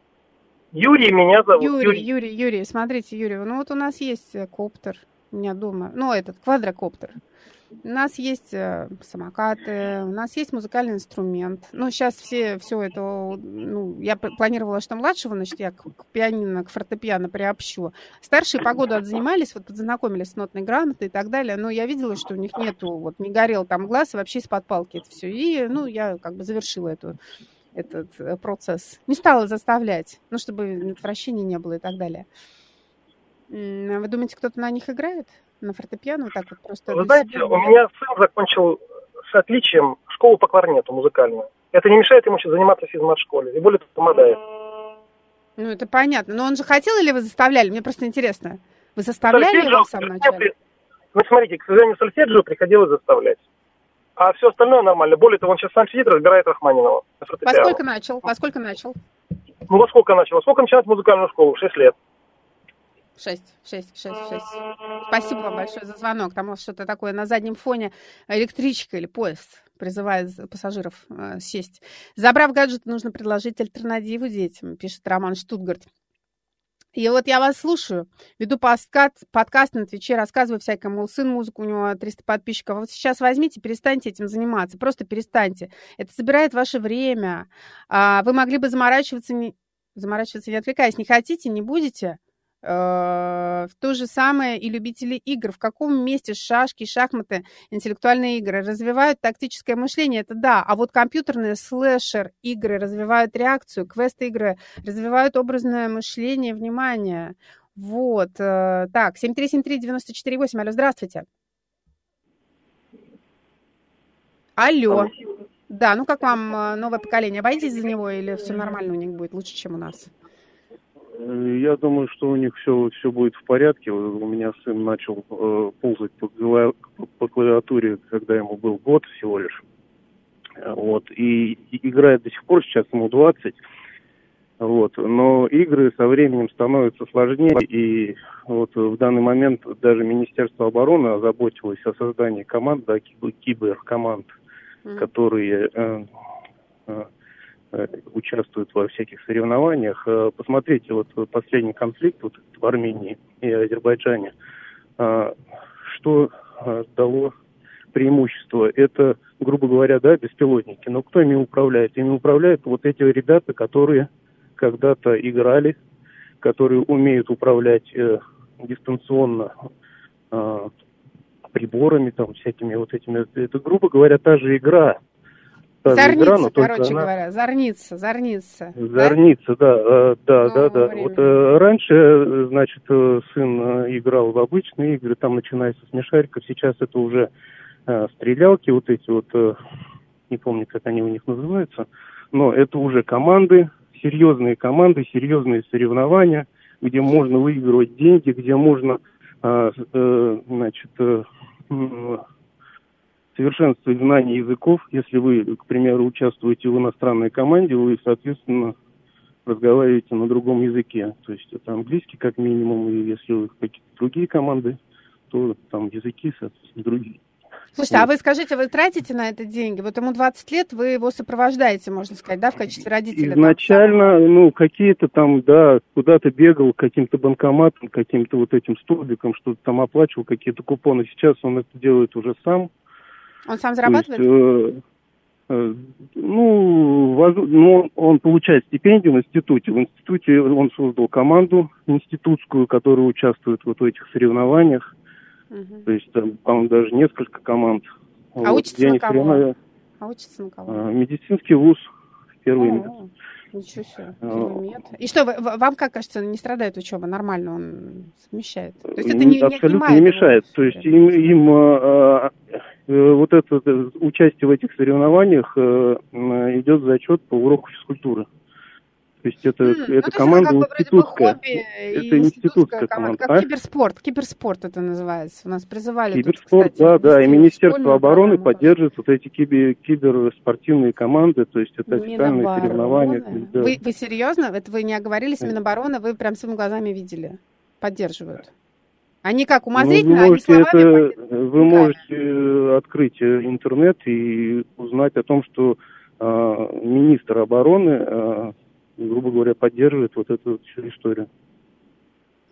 Speaker 10: Юрий меня зовут.
Speaker 2: Юрий,
Speaker 10: Юрий,
Speaker 2: Юрий, Юрий, смотрите, Юрий, ну вот у нас есть коптер у меня дома, ну, этот квадрокоптер. У нас есть э, самокаты, у нас есть музыкальный инструмент. Ну, сейчас все, все это, ну, я планировала, что младшего, значит, я к, к пианино, к фортепиано приобщу. Старшие по году отзанимались, вот познакомились с нотной грамотой и так далее, но я видела, что у них нету, вот не горел там глаз, и вообще из-под палки это все. И, ну, я как бы завершила эту, этот процесс. Не стала заставлять, ну, чтобы отвращения не было и так далее. Вы думаете, кто-то на них играет? На фортепиано вот так вот просто?
Speaker 10: Вы знаете, себя... у меня сын закончил с отличием школу по кларнету музыкальную. Это не мешает ему сейчас заниматься в физмат-школе, и более того, помогает.
Speaker 2: Ну, это понятно. Но он же хотел или вы заставляли? Мне просто интересно. Вы заставляли сольфеджио, его в самом начале?
Speaker 10: Ну, смотрите, к сожалению, сольфеджио приходилось заставлять. А все остальное нормально. Более того, он сейчас сам сидит, разбирает Рахманинова.
Speaker 2: Во сколько начал? Во сколько начал?
Speaker 10: Ну, во сколько начал? Во сколько начинать музыкальную школу? В шесть лет.
Speaker 2: Шесть, шесть, шесть, шесть. Спасибо вам большое за звонок. Там что-то такое на заднем фоне электричка или поезд призывает пассажиров э, сесть. Забрав гаджет, нужно предложить альтернативу детям, пишет Роман Штутгарт. И вот я вас слушаю, веду подкаст, подкаст на Твиче, рассказываю всякое, мол, сын музыку, у него триста подписчиков. Вот сейчас возьмите, перестаньте этим заниматься, просто перестаньте. Это забирает ваше время. А вы могли бы заморачиваться, не, заморачиваться не отвлекаясь. Не хотите, не будете? В то же самое и любители игр. В каком месте шашки, шахматы, интеллектуальные игры развивают тактическое мышление? Это да. А вот компьютерные слэшер-игры развивают реакцию, квест-игры развивают образное мышление, внимание. Вот. Так, семь три семь три девять четыре восемь. Алло, здравствуйте. Алло. Алло. Да, ну как вам новое поколение? Обойдитесь за него или все нормально у них будет, лучше, чем у нас?
Speaker 11: Я думаю, что у них все, все будет в порядке. У меня сын начал э, ползать по, по клавиатуре, когда ему был год всего лишь. Вот. И, и играет до сих пор, сейчас ему двадцать. Вот. Но игры со временем становятся сложнее. И вот в данный момент даже Министерство обороны озаботилось о создании команд, да, киберкоманд, mm-hmm. которые... Э, э, участвуют во всяких соревнованиях. Посмотрите, вот последний конфликт вот в Армении и Азербайджане, что дало преимущество? Это, грубо говоря, да, беспилотники. Но кто ими управляет? Ими управляют вот эти ребята, которые когда-то играли, которые умеют управлять э, дистанционно э, приборами, там, всякими вот этими. Это, грубо говоря, та же игра.
Speaker 2: Зорница,
Speaker 11: игра, но
Speaker 2: короче
Speaker 11: она...
Speaker 2: говоря, зорница, зорница.
Speaker 11: Зорница, да, да, да,
Speaker 2: ну,
Speaker 11: да. да. Вот э, раньше, значит, сын играл в обычные игры, там начинается смешариков, сейчас это уже э, стрелялки, вот эти вот, э, не помню, как они у них называются, но это уже команды, серьезные команды, серьезные соревнования, где можно выигрывать деньги, где можно, э, э, значит, э, совершенствовать знание языков. Если вы, к примеру, участвуете в иностранной команде, вы, соответственно, разговариваете на другом языке. То есть это английский как минимум, и если вы какие-то другие команды, то там языки, соответственно, другие.
Speaker 2: Слушайте, вот. А вы скажите, вы тратите на это деньги? Вот ему двадцать лет, вы его сопровождаете, можно сказать, да, в качестве родителя?
Speaker 11: Изначально, там, ну, какие-то там, да, куда-то бегал к каким-то банкоматам, каким-то вот этим столбиком, что-то там оплачивал, какие-то купоны. Сейчас он это делает уже сам.
Speaker 2: Он сам зарабатывает?
Speaker 11: То есть, э, э, ну, воз, ну, он получает стипендию в институте. В институте он создал команду институтскую, которая участвует вот в этих соревнованиях. Угу. То есть, там, по-моему, даже несколько команд.
Speaker 2: А вот, учится на кого? Соревнов... А учится на кого?
Speaker 11: Медицинский вуз, первый мед.
Speaker 2: Ничего себе, первый мед. И что, вам, как кажется, не страдает учеба? Нормально он совмещает? То есть это не,
Speaker 11: абсолютно
Speaker 2: не,
Speaker 11: не мешает. То есть им, им а, а, вот это участие в этих соревнованиях а, идет зачет по уроку физкультуры. То есть это, mm, это ну, команда как бы, институтская. Это институтская команда.
Speaker 2: Как а? киберспорт. Киберспорт это называется. У нас призывали
Speaker 11: Киберспорт, тут, кстати, да, да. И Министерство обороны поддерживает вот эти кибер, киберспортивные команды. То есть это официальные соревнования. Да.
Speaker 2: Вы, вы серьезно? Это вы не оговорились? Минобороны вы прям своими глазами видели? Поддерживают? Они как, умозрительно?
Speaker 11: Ну, вы можете,
Speaker 2: они
Speaker 11: это, вы можете открыть интернет и узнать о том, что э, министр обороны... Э, грубо говоря, поддерживает вот эту всю историю.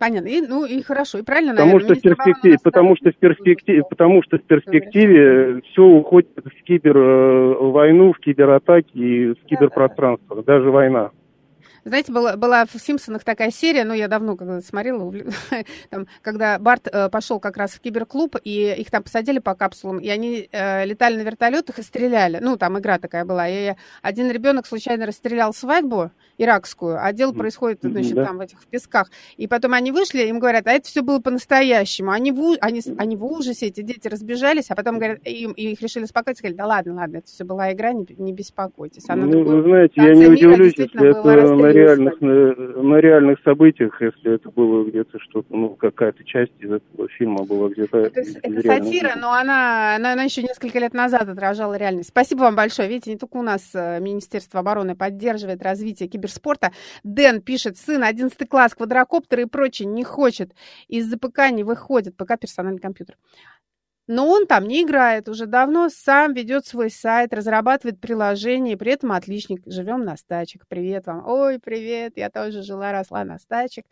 Speaker 2: Понятно. И, ну и хорошо, и правильно,
Speaker 3: потому
Speaker 2: наверное.
Speaker 3: что в перспективе, потому что в перспективе, потому что в перспективе, потому что в перспективе все уходит в кибервойну, в кибератаки и в киберпространство, даже война.
Speaker 2: Знаете, была, была в «Симпсонах» такая серия, ну, я давно когда смотрела, там, когда Барт э, пошел как раз в киберклуб, и их там посадили по капсулам, и они э, летали на вертолетах и стреляли. Ну, там игра такая была. И один ребенок случайно расстрелял свадьбу иракскую, а дело происходит, значит, да. там в этих в песках. И потом они вышли, им говорят, а это все было по-настоящему. Они в, они, они в ужасе, эти дети разбежались, а потом говорят, им, и их решили успокоить, сказали, да ладно, ладно, это все была игра, не, не беспокойтесь. А
Speaker 3: ну, вы знаете, я не удивлюсь, если это на реальных, на, на реальных событиях, если это было где-то что-то, ну, какая-то часть из этого фильма была где-то...
Speaker 2: Это, это сатира, но она, она, она еще несколько лет назад отражала реальность. Спасибо вам большое. Видите, не только у нас Министерство обороны поддерживает развитие киберспорта. Дэн пишет, сын, одиннадцатый класс, квадрокоптеры и прочее не хочет. Из-за ПК не выходит. ПК персональный компьютер. Но он там не играет уже давно, сам ведет свой сайт, разрабатывает приложение, при этом отличник. Живем на стачек. Привет вам. Ой, привет, я тоже жила, росла на стачек.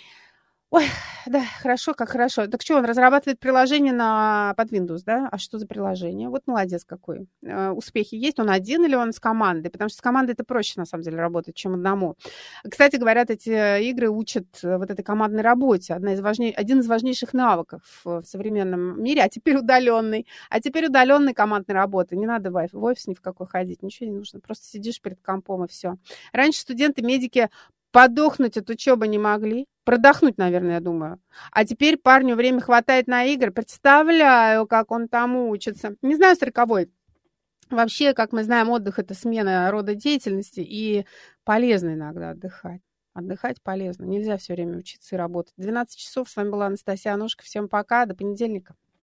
Speaker 2: Ой, да, хорошо, как хорошо. Так что, он разрабатывает приложение на, под Windows, да? А что за приложение? Вот молодец какой. Э, успехи есть? Он один или он с командой? Потому что с командой это проще, на самом деле, работать, чем одному. Кстати, говорят, эти игры учат вот этой командной работе. Одна из важней, один из важнейших навыков в современном мире. А теперь удаленный. А теперь удаленной командной работы. Не надо в офис ни в какой ходить, ничего не нужно. Просто сидишь перед компом и все. Раньше студенты-медики подохнуть от учебы не могли. Продохнуть, наверное, я думаю. А теперь парню время хватает на игры. Представляю, как он там учится. Не знаю, сороковой. Вообще, как мы знаем, отдых – это смена рода деятельности. И полезно иногда отдыхать. Отдыхать полезно. Нельзя все время учиться и работать. двенадцать часов. С вами была Анастасия Анушка. Всем пока. До понедельника.